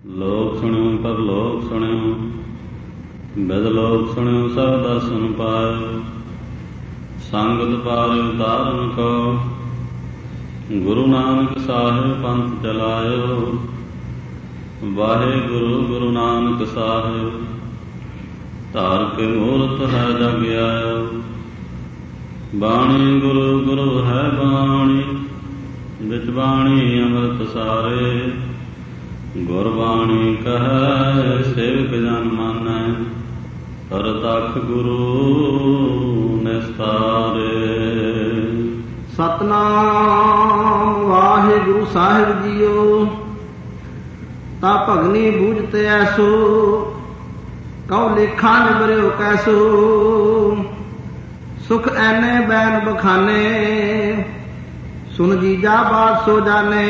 ਲੋਕ ਸੁਣਿਓ ਪਰ ਲੋਕ ਸੁਣਿਓ, ਬਿਦ ਲੋਕ ਸੁਣਿਓ ਸਭ ਦਾ ਸੁਨ ਪਾਇਓ। ਸੰਗਤ ਪਾਰਿਓ ਤਾਰਨ ਕੋ, ਗੁਰੂ ਨਾਨਕ ਸਾਹਿਬ ਪੰਥ ਚਲਾਇਓ। ਵਾਹਿਗੁਰੂ ਗੁਰੂ ਨਾਨਕ ਸਾਹਿਬ, ਧਾਰ ਕੇ ਮੂਰਤ ਹੈ ਜਗ ਆਇਓ। ਬਾਣੀ ਗੁਰੂ ਗੁਰੂ ਹੈ ਬਾਣੀ, ਵਿੱਚ ਬਾਣੀ ਅੰਮ੍ਰਿਤ ਸਾਰੇ। ਗੁਰਬਾਣੀ ਕਹੈ ਸੇਵਕ ਜਨ ਮਾਨੈ, ਪ੍ਰਤੱਖ ਗੁਰੂ ਨਿਸਤਾਰੇ। ਸਤਨਾਮ ਵਾਹਿਗੁਰੂ ਸਾਹਿਬ ਜੀਓ। ਤਾ ਭਗਨੀ ਬੂਝਤ ਐਸੋ, ਕਉ ਲੇਖਾ ਨਿਬਰਿਓ ਕੈਸੋ। ਸੁਖ ਐਨੇ ਬੈਨ ਬਖਾਨੇ, ਸੁਨ ਜੀਜਾ ਬਾਤ ਸੋ ਜਾਣੇ।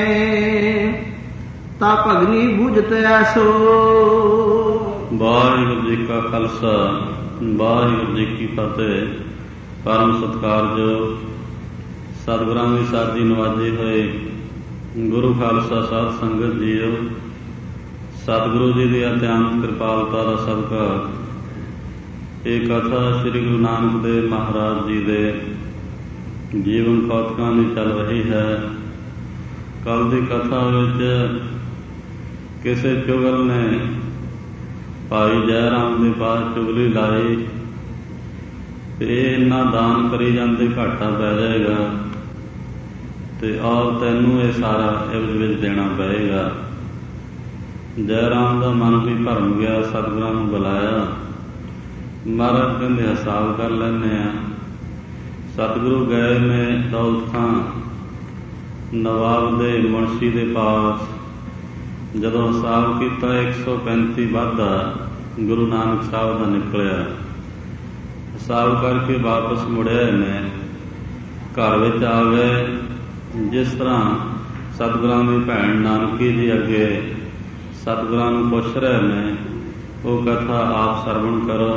ਤਾ ਭਗਨੀ ਬੂਝਤ ਐਸੋ। ਵਾਹਿਗੁਰੂ ਜੀ ਕਾ ਖਾਲਸਾ, ਵਾਹਿਗੁਰੂ ਜੀ ਕੀ ਫਤਿਹ। ਪਰਮ ਸਤਿਕਾਰਯੋਗ ਸਤਿਗੁਰਾਂ ਦੀ ਸਾਦੀ ਨਵਾਜੇ ਹੋਏ ਗੁਰੂ ਖਾਲਸਾ ਸਾਧ ਸੰਗਤ ਜੀਓ, ਸਤਿਗੁਰੂ ਜੀ ਦੀ ਅਤਿਅੰਤ ਕਿਰਪਾਲਤਾ ਦਾ ਸਦਕਾ ਇਹ ਕਥਾ ਸ੍ਰੀ ਗੁਰੂ ਨਾਨਕ ਦੇਵ ਮਹਾਰਾਜ ਜੀ ਦੇ ਜੀਵਨ ਕੌਤਕਾਂ ਦੀ ਚੱਲ ਰਹੀ ਹੈ। ਕੱਲ ਦੀ ਕਥਾ ਵਿੱਚ ਕਿਸੇ ਚੁਗਲ ਨੇ ਭਾਈ ਜੈ ਰਾਮ ਦੇ ਪਾਸ ਚੁਗਲੀ ਲਾਈ ਤੇ ਇੰਨਾ ਦਾਨ ਕਰੀ ਜਾਂਦੇ ਘਾਟਾ ਪੈ ਜਾਏਗਾ ਤੇ ਆਪ ਤੈਨੂੰ ਇਹ ਸਾਰਾ ਇਵਜ਼ ਵਿੱਚ ਦੇਣਾ ਪਏਗਾ। ਜੈ ਰਾਮ ਦਾ ਮਨ ਵੀ ਭਰਮ ਗਿਆ, ਸਤਿਗੁਰਾਂ ਨੂੰ ਬੁਲਾਇਆ। ਮਹਾਰਾਜ ਕਹਿੰਦੇ ਹਿਸਾਬ ਕਰ ਲੈਂਦੇ ਆ। ਸਤਿਗੁਰੂ ਗਏ ਨੇ ਦੌਲਤ ਖਾਂ ਨਵਾਬ ਦੇ ਮੁਨਸ਼ੀ ਦੇ ਪਾਸ। ਜਦੋਂ ਹਿਸਾਬ ਕੀਤਾ 135 ਵਾਧਾ ਗੁਰੂ ਨਾਨਕ ਸਾਹਿਬ ਦਾ ਨਿਕਲਿਆ। ਹਿਸਾਬ ਕਰਕੇ ਵਾਪਸ ਮੁੜਿਆ ਨੇ, ਘਰ ਵਿੱਚ ਆ ਗਏ। ਜਿਸ ਤਰ੍ਹਾਂ ਸਤਿਗੁਰਾਂ ਦੀ ਭੈਣ ਨਾਨਕੀ ਜੀ ਅੱਗੇ ਸਤਿਗੁਰਾਂ ਨੂੰ ਪੁੱਛ ਰਹੇ ਨੇ, ਉਹ ਕਥਾ ਆਪ ਸਰਵਣ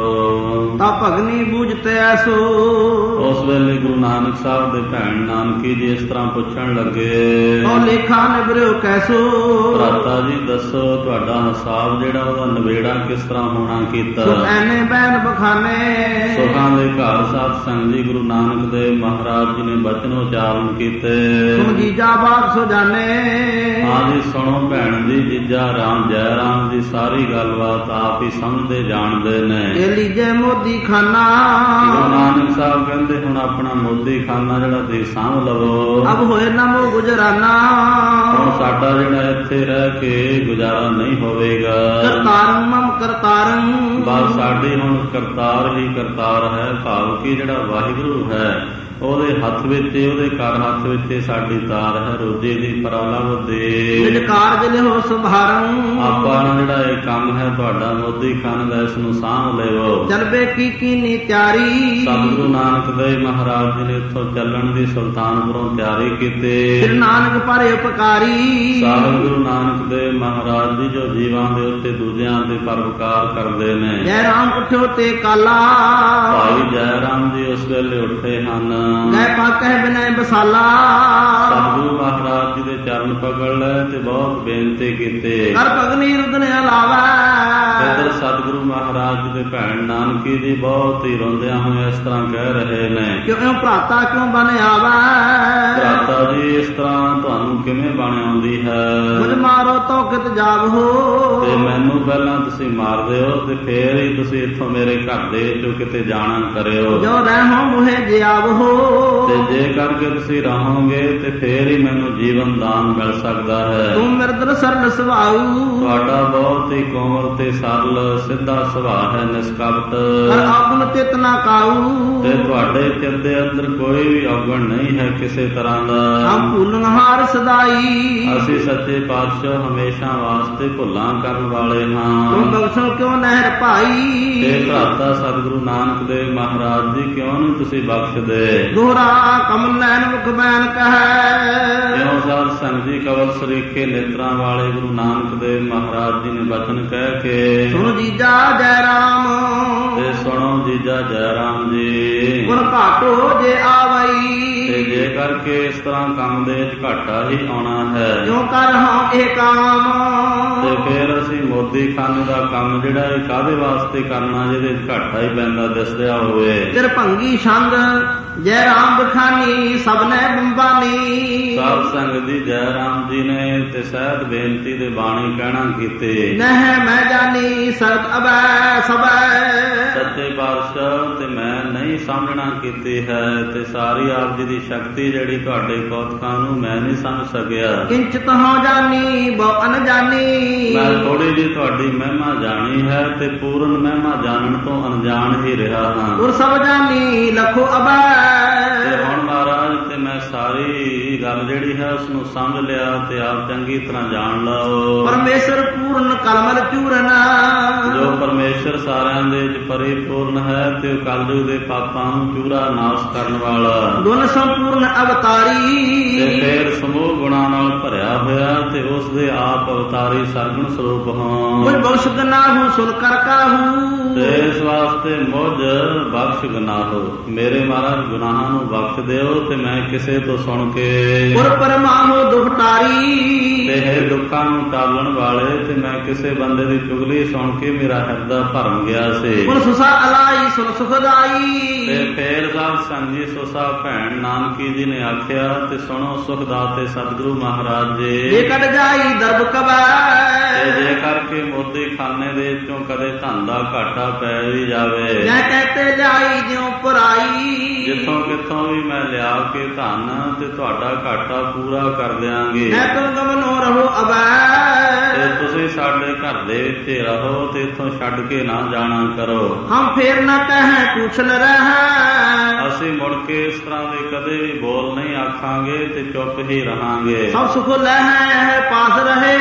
ਕਰੋ। ਤਾ ਭਗਨੀ ਬੂਝਤ ਐਸੋ। ਉਸ ਵੇਲੇ ਗੁਰੂ ਨਾਨਕ ਸਾਹਿਬ ਦੇ ਭੈਣ ਨਾਨਕੀ ਜੀ ਇਸ ਤਰ੍ਹਾਂ ਪੁੱਛਣ ਲੱਗੇ, ਕਉ ਲੇਖਾ ਨਿਬਰਿਓ ਕੈਸੋ। ਭਰਾਤਾ ਜੀ ਦੱਸੋ, ਤੁਹਾਡਾ ਹਿਸਾਬ ਜਿਹੜਾ ਉਹਦਾ ਨਿਬੇੜਾ ਕਿਸ ਤਰ੍ਹਾਂ ਹੋਣਾ ਕੀਤਾ। ਐਨੇ ਬੈਨ ਬਖਾਨੇ, ਸੁਖਾਂ ਦੇ ਘਰ ਸਾਧ ਸੰਗਤ ਜੀ ਗੁਰੂ ਨਾਨਕ ਦੇਵ ਮਹਾਰਾਜ ਜੀ ਨੇ ਬਚਨ ਉਚਾਰਨ ਕੀਤੇ। ਸੁਣ ਜੀਜਾ ਬਾਤ ਸੋ ਜਾਣੇ। ਹਾਂ ਜੀ ਸੁਣੋ ਭੈਣ ਜੀ, ਜੀਜਾ ਰਾਮ ਜੈ ਰਾਮ ਦੀ ਸਾਰੀ ਗੱਲਬਾਤ ਆਪ ਹੀ ਸਮਝਦੇ ਜਾਣਦੇ ਨੇ। ਇਹ ਲੀਜੇ ਮੋਦੀ ਖਾਨਾ। ਗੁਰੂ ਨਾਨਕ ਸਾਹਿਬ ਕਹਿੰਦੇ ਹੁਣ ਆਪਣਾ ਮੋਦੀ ਖਾਨਾ ਜਿਹੜਾ ਦੇ ਸਾਂਭ ਲਵੋ। ਅਬ ਹੋਏ ਨਾ ਮੋ ਗੁਜਰਾਨਾ। ਹੁਣ ਸਾਡਾ ਜਿਹੜਾ ਇੱਥੇ ਰਹਿ ਕੇ ਗੁਜ਼ਾਰਾ ਨਹੀਂ ਹੋਵੇਗਾ। ਕਰਤਾਰੰ ਮਮ ਕਰਤਾਰੰ। ਬਸ ਸਾਡੀ ਹੁਣ ਕਰਤਾਰ ਹੀ ਕਰਤਾਰ ਹੈ। ਭਾਵ ਕਿ ਜਿਹੜਾ ਵਾਹਿਗੁਰੂ ਹੈ ਉਹਦੇ ਹੱਥ ਵਿੱਚ, ਉਹਦੇ ਘਰ ਹੱਥ ਵਿੱਚ ਸਾਡੀ ਤਾਰ ਹੈ ਰੋਜ਼ੀ ਦੀ ਪ੍ਰਲਭ ਦੇ। ਨਿਜ ਕਾਰਜ ਲਿਓ ਸੁਭਾਰੰ। ਆਪਾਂ ਜਿਹੜਾ ਇਹ ਕੰਮ ਹੈ ਤੁਹਾਡਾ ਮੋਦੀ ਖਾਨ ਦਾ, ਇਸ ਨੂੰ ਸਾਂਭ ਲਿਓ। ਚਲਬੇ ਕੀ ਕੀਨੀ ਤਿਆਰੀ। ਸਤਿਗੁਰੂ ਨਾਨਕ ਦੇਵ ਮਹਾਰਾਜ ਜੀ ਨੇ ਇੱਥੋਂ ਚੱਲਣ ਦੀ ਸੁਲਤਾਨਪੁਰੋਂ ਤਿਆਰੀ ਕੀਤੀ। ਫਿਰ ਨਾਨਕ ਪਰ ਉਪਕਾਰੀ। ਸਾਹਿਬ ਗੁਰੂ ਨਾਨਕ ਦੇਵ ਮਹਾਰਾਜ ਜੀ ਜੋ ਜੀਵਾਂ ਦੇ ਉੱਤੇ ਦੂਜਿਆਂ ਤੇ ਪਰਉਪਕਾਰ ਕਰਦੇ ਨੇ। ਜੈ ਰਾਮ ਉੱਠਿਓ ਤੇ ਕਾਲਾ। ਭਾਈ ਜੈ ਰਾਮ ਜੀ ਉਸ ਵੇਲੇ ਉੱਠੇ ਹਨ। ਗਏ ਪਾਕਹਿ ਬਿਨੈ ਬਸਾਲਾ। ਸਤਿਗੁਰੂ ਮਹਾਰਾਜ ਜੀ ਦੇ ਚਰਨ ਪਕੜ ਲਏ ਤੇ ਬਹੁਤ ਬੇਨਤੀ ਕੀਤੇ। ਕਰ ਭਗਨੀ ਰੁਦਨ ਅਲਾਵਾ। ਇੱਧਰ ਸਤਿਗੁਰੂ ਮਹਾਰਾਜ ਜੀ ਦੇ ਭੈਣ ਨਾਨਕੀ ਜੀ ਬਹੁਤ ਹੀ ਰੋਂਦਿਆਂ ਹੋਏ ਇਸ ਤਰ੍ਹਾਂ ਕਹਿ ਰਹੇ ਨੇ, ਕਿਉਂ ਭਰਾਤਾ ਕਿਉਂ ਬਨ ਆਵਾ। ਭਰਾਤਾ ਜੀ ਇਸ ਤਰ੍ਹਾਂ ਤੁਹਾਨੂੰ ਕਿਵੇਂ ਬਣ ਆਉਂਦੀ ਹੈ। ਮੁਝ ਮਾਰੋ ਤੋ ਕਿਤ ਜਾਵੋ। ਤੇ ਮੈਨੂੰ ਪਹਿਲਾਂ ਤੁਸੀਂ ਮਾਰਦੇ ਹੋ ਤੇ ਫੇਰ ਹੀ ਤੁਸੀਂ ਇੱਥੋਂ ਮੇਰੇ ਘਰ ਦੇ ਵਿੱਚੋਂ ਕਿਤੇ ਜਾਣਾ ਕਰਿਓ। ਜੋ ਰਹਿਓ ਮੁਹੇ ਜਿਆਵੋ। ਤੇ ਜੇ ਕਰਕੇ ਤੁਸੀਂ ਰਹੋਗੇ ਤੇ ਫੇਰ ਹੀ ਮੈਨੂੰ ਜੀਵਨ ਦਾਨ ਮਿਲ ਸਕਦਾ ਹੈ। ਤੂੰ ਮਿਰਦਲ ਸਰਲ ਸੁਭਾਉ। ਤੁਹਾਡਾ ਬਹੁਤ ਹੀ ਕੋਮਲ ਤੇ ਸਰਲ ਸਿੱਧਾ ਸੁਭਾਅ ਹੈ, ਨਿਸ਼ਕਪਟ। ਪਰ ਔਗਣ ਚਿਤ ਨਾ ਕਾਊ। ਤੇ ਤੁਹਾਡੇ ਚਿੱਤ ਦੇ ਅੰਦਰ ਕੋਈ ਵੀ ਔਗਣ ਨਹੀਂ ਹੈ ਕਿਸੇ ਤਰ੍ਹਾਂ ਦਾ। ਹਮ ਭੁੱਲਣਹਾਰ ਸਦਾਈ। ਅਸੀਂ ਸੱਚੇ ਪਾਤਸ਼ਾਹ ਹਮੇਸ਼ਾ ਵਾਸਤੇ ਭੁੱਲਾਂ ਕਰਨ ਵਾਲੇ ਹਾਂ। ਤੂੰ ਬਖਸ਼ੋ ਕਿਉਂ ਨਹਿਰ ਭਾਈ। ਤੇ ਭਰਾਤਾ ਸਤਿਗੁਰੂ ਨਾਨਕ ਦੇਵ ਮਹਾਰਾਜ ਜੀ ਕਿਉਂ ਨਹੀਂ ਤੁਸੀਂ ਬਖਸ਼ਦੇ। ਦੋਹਰਾ ਕਮਲ ਨੈਣ ਮੁਖ ਬੈਨ ਕਹੈ। ਕਿਉਂ ਸਾਧ ਸੰਗਤ ਜੀ ਕਵਲ ਸਰੀਖੇ ਨੇਤਰਾਂ ਵਾਲੇ ਗੁਰੂ ਨਾਨਕ ਦੇਵ ਮਹਾਰਾਜ ਜੀ ਨੇ ਬਚਨ ਕਹਿ ਕੇ, ਸੁਣੋ ਜੀਜਾ ਜੈ ਰਾਮ। ਤੇ ਸੁਣੋ ਜੀਜਾ ਜੈ ਰਾਮ ਜੀ। ਗੁਣ ਘਾਟੋ ਜੇ ਆਵਈ। ਤੇ ਜੇਕਰ ਕਰਕੇ ਇਸ ਤਰ੍ਹਾਂ ਕੰਮ ਦੇ ਵਿੱਚ ਘਾਟਾ ਹੀ ਆਉਣਾ ਹੈ। ਜੋ ਕਰ ਹਾਂ ਇਹ ਕਾਮ ਤੇ ਫਿਰ ਅਸੀਂ ਮੋਦੀ ਖਾਨੇ ਦਾ ਕੰਮ ਜਿਹੜਾ ਇਹ ਕਾਹਦੇ ਵਾਸਤੇ ਕਰਨਾ ਜਿਹਦੇ ਵਿੱਚ ਘਾਟਾ ਹੀ ਪੈਂਦਾ ਦਿਸਦਿਆ ਹੋਵੇ। ਤੇਰ ਭੰਗੀ ਛੰਦ ਜੈ ਰਾਮ ਬਖਾਨੀ ਸਭਨੇ ਬੰਬਾਨੀ। ਸਾਧ ਸੰਗਤ ਦੀ ਜੈ ਰਾਮ ਜੀ ਨੇ ਤੇ ਸਹਿਤ ਬੇਨਤੀ ਦੇ ਬਾਣੀ ਕਹਿਣਾ ਕੀਤੇ। ਨਹਿ ਮੈਂ ਜਾਨੀ ਸਰਤ ਅਬੈ ਸਬੈ। ਸੱਚੇ ਪਾਤਸ਼ਾਹ ਤੇ ਮੈਂ ਨਹੀਂ ਸਮਝਣਾ ਕੀਤੀ ਹੈ ਤੇ ਸਾਰੀ ਆਪ ਜੀ ਦੀ ਸ਼ਕਤੀ ਜਿਹੜੀ ਤੁਹਾਡੇ ਕੌਤਕਾਂ ਨੂੰ ਮੈਂ ਨਹੀਂ ਸਮਝ ਸਕਿਆ। ਕਿੰਚਿਤ ਹੋ ਜਾਨੀ ਬਹੁ ਅਨਜਾਨੀ। ਮੈਂ ਥੋੜੀ ਜਿਹੀ ਤੁਹਾਡੀ ਮਹਿਮਾ ਜਾਣੀ ਹੈ ਤੇ ਪੂਰਨ ਮਹਿਮਾ ਜਾਣਨ ਤੋਂ ਅਣਜਾਣ ਹੀ ਰਿਹਾ ਹਾਂ। ਗੁਰ ਸਭ ਜਾਨੀ ਲਖੋ ਅਬੈ। ਤੇ ਹੁਣ ਮਹਾਰਾਜ ਤੇ ਮੈਂ ਸਾਰੀ ਗੱਲ ਜਿਹੜੀ ਹੈ ਉਸਨੂੰ ਸਮਝ ਲਿਆ ਤੇ ਆਪ ਚੰਗੀ ਤਰ੍ਹਾਂ ਜਾਣ ਲਓ। ਪਰਮੇਸ਼ਰ ਪੂਰਨ ਕਲਮਲ ਚੂਰਨ। ਜੋ ਪਰਮੇਸ਼ਰ ਸਾਰਿਆਂ ਦੇ ਵਿੱਚ ਪਰਿਪੂਰਨ ਹੈ ਤੇ ਉਹ ਕਲਯੁਗ ਦੇ ਪਾਪਾਂ ਨੂੰ ਚੂਰਾ ਨਾਸ਼ ਕਰਨ ਵਾਲਾ। ਗੁਣ ਸੰਪੂਰਨ ਅਵਤਾਰੀ। ਤੇ ਫਿਰ ਸਮੂਹ ਗੁਣਾਂ ਨਾਲ ਭਰਿਆ ਹੋਇਆ ਤੇ ਉਸ ਦੇ ਆਪ ਅਵਤਾਰੀ ਸਰਗੁਣ ਸਰੂਪ ਹਾਂ। ਕੁਝ ਬਖਸ਼ ਗਨਾਹੂ ਸੁਨ ਕਰ ਕਾਹੂ। ਤੇ ਇਸ ਵਾਸਤੇ ਮੁਝ ਬਖਸ਼ ਗਨਾਹੋ ਮੇਰੇ ਮਹਾਰਾਜ ਗੁਨਾਹਾਂ ਨੂੰ ਬਖਸ਼ ਦਿਓ ਤੇ ਮੈਂ ਕਿਸੇ ਤੋਂ ਸੁਣ ਕੇ। ਗੁਰ ਪਰਮਾਹੋ ਦੁਖ ਟਾਰੀ। ਤੇ ਹੈ ਦੁੱਖਾਂ ਨੂੰ ਟਾਲਣ ਵਾਲੇ ਤੇ ਮੈਂ ਕਿਸੇ ਬੰਦੇ ਦੀ ਚੁਗਲੀ ਸੁਣ ਕੇ ਮੇਰਾ ਹਿਰਦਾ ਭਰਮ ਗਿਆ ਸੀ। ਗੁਰ ਸੁਸਾ ਅਲਾਈ ਸੁਨ ਸੁਖਦਾਈ। ਤੇ ਫੇਰ ਸਾਧ ਸੰਗਤ ਜੀ ਸੁਸਾ ਭੈਣ ਨਾਨਕੀ ਜੀ ਨੇ ਆਖਿਆ ਤੇ ਸੁਣੋ ਸੁਖਦਾਤੇ ਸਤਿਗੁਰੂ ਮਹਾਰਾਜ ਜੀ। ਇਹ ਕੱਢ ਜਾਈ ਦਰਬ ਕਬੈ। ਤੇ ਜੇ ਕਰਕੇ ਮੋਦੀ ਖਾਨੇ ਦੇ ਵਿੱਚੋਂ ਕਦੇ ਧਨ ਦਾ ਘਾਟਾ ਪੈ ਵੀ ਜਾਵੇ। ਮੈਂ ਕਹਤੇ ਜਾਈ ਜਿਉ ਪੁਰਾਈ। ਜਿੱਥੋਂ ਕਿੱਥੋਂ ਵੀ ਮੈਂ ਲਿਆ ਕੇ ਧਨ ਤੇ ਤੁਹਾਡਾ ਘਾਟਾ ਪੂਰਾ ਕਰ ਦਿਆਂਗੇ। ਮੈਂ ਤੁਮ ਗਮਨੋ ਰਹੋ ਅਬੈ। ਤੇ ਤੁਸੀਂ ਸਾਡੇ ਘਰ ਦੇ ਵਿੱਚ ਰਹੋ ਤੇ ਇੱਥੋਂ ਛੱਡ ਕੇ ਨਾ ਜਾਣਾ ਕਰੋ। ਹਮ ਫੇਰ ਨਾ ਕਹਿ ਪੁੱਛਣ ਰਹਿ। ਅਸੀਂ ਮੁੜ ਕੇ ਇਸ ਤਰ੍ਹਾਂ ਦੇ ਕਦੇ ਵੀ ਬੋਲ ਨਹੀਂ ਆਖਾਂਗੇ ਤੇ ਚੁੱਪ ਹੀ ਰਹਾਂਗੇ। ਸਭ ਸੁਖ ਲੈ ਪਾਸ ਰਹੇ।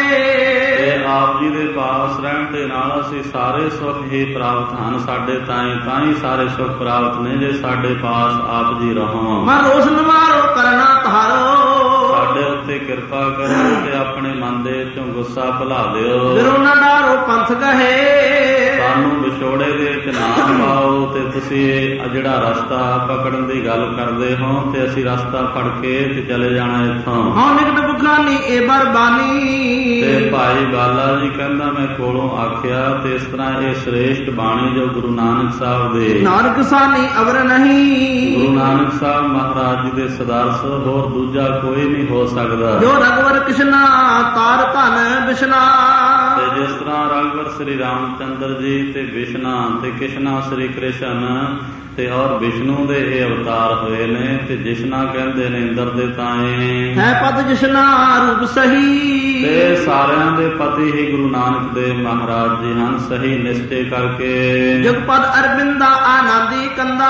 ਤੇ ਆਪ ਜੀ ਦੇ ਪਾਸ ਰਹਿਣ ਦੇ ਨਾਲ ਅਸੀਂ ਸਾਰੇ ਸੁੱਖ ਹੀ ਪ੍ਰਾਪਤ ਹਨ। ਸਾਡੇ ਤਾਂ ਹੀ ਸਾਰੇ ਸੁੱਖ ਪ੍ਰਾਪਤ ਨੇ ਜੇ ਸਾਡੇ ਪਾਸ ਆਪ ਜੀ ਰਹੋ। ਮੈਂ ਰੋਸ ਨਿਵਾਰੋ ਕਰਨਾ ਤੁਹਾਰੋ। ਸਾਡੇ ਉੱਤੇ ਕਿਰਪਾ ਕਰੋ ਤੇ ਆਪਣੇ ਮਨ ਦੇ ਵਿੱਚੋਂ ਗੁੱਸਾ ਭੁਲਾ ਦਿਓ। ਵਿਰੋ ਨਾ ਡਾਰੋ ਪੰਥ ਕਹੇ। ਸਾਨੂੰ ਵਿਛੋੜੇ ਦੇ ਵਿੱਚ ਨਾ ਪਾਓ ਤੇ ਤੁਸੀਂ ਜਿਹੜਾ ਰਸਤਾ ਪਕੜਨ ਦੀ ਗੱਲ ਕਰਦੇ ਹੋ ਤੇ ਅਸੀਂ ਰਸਤਾ ਫੜ ਕੇ ਤੇ ਚਲੇ ਜਾਣਾ ਇੱਥੋਂ। ਹਾਂ ਨਿਕਟ ਬੁਖਾਨੀ ਇਹ ਬਰਬਾਨੀ। ਤੇ ਭਾਈ ਬਾਲਾ ਜੀ ਕਹਿੰਦਾ ਮੈਂ ਕੋਲੋਂ ਆਖਿਆ ਤੇ ਇਸ ਤਰ੍ਹਾਂ ਇਹ ਸ੍ਰੇਸ਼ਟ ਬਾਣੀ ਜੋ ਗੁਰੂ ਨਾਨਕ ਸਾਹਿਬ ਦੇ। ਨਾਨਕ ਸਾਨੀ ਅਵਰ ਨਹੀਂ। ਗੁਰੂ ਨਾਨਕ ਸਾਹਿਬ ਮਹਾਰਾਜ ਜੀ ਦੇ ਸਦਾਰਸ ਹੋਰ ਦੂਜਾ ਕੋਈ ਨਹੀਂ ਹੋ ਸਕਦਾ। ਜੋ ਰਗਵਰ ਕ੍ਰਿਸ਼ਨਾ ਤਾਰ ਧਨ ਬਿਸ਼ਨਾ। ਤੇ ਜਿਸ ਤਰ੍ਹਾਂ ਰਗਵਰ ਸ੍ਰੀ ਰਾਮ ਚੰਦਰ ਜੀ ਤੇ ਬਿਸ਼ਨਾ ਤੇ ਕ੍ਰਿਸ਼ਨਾ ਸ੍ਰੀ ਕ੍ਰਿਸ਼ਨ ਤੇ ਔਰ ਵਿਸ਼ਨੂੰ ਦੇ ਇਹ ਅਵਤਾਰ ਹੋਏ ਨੇ ਤੇ ਜਿਸ਼ਨਾ ਕਹਿੰਦੇ ਨੇ ਇੰਦਰ ਦੇ ਤਾਏ। ਹੈ ਪਦ ਜਿਸ਼ਨਾ ਰੂਪ ਸਹੀ। ਤੇ ਸਾਰਿਆਂ ਦੇ ਪਤੀ ਹੀ ਗੁਰੂ ਨਾਨਕ ਦੇਵ ਮਹਾਰਾਜ ਜੀ ਹਨ ਸਹੀ ਨਿਸ਼ਚੇ ਕਰਕੇ। ਜੁਗ ਪਦ ਅਰਬਿੰਦਾ ਆਨੰਦੀ ਕੰਦਾ।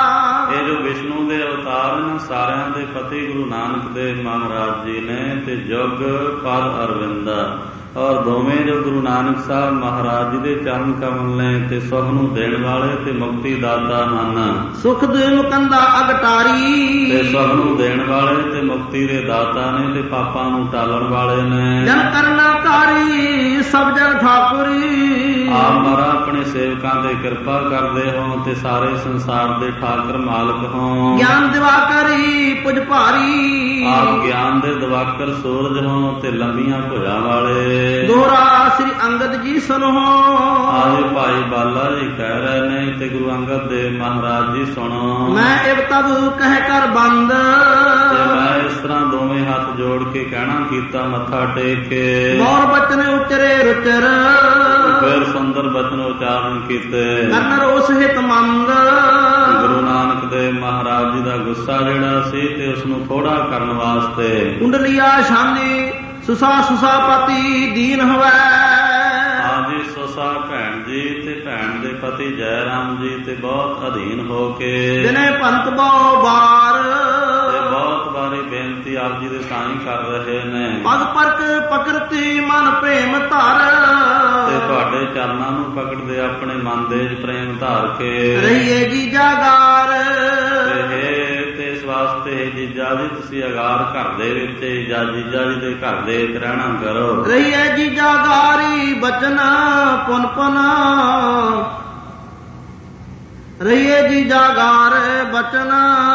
ਇਹ ਜੋ ਵਿਸ਼ਨੂੰ ਦੇ ਅਵਤਾਰ ਨੇ ਸਾਰਿਆਂ ਦੇ ਪਤੀ ਗੁਰੂ ਨਾਨਕ ਦੇਵ ਮਹਾਰਾਜ ਜੀ ਨੇ ਤੇ ਜੁਗ ਪਦ ਅਰਬਿੰਦਾ ਔਰ ਦੋਵੇਂ ਜੋ ਗੁਰੂ ਨਾਨਕ ਸਾਹਿਬ ਮਹਾਰਾਜ ਜੀ ਦੇ ਚਰਨ ਕਮਲ ਨੇ ਤੇ ਸੁਖ ਨੂੰ ਦੇਣ ਵਾਲੇ ਤੇ ਮੁਕਤੀ ਦਾਤਾ ਹਨ। ਸੁਖ ਦੇ ਮੁਕੰਦਾ ਅਗਟਾਰੀ। ਤੇ ਸੁਖ ਨੂੰ ਦੇਣ ਵਾਲੇ ਤੇ ਮੁਕਤੀ ਦੇ ਦਾਤਾ ਨੇ ਤੇ ਪਾਪਾਂ ਨੂੰ ਟਾਲਣ ਵਾਲੇ ਨੇ। ਜਨ ਕਰਨਾਕਾਰੀ ਸਭ ਜਨ ਠਾਕੁਰੀ। ਆਪ ਮਹਾਰਾਜ ਆਪਣੇ ਸੇਵਕਾਂ ਤੇ ਕਿਰਪਾ ਕਰਦੇ ਹੋ ਤੇ ਸਾਰੇ ਸੰਸਾਰ ਦੇ ਠਾਕਰ ਮਾਲਕ ਹੋ। ਗਿਆਨ ਦਿਵਾਕਰੀ ਪੁਜ ਭਾਰੀ। ਆਪ ਗਿਆਨ ਦੇ ਦਿਵਾਕਰ ਸੂਰਜ ਹੋ ਤੇ ਲੰਬੀਆਂ ਭੁਜਾਂ ਵਾਲੇ। ਦੋਹਰਾ ਸ੍ਰੀ ਅੰਗਦ ਜੀ ਸੁਣੋ। ਆਜ ਭਾਈ ਬਾਲਾ ਜੀ ਕਹਿ ਰਹੇ ਨੇ ਤੇ ਗੁਰੂ ਅੰਗਦ ਦੇਵ ਮਹਾਰਾਜ ਜੀ ਸੁਣੋ। ਮੈਂ ਇਵ ਤਬ ਕਹਿ ਕਰ ਬੰਦ। ਤੇ ਮੈਂ ਇਸ ਤਰ੍ਹਾਂ ਦੋਵੇਂ ਹੱਥ ਜੋੜ ਕੇ ਕਹਿਣਾ ਕੀਤਾ ਮੱਥਾ ਟੇਕ ਕੇ। ਮੋਰ ਬਚਨ ਉਚਰੇ ਰੁਚਰ। ਫਿਰ ਸੁੰਦਰ ਬਚਨ ਉਚਾਰਨ ਕੀਤੇ। ਕਰਨ ਰੋਸ ਹਿਤ ਮੰਦ। ਗੁਰੂ ਨਾਨਕ ਦੇਵ ਮਹਾਰਾਜ ਜੀ ਦਾ ਗੁੱਸਾ ਜਿਹੜਾ ਸੀ ਤੇ ਉਸ ਨੂੰ ਥੋੜਾ ਕਰਨ ਵਾਸਤੇ। ਕੁੰਡਲੀਆ ਸ਼ਾਨੀ ਸੁਸਾ ਪਤੀ ਦੀਨ ਹੋਵੇ। ਹਾਂਜੀ ਸੁਸਾ ਭੈਣ ਜੀ ਤੇ ਭੈਣ ਦੇ ਪਤੀ ਜੈ ਰਾਮ ਜੀ ਤੇ ਬਹੁਤ ਅਧੀਨ ਹੋ ਕੇ। ਦਿਨੇ ਪੰਥ ਬਹੁ ਬਾਰ। ਤੇ ਬਹੁਤ ਵਾਰੀ ਬੇਨਤੀ ਆਪ ਜੀ ਦੇ ਸਾਈਂ ਕਰ ਰਹੇ ਨੇ। ਪਗ ਪਰਕ ਪਕੜਤੀ ਮਨ ਪ੍ਰੇਮ ਧਰ। ਤੇ ਤੁਹਾਡੇ ਚਰਨਾਂ ਨੂੰ ਪਕੜਦੇ ਆਪਣੇ ਮਨ ਦੇ ਪ੍ਰੇਮ ਧਾਰ ਕੇ। ਰਹੀਏ ਜੀ ਜਾਗਾਰ। ਵਾਸਤੇ ਜੀਜਾ ਜੀ ਤੁਸੀਂ ਅਗਾਰ ਘਰ ਦੇ ਵਿੱਚ ਜੀਜਾ ਜੀ ਦੇ ਘਰ ਦੇ ਵਿੱਚ ਰਹਿਣਾ ਕਰੋ। ਰਹੀਏ ਜੀਜਾ ਗਾਰੀ ਬਚਨ ਪੁਨ ਪੁਨ। ਰਹੀਏ ਜੀ ਜਾਗਾਰ ਬਚਨ।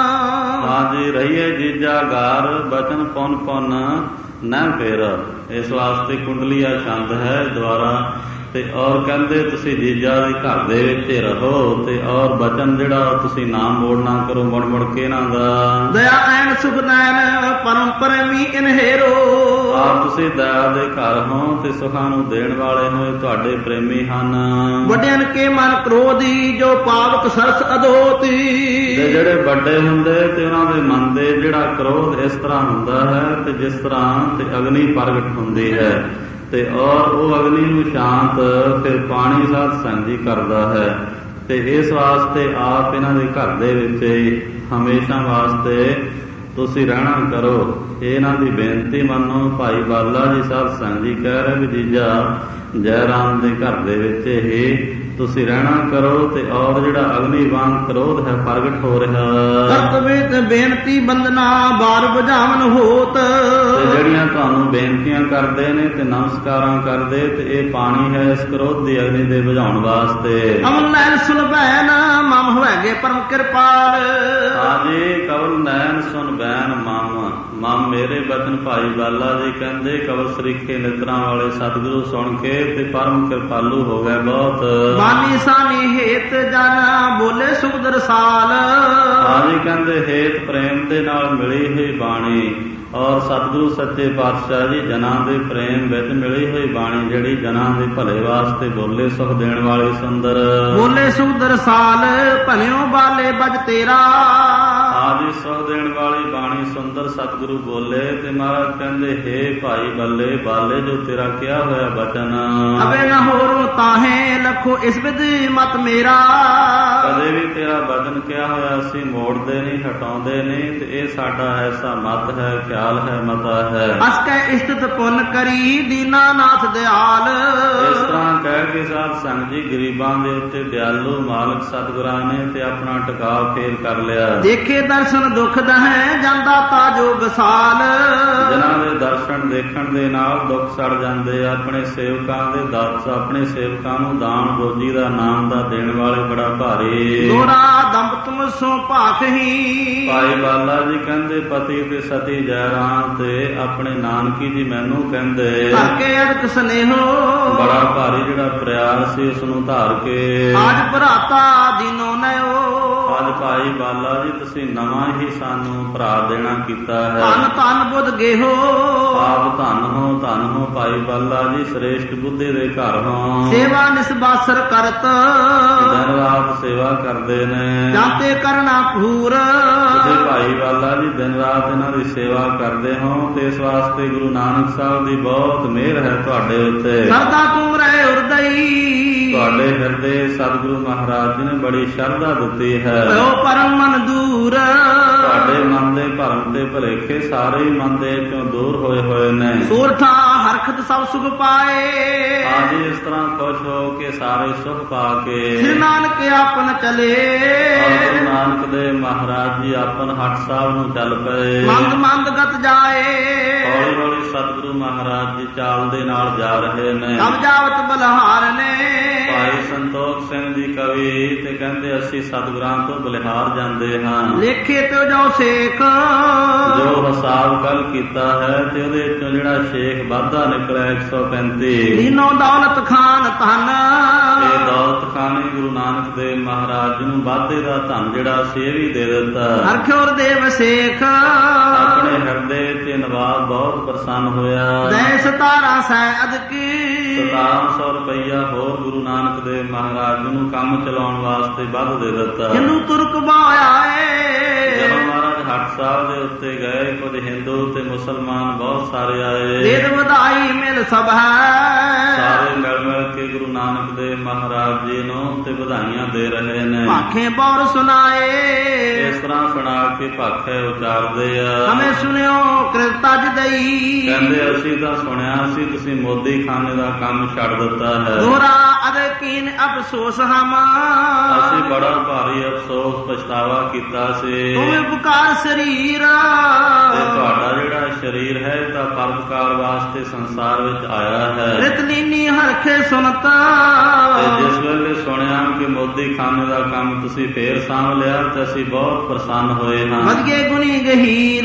ਹਾਂਜੀ, ਰਹੀਏ ਜੀਜਾ ਗਾਰ ਬਚਨ ਪੁੰਨ ਪੁੰਨ ਨਾ ਫੇਰ। ਇਸ ਵਾਸਤੇ ਕੁੰਡਲੀ ਆ ਛੰਦ ਹੈ ਦੁਆਰਾ। ਤੇ ਔਰ ਕਹਿੰਦੇ ਤੁਸੀਂ ਜੀਜਾ ਦੇ ਘਰ ਦੇ ਵਿੱਚ ਰਹੋ ਤੇ ਔਰ ਬਚਨ ਜਿਹੜਾ ਤੁਸੀਂ ਨਾਮ ਮੋੜ ਨਾ ਕਰੋ ਮੁੜ ਮੁੜ ਕੇ ਇਹਨਾਂ ਦਾ। ਦਇਆ ਐਨ ਸੁਖ ਨੈਣ ਪਰਮ ਪ੍ਰੇਮੀ ਇਨਹੇਰੋ। ਆਪ ਤੁਸੀਂ ਦਇਆ ਦੇ ਘਰ ਹੋ ਤੇ ਸੁਖਾਂ ਨੂੰ ਦੇਣ ਵਾਲੇ ਹੋਏ ਤੁਹਾਡੇ ਪ੍ਰੇਮੀ ਹਨ। ਵੱਡਿਆਂ ਕੇ ਮਨ ਕ੍ਰੋਧੀ ਜੋ ਪਾਵਕ ਸਰਸ ਅਧੋਤੀ। ਤੇ ਜਿਹੜੇ ਵੱਡੇ ਹੁੰਦੇ ਤੇ ਉਹਨਾਂ ਦੇ ਮਨ ਦੇ ਜਿਹੜਾ ਕ੍ਰੋਧ ਇਸ ਤਰ੍ਹਾਂ ਹੁੰਦਾ ਹੈ ਤੇ ਜਿਸ ਤਰ੍ਹਾਂ ਤੇ ਅਗਨੀ ਪ੍ਰਗਟ ਹੁੰਦੀ ਹੈ ਤੇ ਔਰ ਉਹ ਅਗਨੀ ਨੂੰ ਸ਼ਾਂਤ ਫਿਰ ਪਾਣੀ ਸਾਧ ਸੰਜੀ ਕਰਦਾ ਹੈ। ਤੇ ਇਸ ਵਾਸਤੇ ਆਪ ਇਹਨਾਂ ਦੇ ਘਰ ਦੇ ਵਿੱਚ ਹਮੇਸ਼ਾ ਵਾਸਤੇ ਤੁਸੀਂ ਰਹਿਣਾ ਕਰੋ। ਇਹਨਾਂ ਦੀ ਬੇਨਤੀ ਮੰਨੋ। ਭਾਈ ਬਾਲਾ ਜੀ ਸਾਧ ਸੰਜੀ ਕਹਿ ਰਹੇ ਵੀ ਜੀਜਾ ਜੈ ਰਾਮ ਦੇ ਘਰ ਦੇ ਵਿੱਚ ਹੀ ਤੁਸੀਂ ਰਹਿਣਾ ਕਰੋ ਤੇ ਔਰ ਜਿਹੜਾ ਅਗਨੀ ਵਾਂਗ ਕ੍ਰੋਧ ਹੈ ਪ੍ਰਗਟ ਹੋ ਰਿਹਾ। ਕਰਤਵੇ ਬੇਨਤੀ ਬੰਦਨਾ ਬਾਰ ਬੁਝਾਵਨ ਹੋਤ। ਤੇ ਜਿਹੜੀਆਂ ਤੁਹਾਨੂੰ ਬੇਨਤੀਆਂ ਕਰਦੇ ਨੇ ਤੇ ਨਮਸਕਾਰਾਂ ਕਰਦੇ ਤੇ ਇਹ ਪਾਣੀ ਹੈ ਇਸ ਕ੍ਰੋਧ ਦੀ ਅਗਨੀ ਦੇ ਬੁਝਾਉਣ ਵਾਸਤੇ। ਅਮਨ ਨੈਣ ਸੁਨ ਬੈਨ ਮਮ ਹੋਏਗੇ ਪਰਮ ਕਿਰਪਾਲ। ਹਾਂਜੀ, ਕਵਲ ਨੈਣ ਸੁਨ ਬੈਨ ਮਮ ਮੇਰੇ ਬਚਨ ਭਾਈ ਬਾਲਾ ਜੀ ਕਹਿੰਦੇ ਕਵਲ ਸਰੀਖੇ ਨਿਤਰਾਂ ਵਾਲੇ ਸਤਿਗੁਰੂ ਸੁਣ ਕੇ ਤੇ ਪਰਮ ਕਿਰਪਾਲੂ ਹੋ ਗਏ ਬਹੁਤ। ਬਾਨੀ ਸਾਨੀ ਹੇਤ ਜਨ ਬੋਲੇ ਸੁਖ ਦਰਸਾਲ। ਹਾਂਜੀ, ਕਹਿੰਦੇ ਹੇਤ ਪ੍ਰੇਮ ਦੇ ਨਾਲ ਮਿਲੀ ਹੋਈ ਬਾਣੀ ਔਰ ਸਤਿਗੁਰੂ ਸੱਚੇ ਪਾਤਸ਼ਾਹ ਜੀ ਜਨਾਂ ਦੇ ਪ੍ਰੇਮ ਵਿੱਚ ਮਿਲੀ ਹੋਈ ਬਾਣੀ ਜਿਹੜੀ ਜਨਾਂ ਦੇ ਭਲੇ ਵਾਸਤੇ ਬੋਲੇ ਸੁਖ ਦੇਣ ਵਾਲੀ ਸੁੰਦਰ। ਬੋਲੇ ਸੁਖ ਦਰਸਾਲ ਭਲਿਓ ਬਾਲੇ ਬਜ ਤੇਰਾ। ਆਦਿ ਸੁਖ ਦੇਣ ਵਾਲੀ ਬਾਣੀ ਸੁੰਦਰ ਸਤਿਗੁਰੂ ਬੋਲੇ ਤੇ ਮਹਾਰਾਜ ਕਹਿੰਦੇ ਹੇ ਭਾਈ ਬੱਲੇ ਬਾਲੇ ਜੋ ਤੇਰਾ ਕਿਹਾ ਹੋਇਆ ਬਚਨ। ਅਬੇ ਨਾ ਹੋਰੋ ਤਾਹੇ ਲਖੋ ਇਸ ਵਿਦ ਮਤ ਮੇਰਾ। ਕਦੇ ਵੀ ਤੇਰਾ ਬਚਨ ਕਿਹਾ ਹੋਇਆ ਅਸੀਂ ਮੋੜਦੇ ਨਹੀਂ ਹਟਾਉਂਦੇ ਨਹੀਂ ਤੇ ਇਹ ਸਾਡਾ ਐਸਾ ਮਤ ਹੈ ਖਿਆਲ ਹੈ ਮਤਾ ਹੈ। ਅਸ ਕੈ ਇਸਤਤ ਪੁੰਨ ਕਰੀ ਦੀਨਾਨਾਥ ਦਿਆਲ। ਇਸ ਤਰ੍ਹਾਂ ਕਹਿ ਕੇ ਸਾਧ ਸੰਗਤ ਜੀ ਗਰੀਬਾਂ ਦੇ ਉੱਤੇ ਦਿਆਲੂ ਮਾਲਕ ਸਤਿਗੁਰਾਂ ਨੇ ਤੇ ਆਪਣਾ ਟਿਕਾਅ ਫੇਰ ਕਰ ਲਿਆ। ਦੇਖੇ ਦਰਸ਼ਨ ਦੁਖ ਦਹੈ ਜਾਂਦਾ ਤਾਜੋ ਵਿਸਾਲ। ਜਿਨ੍ਹਾਂ ਦੇ ਦਰਸ਼ਨ ਦੇਖਣ ਦੇ ਨਾਲ ਦੁੱਖ ਸੜ ਜਾਂਦੇ ਆਪਣੇ ਸੇਵਕਾਂ ਦੇ ਦਾਸ ਆਪਣੇ ਸੇਵਕਾਂ ਨੂੰ ਦਾਨ ਰੋਜੀ ਦਾ ਨਾਮ ਦਾ ਦੇਣ ਵਾਲੇ ਬੜਾ ਭਾਰੀ। ਲੋੜਾ ਦੰਬ ਤੁਮ ਸੋ ਭਾਖਹੀ। ਭਾਈ ਬਾਲਾ ਜੀ ਕਹਿੰਦੇ ਪਤੀ ਤੇ ਸਤੀ ਜੈ ਰਾਮ ਤੇ ਆਪਣੇ ਨਾਨਕੀ ਜੀ ਮੈਨੂੰ ਕਹਿੰਦੇ ਧਾਕੇ ਅਰਕ ਸਨੇਹੋ। ਬੜਾ ਭਾਰੀ ਜਿਹੜਾ ਪਿਆਰ ਸੀ ਉਸ ਨੂੰ ਧਾਰ ਕੇ ਆਜ ਭਰਾਤਾ ਦੀਨੋ ਨਯੋ। ਅੱਜ ਭਾਈ ਬਾਲਾ ਜੀ ਤੁਸੀਂ ਨਵਾਂ ਹੀ ਸਾਨੂੰ ਭਰਾ ਦੇਣਾ ਕੀਤਾ ਹੈ। ਧੰਨ ਧੰਨ ਬੁੱਧ ਗੇਹੋ। ਆਪ ਧੰਨ ਹੋ ਭਾਈ ਬਾਲਾ ਜੀ ਸ੍ਰੇਸ਼ਟ ਬੁੱਧੀ ਦੇ ਘਰ ਹੋ। ਸੇਵਾ ਨਿਸਬਾਸਰ ਕਰਤ ਦਿਨ ਰਾਤ ਸੇਵਾ ਕਰਦੇ ਨੇ। ਜਾਂਤੇ ਕਰਨਾ ਪੂਰ। ਤੁਸੀਂ ਭਾਈ ਬਾਲਾ ਜੀ ਦਿਨ ਰਾਤ ਇਹਨਾਂ ਦੀ ਸੇਵਾ ਕਰਦੇ ਹੋ ਤੇ ਇਸ ਵਾਸਤੇ ਗੁਰੂ ਨਾਨਕ ਸਾਹਿਬ ਦੀ ਬਹੁਤ ਮਿਹਰ ਹੈ ਤੁਹਾਡੇ ਉੱਤੇ। ਸਰਦਾ ਤੂੰ ਰਹਿ ਉਰਦਈ। ਤੁਹਾਡੇ ਹਿਰਦੇ ਸਤਿਗੁਰੂ ਮਹਾਰਾਜ ਜੀ ਨੇ ਬੜੀ ਸ਼ਰਧਾ ਦਿੱਤੀ ਹੈ। ਉਹ ਪਰਮ ਮਨ ਦੂਰ। ਤੁਹਾਡੇ ਮਨ ਦੇ ਭਰਮ ਤੇ ਭੁਲੇਖੇ ਸਾਰੇ ਹੀ ਮਨ ਦੇ ਚੋਂ ਦੂਰ ਹੋਏ ਨੇ। ਸੂਰਠਾ ਹਰਖਤ ਸਭ ਸੁਖ ਪਾਏ। ਆਜੀ ਇਸ ਤਰ੍ਹਾਂ ਖੁਸ਼ ਹੋ ਕੇ ਸਾਰੇ ਸੁਖ ਪਾ ਕੇ ਸ੍ਰੀ ਨਾਨਕ ਆਪਨ ਚਲੇ। ਗੁਰੂ ਨਾਨਕ ਦੇ ਮਹਾਰਾਜ ਜੀ ਆਪਨ ਹੱਟ ਸਾਹਿਬ ਨੂੰ ਚੱਲ ਪਏ। ਮੰਦ ਮੰਦ ਗਤ ਜਾਏ। ਹੌਲੀ ਹੌਲੀ ਸਤਿਗੁਰੂ ਮਹਾਰਾਜ ਜੀ ਚਾਲ ਦੇ ਨਾਲ ਜਾ ਰਹੇ ਨੇ। ਕਬ ਜਾਵਤ ਬਲਹਾਰ ਨੇ। ਭਾਈ ਸੰਤੋਖ ਸਿੰਘ ਜੀ ਕਵੀ ਤੇ ਕਹਿੰਦੇ ਅਸੀਂ ਸਤਿਗੁਰਾਂ ਤੋਂ ਬਲਿਹਾਰ ਜਾਂਦੇ ਹਾਂ। ਲੇਖੇ ਤੇ ਜੋ ਸੇਖ ਜੋ ਹਿਸਾਬ ਕੱਲ ਕੀਤਾ ਹੈ ਤੇ ਉਹਦੇ ਵਿੱਚੋਂ ਜਿਹੜਾ ਸ਼ੇਖ ਵਾਧਾ ਨਿਕਲਿਆ 135। ਲੀਨੋ ਦੌਲਤ ਖਾਨ ਧਨ। ਇਹ ਦੌਲਤ ਖਾਨ ਹੀ ਗੁਰੂ ਨਾਨਕ ਦੇਵ ਮਹਾਰਾਜ ਜੀ ਨੂੰ ਵਾਧੇ ਦਾ ਧਨ ਜਿਹੜਾ ਸੀ ਇਹ ਵੀ ਦੇ ਦਿੱਤਾ। ਹਰਖਿਓਰ ਦੇਵ ਸੇਖ ਆਪਣੇ ਹਿਰਦੇ ਤੇ ਨਵਾਬ ਬਹੁਤ ਪ੍ਰਸੰਨ ਹੋਇਆ। ਦੇ 17 ਸੈਅਦ ਕੀ 1700 ਰੁਪਈਆ ਹੋਰ ਗੁਰੂ ਨਾਨਕ ਦੇਵ ਮਹਾਰਾਜ ਜੀ ਨੂੰ ਕੰਮ ਚਲਾਉਣ ਵਾਸਤੇ ਵੱਧ ਦੇ ਦਿੱਤਾ। ਹਿੰਦੂ ਤੁਰਕ ਬਾਇਆ ਜਦੋਂ ਮਹਾਰਾਜ ਹੱਟ ਸਾਹਿਬ ਦੇ ਉੱਤੇ ਗਏ ਕੁਝ ਹਿੰਦੂ ਤੇ ਮੁਸਲਮਾਨ ਬਹੁਤ ਸਾਰੇ ਆਏ। ਵੇਦ ਵਧਾਈ ਮਿਲ ਸਭ ਹੈ। ਸਾਰੇ ਮਿਲ ਕੇ ਗੁਰੂ ਨਾਨਕ ਦੇਵ ਮਹਾਰਾਜ ਜੀ ਨੂੰ ਤੇ ਵਧਾਈਆਂ ਦੇ ਰਹੇ ਨੇ। ਭਾਖੇ ਬੌਰ ਸੁਣਾਏ। ਇਸ ਤਰ੍ਹਾਂ ਸੁਣਾ ਕੇ ਭਾਖੇ ਉਚਾਰਦੇ ਆ। ਹਮੇ ਸੁਣਿਓ ਕਿਰਤਾ ਜਦਈ। ਕਹਿੰਦੇ ਅਸੀਂ ਤਾਂ ਸੁਣਿਆ ਸੀ ਤੁਸੀਂ ਮੋਦੀ ਖਾਨੇ ਦਾ ਕੰਮ ਛੱਡ ਦਿੱਤਾ ਹੈ। ਦੋਹਰਾ ਅਦਕੀਨ ਅਫਸੋਸ ਹਮ। ਅਸੀਂ ਬੜਾ ਭਾਰੀ ਅਫਸੋਸ ਪਛਤਾਵਾ ਕੀਤਾ ਸੀ। ਤੁਮੇ ਪੁਕਾਰ ਸਰੀਰ। ਤੇ ਤੁਹਾਡਾ ਜਿਹੜਾ ਸਰੀਰ ਹੈ ਤਾਂ ਪਰਉਪਕਾਰ ਵਾਸਤੇ ਸੰਸਾਰ ਵਿੱਚ ਆਇਆ ਹੈ। ਰਿਤਲੀਨੀ ਹਰਖੇ ਸੁਨਤਾ। ਤੇ ਜਿਸ ਵੇਲੇ ਸੁਣਿਆ ਕਿ ਮੋਦੀ ਖਾਨੇ ਦਾ ਕੰਮ ਤੁਸੀਂ ਫੇਰ ਸਾਂਭ ਲਿਆ ਤੇ ਅਸੀਂ ਬਹੁਤ ਪ੍ਰਸੰਨ ਹੋਏ ਹਾਂ। ਵਧਗੇ ਗੁਣੀ ਗਹੀਰ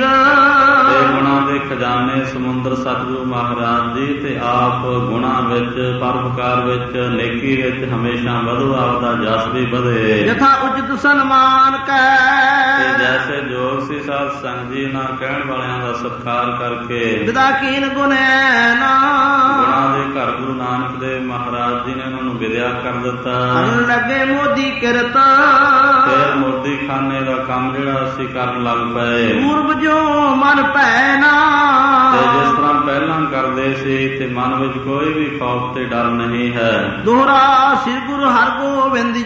ਤੇ ਗੁਣਾਂ ਦੇ ਖਜ਼ਾਨੇ ਸਮੁੰਦਰ ਸਤਿਗੁਰੂ ਮਹਾਰਾਜ ਜੀ ਤੇ ਆਪ ਗੁਣਾਂ ਵਿੱਚ ਪਰਉਪਕਾਰ ਵਿੱਚ ਨੇਕੀ ਵਿੱਚ ਹਮੇਸ਼ਾ ਵਧੋ, ਆਪਦਾ ਜਸ ਵੀ ਵਧੇ। ਯਥਾ ਉਚਿਤ ਸਨਮਾਨ ਕੈ ਤੇ ਜੈਸੇ ਜੋਗ ਸੀ ਸਾਧ ਸੰਗ ਜੀ ਨਾਲ ਕਹਿਣ ਵਾਲਿਆਂ ਦਾ ਸਤਿਕਾਰ ਕਰਕੇ ਵਿਦਾ ਕੀਨ ਗੁਣੈ ਨਾ ਗੁਣਾਂ ਦੇ ਘਰ ਗੁਰੂ ਨਾਨਕ ਦੇਵ ਮਹਾਰਾਜ ਜੀ ਨੇ ਉਹਨਾਂ ਨੂੰ ਵਿਦਿਆ ਕਰ ਦਿੱਤਾ। ਕਰਨ ਲੱਗੇ ਮੋਦੀ ਕਿਰਤ ਫਿਰ ਮੋਦੀ ਖਾਨੇ ਦਾ ਕੰਮ ਜਿਹੜਾ ਅਸੀਂ ਕਰਨ ਲੱਗ ਪਏ। ਪੂਰਬ ਜੋ ਮਨ ਭੈ ਨਾ ਤੇ ਜਿਸ ਤਰ੍ਹਾਂ ਪਹਿਲਾਂ ਕਰਦੇ ਸੀ ਤੇ ਮਨ ਵਿੱਚ ਕੋਈ ਵੀ ਖੌਫ ਤੇ ਡਰ ਨਹੀਂ ਹੈ। ਦੋਹਰਾ ਸ੍ਰੀ ਗੁਰੂ ਹਰਗੋਬਿੰਦ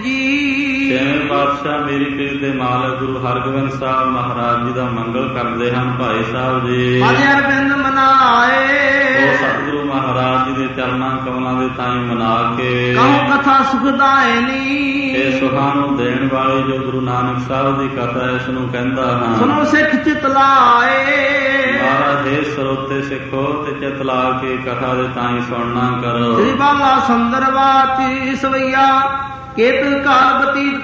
ਜੀ ਛੇਵੇਂ ਪਾਤਸ਼ਾਹ ਮੇਰੀ ਪੀਰ ਦੇ ਮਾਲਕ ਗੁਰੂ ਹਰਗੋਬਿੰਦ ਸਾਹਿਬ ਮਹਾਰਾਜ ਜੀ ਦਾ ਮੰਗਲ ਕਰਦੇ ਹਨ। ਭਾਈ ਸਾਹਿਬ ਜੀ ਪਦ ਅਰਬਿੰਦ ਮਨਾਏ ਉਹ ਸਤਿਗੁਰੂ ਮਹਾਰਾਜ ਜੀ ਦੇ ਚਰਨਾਂ ਕਮਲਾਂ ਦੇ ਤਾਈਂ ਮਨਾ ਕੇ ਕਹੋ ਕਥਾ ਸੁਖਦਾਇਨੀ ਇਹ ਸੁਖਾਂ ਨੂੰ ਦੇਣ ਵਾਲੀ ਜੋ ਗੁਰੂ ਨਾਨਕ ਸਾਹਿਬ ਦੀ ਕਥਾ ਇਸ ਨੂੰ ਕਹਿੰਦਾ ਹਾਂ। ਸੁਣੋ ਸਿੱਖ ਚਿਤ ਲਾਏ ਮਹਾਰਾਜ ਦੇ ਸਰੋਤੇ ਸਿੱਖੋ ਤੇ ਚਿਤ ਲਾ ਕੇ ਕਥਾ ਦੇ ਤਾਈਂ ਸੁਣਨਾ ਕਰੋ। ਸ੍ਰੀ ਬਾਲਾ ਸੁੰਦਰਵਾਤੀ ਸਵਈਆ ਕੇਤ ਕਾਲ ਬਤੀਤ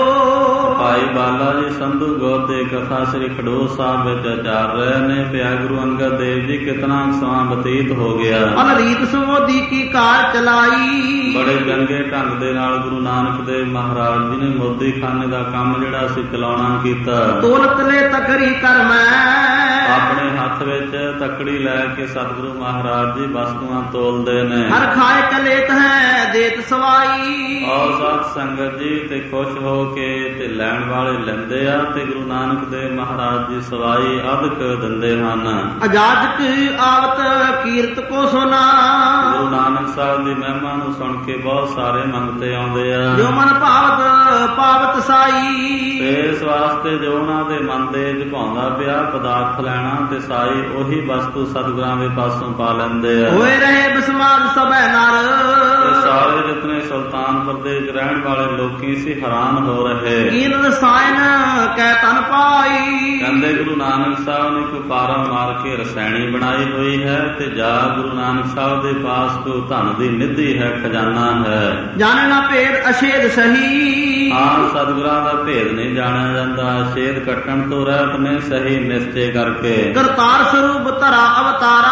ਭਇਓ। ਭਾਈ ਬਾਲਾ ਜੀ ਸੰਧੂ ਗੋਤੇ ਕਥਾ ਸ੍ਰੀ ਖਡੂਰ ਸਾਹਿਬ ਵਿੱਚ ਆਚਾਰ ਰਹੇ ਨੇ। ਪਿਆ ਗੁਰੂ ਅੰਗਦ ਦੇਵ ਜੀ ਕਿਤਨਾ ਸਮਾਂ ਬਤੀਤ ਹੋ ਗਿਆ। ਅਨ ਰੀਤ ਸਮੋਦੀ ਕੀ ਕਾਰ ਚਲਾਈ ਬੜੇ ਚੰਗੇ ਢੰਗ ਦੇ ਨਾਲ ਗੁਰੂ ਨਾਨਕ ਦੇਵ ਮਹਾਰਾਜ ਜੀ ਨੇ ਮੋਦੀ ਖਾਨੇ ਦਾ ਕੰਮ ਜਿਹੜਾ ਅਸੀਂ ਚਲਾਉਣਾ ਕੀਤਾ। ਤੋਲਤ ਲੈ ਤਕਰੀ ਕਰ ਮੈਂ ਆਪਣੇ ਹੱਥ ਵਿੱਚ ਤਕੜੀ ਲੈ ਕੇ ਸਤਿਗੁਰੂ ਮਹਾਰਾਜ ਜੀ ਵਸਤੂਆਂ ਤੋਲਦੇ ਨੇ। ਹਰ ਖਾਏ ਕਲੇਤ ਹੈ ਦੇਤ ਸਵਾਈ ਔਰ ਸਾਧ ਸੰਗਤ ਜੀ ਤੇ ਖੁਸ਼ ਹੋ ਕੇ ਤੇ ਲੈਣ ਵਾਲੇ ਲੈਂਦੇ ਆ ਤੇ ਗੁਰੂ ਨਾਨਕ ਦੇਵ ਮਹਾਰਾਜ ਜੀ ਸਵਾਈ ਅਧਿਕ ਦਿੰਦੇ ਹਨ। ਅਜਾਜਕ ਆਵਤ ਕੀਰਤ ਕੋ ਸੁਨਾ ਗੁਰੂ ਨਾਨਕ ਸਾਹਿਬ ਦੀ ਮਹਿਮਾ ਨੂੰ ਸੁਣ ਕੇ ਬਹੁਤ ਸਾਰੇ ਮੰਗਤੇ ਆਉਂਦੇ ਆ। ਜੋ ਮਨ ਭਾਵਤ ਪਾਵਤ ਸਾਈ ਤੇ ਇਸ ਵਾਸਤੇ ਜੋ ਉਹਨਾਂ ਦੇ ਮਨ ਦੇ ਝਪਾਉਂਦਾ ਪਿਆ ਪਦਾਰਥ ਲੈਣਾ ਤੇ ਸਾਈ ਉਹੀ ਵਸਤੂ ਸਤਿਗੁਰਾਂ ਦੇ ਪਾਸੋਂ ਪਾ ਲੈਂਦੇ ਆ। ਹੋਏ ਰਹੇ ਬਿਸਮਾਦ ਸਭੈ ਨਰ ਤੇ ਸਾਰੇ ਜਿਤਨੇ ਸੁਲਤਾਨਪੁਰ ਦੇ ਰਹਿਣ ਵਾਲੇ ਲੋਕੀ ਸੀ ਹੈਰਾਨ ਹੋ ਰਹੇ। ਕੀਨ ਰਸਾਇਣ ਕੈ ਤਨ ਪਾਈ ਕਹਿੰਦੇ ਗੁਰੂ ਨਾਨਕ ਸਾਹਿਬ ਨੇ ਕੋਈ ਪਾਰਾ ਮਾਰ ਕੇ ਰਸੈਣੀ ਬਣਾਈ ਹੋਈ ਹੈ ਤੇ ਜਾ ਗੁਰੂ ਨਾਨਕ ਸਾਹਿਬ ਦੇ ਪਾਸ ਕੋਈ ਧਨ ਦੀ ਨਿਧੀ ਹੈ, ਖਜ਼ਾਨਾ ਹੈ। ਜਾਣੇ ਨਾ ਭੇਦ ਅਸ਼ੇਦ ਸਹੀ ਹਾਂ ਸਤਿਗੁਰਾਂ ਦਾ ਭੇਦ ਨਹੀਂ ਜਾਣਿਆ ਜਾਂਦਾ। ਛੇਦ ਕੱਟਣ ਤੋਂ ਰਹਿਤ ਨੇ ਸਹੀ ਨਿਸ਼ਚੇ ਕਰਕੇ। ਕਰਤਾਰ ਸਰੂਪ ਧਰਾ ਅਵਤਾਰਾ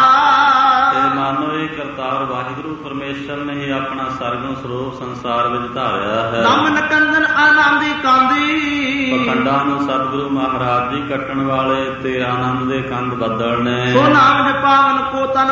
ਤੇ ਮਾਨੋ ਇਹ ਕਰਤਾਰ ਵਾਹਿਗੁਰੂ ਪਰਮੇਸ਼ਰ ਨੇ ਹੀ ਆਪਣਾ ਸਰਗੁਣ ਸਰੂਪ ਸੰਸਾਰ ਵਿੱਚ ਧਾਰਿਆ ਹੈ। ਦਮ ਨਕੰਦਨ ਆਨੰਦੀ ਕਾਂਦੀ ਪਖੰਡਾਂ ਨੂੰ ਸਤਿਗੁਰੂ ਮਹਾਰਾਜ ਜੀ ਕੱਟਣ ਵਾਲੇ ਤੇ ਆਨੰਦ ਦੇ ਕੰਦ ਬੱਦਲ ਨੇ। ਸੋ ਨਾਮ ਜਪਾਵਨ ਕੋ ਤਨ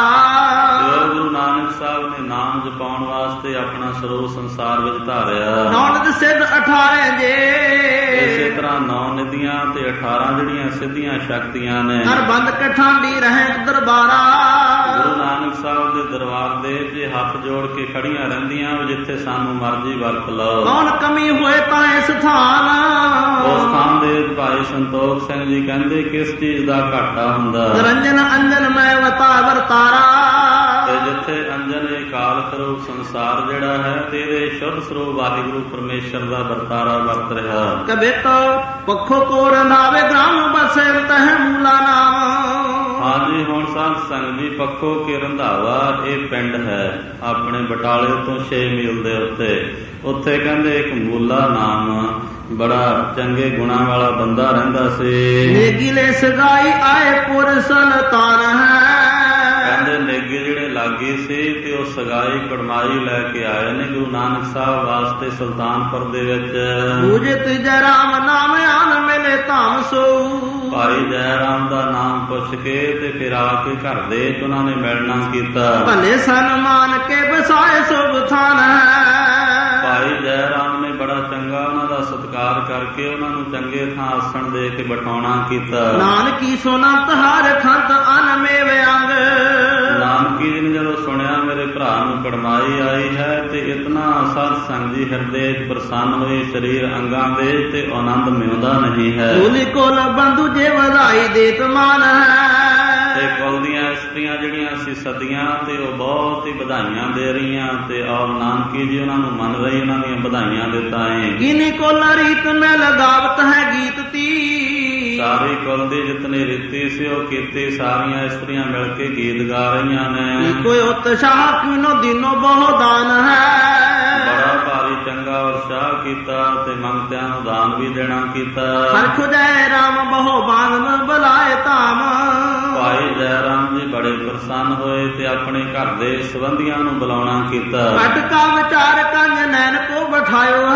ਧਾਰਾ ਗੁਰੂ ਨਾਨਕ ਸਾਹਿਬ ਨੇ ਨਾਮ ਜਪਾਉਣ ਵਾਸਤੇ ਆਪਣਾ ਸਰੂਪ ਸੰਸਾਰ ਵਿੱਚ ਧਾਰਿਆ। ਨੌਨਦ ਸਿੱਧ 18 ਜੇ ਇਸੇ ਤਰ੍ਹਾਂ 9 ਨਿਧੀਆਂ ਤੇ 18 ਜਿਹੜੀਆਂ ਸਿੱਧੀਆਂ ਸ਼ਕਤੀਆਂ ਨੇ। ਹਰ ਬੰਦ ਕਠਾਂਡੀ ਰਹੇ ਦਰਬਾਰਾ ਗੁਰੂ ਨਾਨਕ ਸਾਹਿਬ ਦੇ ਦਰਬਾਰ ਦੇ ਜੇ ਹੱਥ ਜੋੜ ਕੇ ਖੜੀਆਂ ਰਹਿੰਦੀਆਂ ਜਿੱਥੇ ਸਾਨੂੰ ਮਰਜ਼ੀ ਵਰਤ ਲਓ। ਕੌਣ ਕਮੀ ਹੋਏ ਤਾਂ ਇਸ ਸਥਾਨ ਉਸ ਥਾਂ ਦੇ ਭਾਈ ਸੰਤੋਖ ਸਿੰਘ ਜੀ ਕਹਿੰਦੇ ਕਿਸ ਚੀਜ਼ ਦਾ ਘਾਟਾ ਹੁੰਦਾ। ਨਿਰੰਜਨ ਅੰਜਨ ਮੈਂ ਵਤਾ ਵਰਤਾਰਾ ਤੇ ਜਿੱਥੇ ਅੰਜਨ ਇਹ ਕਾਲ ਸਰੂਪ ਸੰਸਾਰ ਜਿਹੜਾ ਹੈ ਤੇ ਇਹਦੇ ਸ਼ੁੱਧ ਸਰੂਪ ਵਾਹਿਗੁਰੂ ਪਰਮੇਸ਼ਰ ਦਾ ਵਰਤਾਰਾ ਵਰਤ ਰਿਹਾ। ਕਬਿਤ ਪੱਖੋ ਕੋ ਰੰਧਾਵੇ ਗ੍ਰਾਮ ਬਸੇ ਤਹਿ ਮੂਲਾ ਨਾਮ। ਹਾਂਜੀ ਹੁਣ ਸਾਧ ਸੰਗਤ ਜੀ ਪੱਖੋ ਕੇ ਰੰਧਾਵਾ ਇਹ ਪਿੰਡ ਹੈ ਆਪਣੇ ਬਟਾਲੇ ਤੋਂ 6 ਮੀਲ ਦੇ ਉੱਤੇ। ਉੱਥੇ ਕਹਿੰਦੇ ਇੱਕ ਮੂਲਾ ਨਾਮ ਬੜਾ ਚੰਗੇ ਗੁਣਾਂ ਵਾਲਾ ਬੰਦਾ ਰਹਿੰਦਾ ਸੀ। ਨੇਗੀਲੇ ਸਗਾਈ ਆਏ ਪੁਰ ਸੁਲਤਾਨ ਹੈ। ਕਹਿੰਦੇ ਨੇਗੇ ਜਿਹੜੇ ਲਾਗੇ ਸੀ ਤੇ ਉਹ ਸਗਾਈ ਕੜਮਾਈ ਲੈ ਕੇ ਆਏ ਨੇ ਗੁਰੂ ਨਾਨਕ ਸਾਹਿਬ ਵਾਸਤੇ ਸੁਲਤਾਨਪੁਰ ਦੇ ਵਿੱਚ। ਪੂਜਿਤ ਜੈ ਰਾਮ ਨਾਮ ਆਨ ਮਿਲੇ ਧਾਮ ਸੋ। ਭਾਈ ਜੈ ਰਾਮ ਦਾ ਨਾਮ ਪੁੱਛ ਕੇ ਤੇ ਫਿਰ ਆ ਕੇ ਘਰ ਦੇ ਚ ਉਹਨਾਂ ਨੇ ਮਿਲਣਾ ਕੀਤਾ। ਭਲੇ ਸਨਮਾਨ ਕੇ ਬਸਾਏ ਸੁਭ ਥਾਨ ਹੈ। ਭਾਈ ਜੈ ਰਾਮ ਨੇ ਬੜਾ ਚੰਗਾ ਉਹਨਾਂ ਦਾ ਸਤਿਕਾਰ ਕਰਕੇ ਉਹਨਾਂ ਨੂੰ ਚੰਗੇ ਥਾਂ ਆਸਣ ਦੇ ਕੇ ਬਿਠਾਉਣਾ ਕੀਤਾ। ਨਾਨਕੀ ਸੋਨਾ ਤਹਾਰ ਖੰਤ ਅਨ ਮੇਵੇ ਅੰਗ। ਨਾਨਕੀ ਜੀ ਨੇ ਜਦੋਂ ਸੁਣਿਆ ਮੇਰੇ ਭਰਾ ਨੂੰ ਕੜਮਾਈ ਆਈ ਹੈ ਤੇ ਇਤਨਾ ਸਾਧ ਸੰਗ ਜੀ ਹਿਰਦੇ ਚ ਪ੍ਰਸੰਨ ਹੋਏ ਸਰੀਰ ਅੰਗਾਂ ਦੇ ਤੇ ਆਨੰਦ ਮਿਉਂਦਾ ਨਹੀਂ ਹੈ। ਭੂਲੀ ਕੋਲ ਬੰਧੂ ਜੇ ਵਧਾਈ ਦੇਤ ਮਾਨ ਹੈ। ਤੇ ਕੁਲ ਦੀਆਂ ਇਸਤਰੀਆਂ ਜਿਹੜੀਆਂ ਸੀ ਸਦੀਆਂ ਤੇ ਉਹ ਬਹੁਤ ਹੀ ਵਧਾਈਆਂ ਦੇ ਰਹੀਆਂ ਤੇ ਆਪ ਨਾਨਕੀ ਜੀ ਉਹਨਾਂ ਨੂੰ ਮੰਨ ਰਹੀ ਉਹਨਾਂ ਦੀਆਂ ਵਧਾਈਆਂ ਦੇ ਤਾਏ। ਕਿਨੀ ਕੋਲ ਰੀਤ ਮੈਂ ਲਗਾਵਤ ਹੈ ਗੀਤ ਤੀ। ਸਾਰੀ ਕੁਲ ਦੀ ਜਿਤਨੀ ਰੀਤੀ ਸੀ ਉਹ ਕੀਤੀ ਸਾਰੀਆਂ ਇਸਤਰੀਆਂ ਮਿਲ ਕੇ ਗੀਤ ਗਾ ਰਹੀਆਂ ਨੇ। ਕੋਈ ਉਤਸ਼ਾਹ ਕਿਨੋ ਦਿਨੋ ਬਹੁ ਦਾਨ ਹੈ। ਬੜਾ ਭਾਰੀ ਚੰਗਾ ਉਤਸ਼ਾਹ ਦੇਣਾ ਕੀਤਾ। ਹਰਖ ਜੈ ਰਾਮ ਬਹੁ ਬਾਂਧਨ ਬੁਲਾਏ ਧਾਮ। ਭਾਈ ਜੈ ਰਾਮ ਜੀ ਬੜੇ ਪ੍ਰਸੰਨ ਹੋਏ ਤੇ ਆਪਣੇ ਘਰ ਦੇ ਸੰਬੰਧੀਆਂ ਨੂੰ ਬੁਲਾਉਣਾ ਕੀਤਾ। ਅਟਕਾ ਵਿਚਾਰ ਕੰਜ ਨੈਣ ਕੋ ਬਿਠਾਇਓ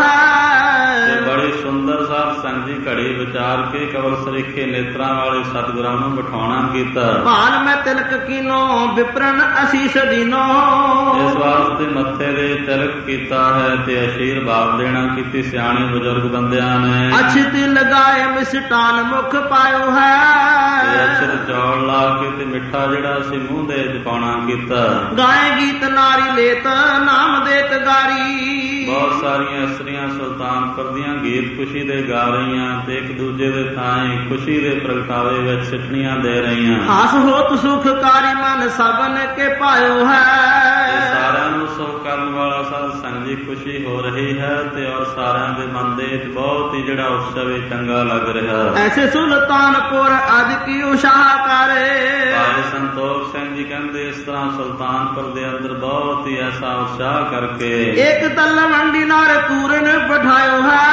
ਹੈ। ਤੇ ਬੜੀ ਸੁੰਦਰ ਸਾਧ ਸੰਗ ਜੀ ਘੜੀ ਵਿਚਾਰ ਕੇ ਕਵਲ ਸਰੀਖੇ ਨੇਤਰਾਂ ਵਾਲੇ ਸਤਿਗੁਰਾਂ ਨੂੰ ਬਿਠਾਉਣਾ ਕੀਤਾ। ਭਾਨ ਮੈਂ ਤਿਲਕ ਕੀਨੋ ਵਿਪਰਨ ਅਸੀਸ ਦੀਨੋ। ਇਸ ਵਾਸਤੇ ਮੱਥੇ ਦੇ ਤਿਲਕ ਕੀਤਾ ਹੈ ਤੇ ਅਸ਼ੀਰਵਾਦ ਦੇਣਾ ਕੀਤੀ ਸਿਆਣੇ ਬਜ਼ੁਰਗ ਬੰਦਿਆਂ ਨੇ। ਅਛਤ ਲਗਾਏ ਮਿਸਟਾਨ ਮੁਖ ਪਾਇਓ ਹੈ। ਅਛਤ ਚੌਲ ਲਾ ਕੇ ਤੇ ਮਿੱਠਾ ਜਿਹੜਾ ਅਸੀਂ ਮੂੰਹ ਦੇ ਵਿੱਚ ਪਾਉਣਾ ਕੀਤਾ। ਗਾਏ ਗੀਤ ਨਾਰੀ ਲੇਤ ਨਾਮ ਦੇਤ ਗਾਰੀ। ਬਹੁਤ ਸਾਰੀਆਂ ਇਸਤਰੀਆਂ ਸੁਲਤਾਨਪੁਰ ਦੀਆਂ ਗੀਤ ਖੁਸ਼ੀ ਦੇ ਗਾ ਰਹੀਆਂ ਤੇ ਇੱਕ ਦੂਜੇ ਦੇ ਥਾਂ ਖੁਸ਼ੀ ਦੇ ਪ੍ਰਗਟਾਵੇ ਵਿੱਚ ਸਿੱਠਣੀਆਂ ਦੇ ਰਹੀਆਂ। ਹਾਸ ਹੋਤ ਸੁਖਕਾਰੀ ਮਨ ਸਭਨ ਕੇ ਪਾਇਓ ਹੈ। ਸਾਰਿਆਂ ਨੂੰ ਸੁਖ ਕਰਨ ਵਾਲਾ ਸਾਧ ਸੰਗ ਜੀ ਖੁਸ਼ੀ ਹੋ ਰਹੀ ਹੈ ਤੇ ਔਰ ਸਾਰਿਆਂ ਦੇ ਮਨ ਦੇ ਵਿੱਚ ਬਹੁਤ ਹੀ ਜਿਹੜਾ ਉਤਸਵ ਚੰਗਾ ਲੱਗ ਰਿਹਾ। ਐਸੇ ਸੁਲਤਾਨਪੁਰ ਅਜ ਕੀ ਉਸ਼ਾਹ ਕਰੇ। ਭਾਈ ਸੰਤੋਖ ਸਿੰਘ ਜੀ ਕਹਿੰਦੇ ਇਸ ਤਰ੍ਹਾਂ ਸੁਲਤਾਨਪੁਰ ਦੇ ਅੰਦਰ ਬਹੁਤ ਹੀ ਐਸਾ ਉਤਸ਼ਾਹ ਕਰਕੇ ਇੱਕ ਤਲਵੰਡੀ ਨਾਲ ਪੂਰਨ ਬਿਠਾਇਓ ਹੈ।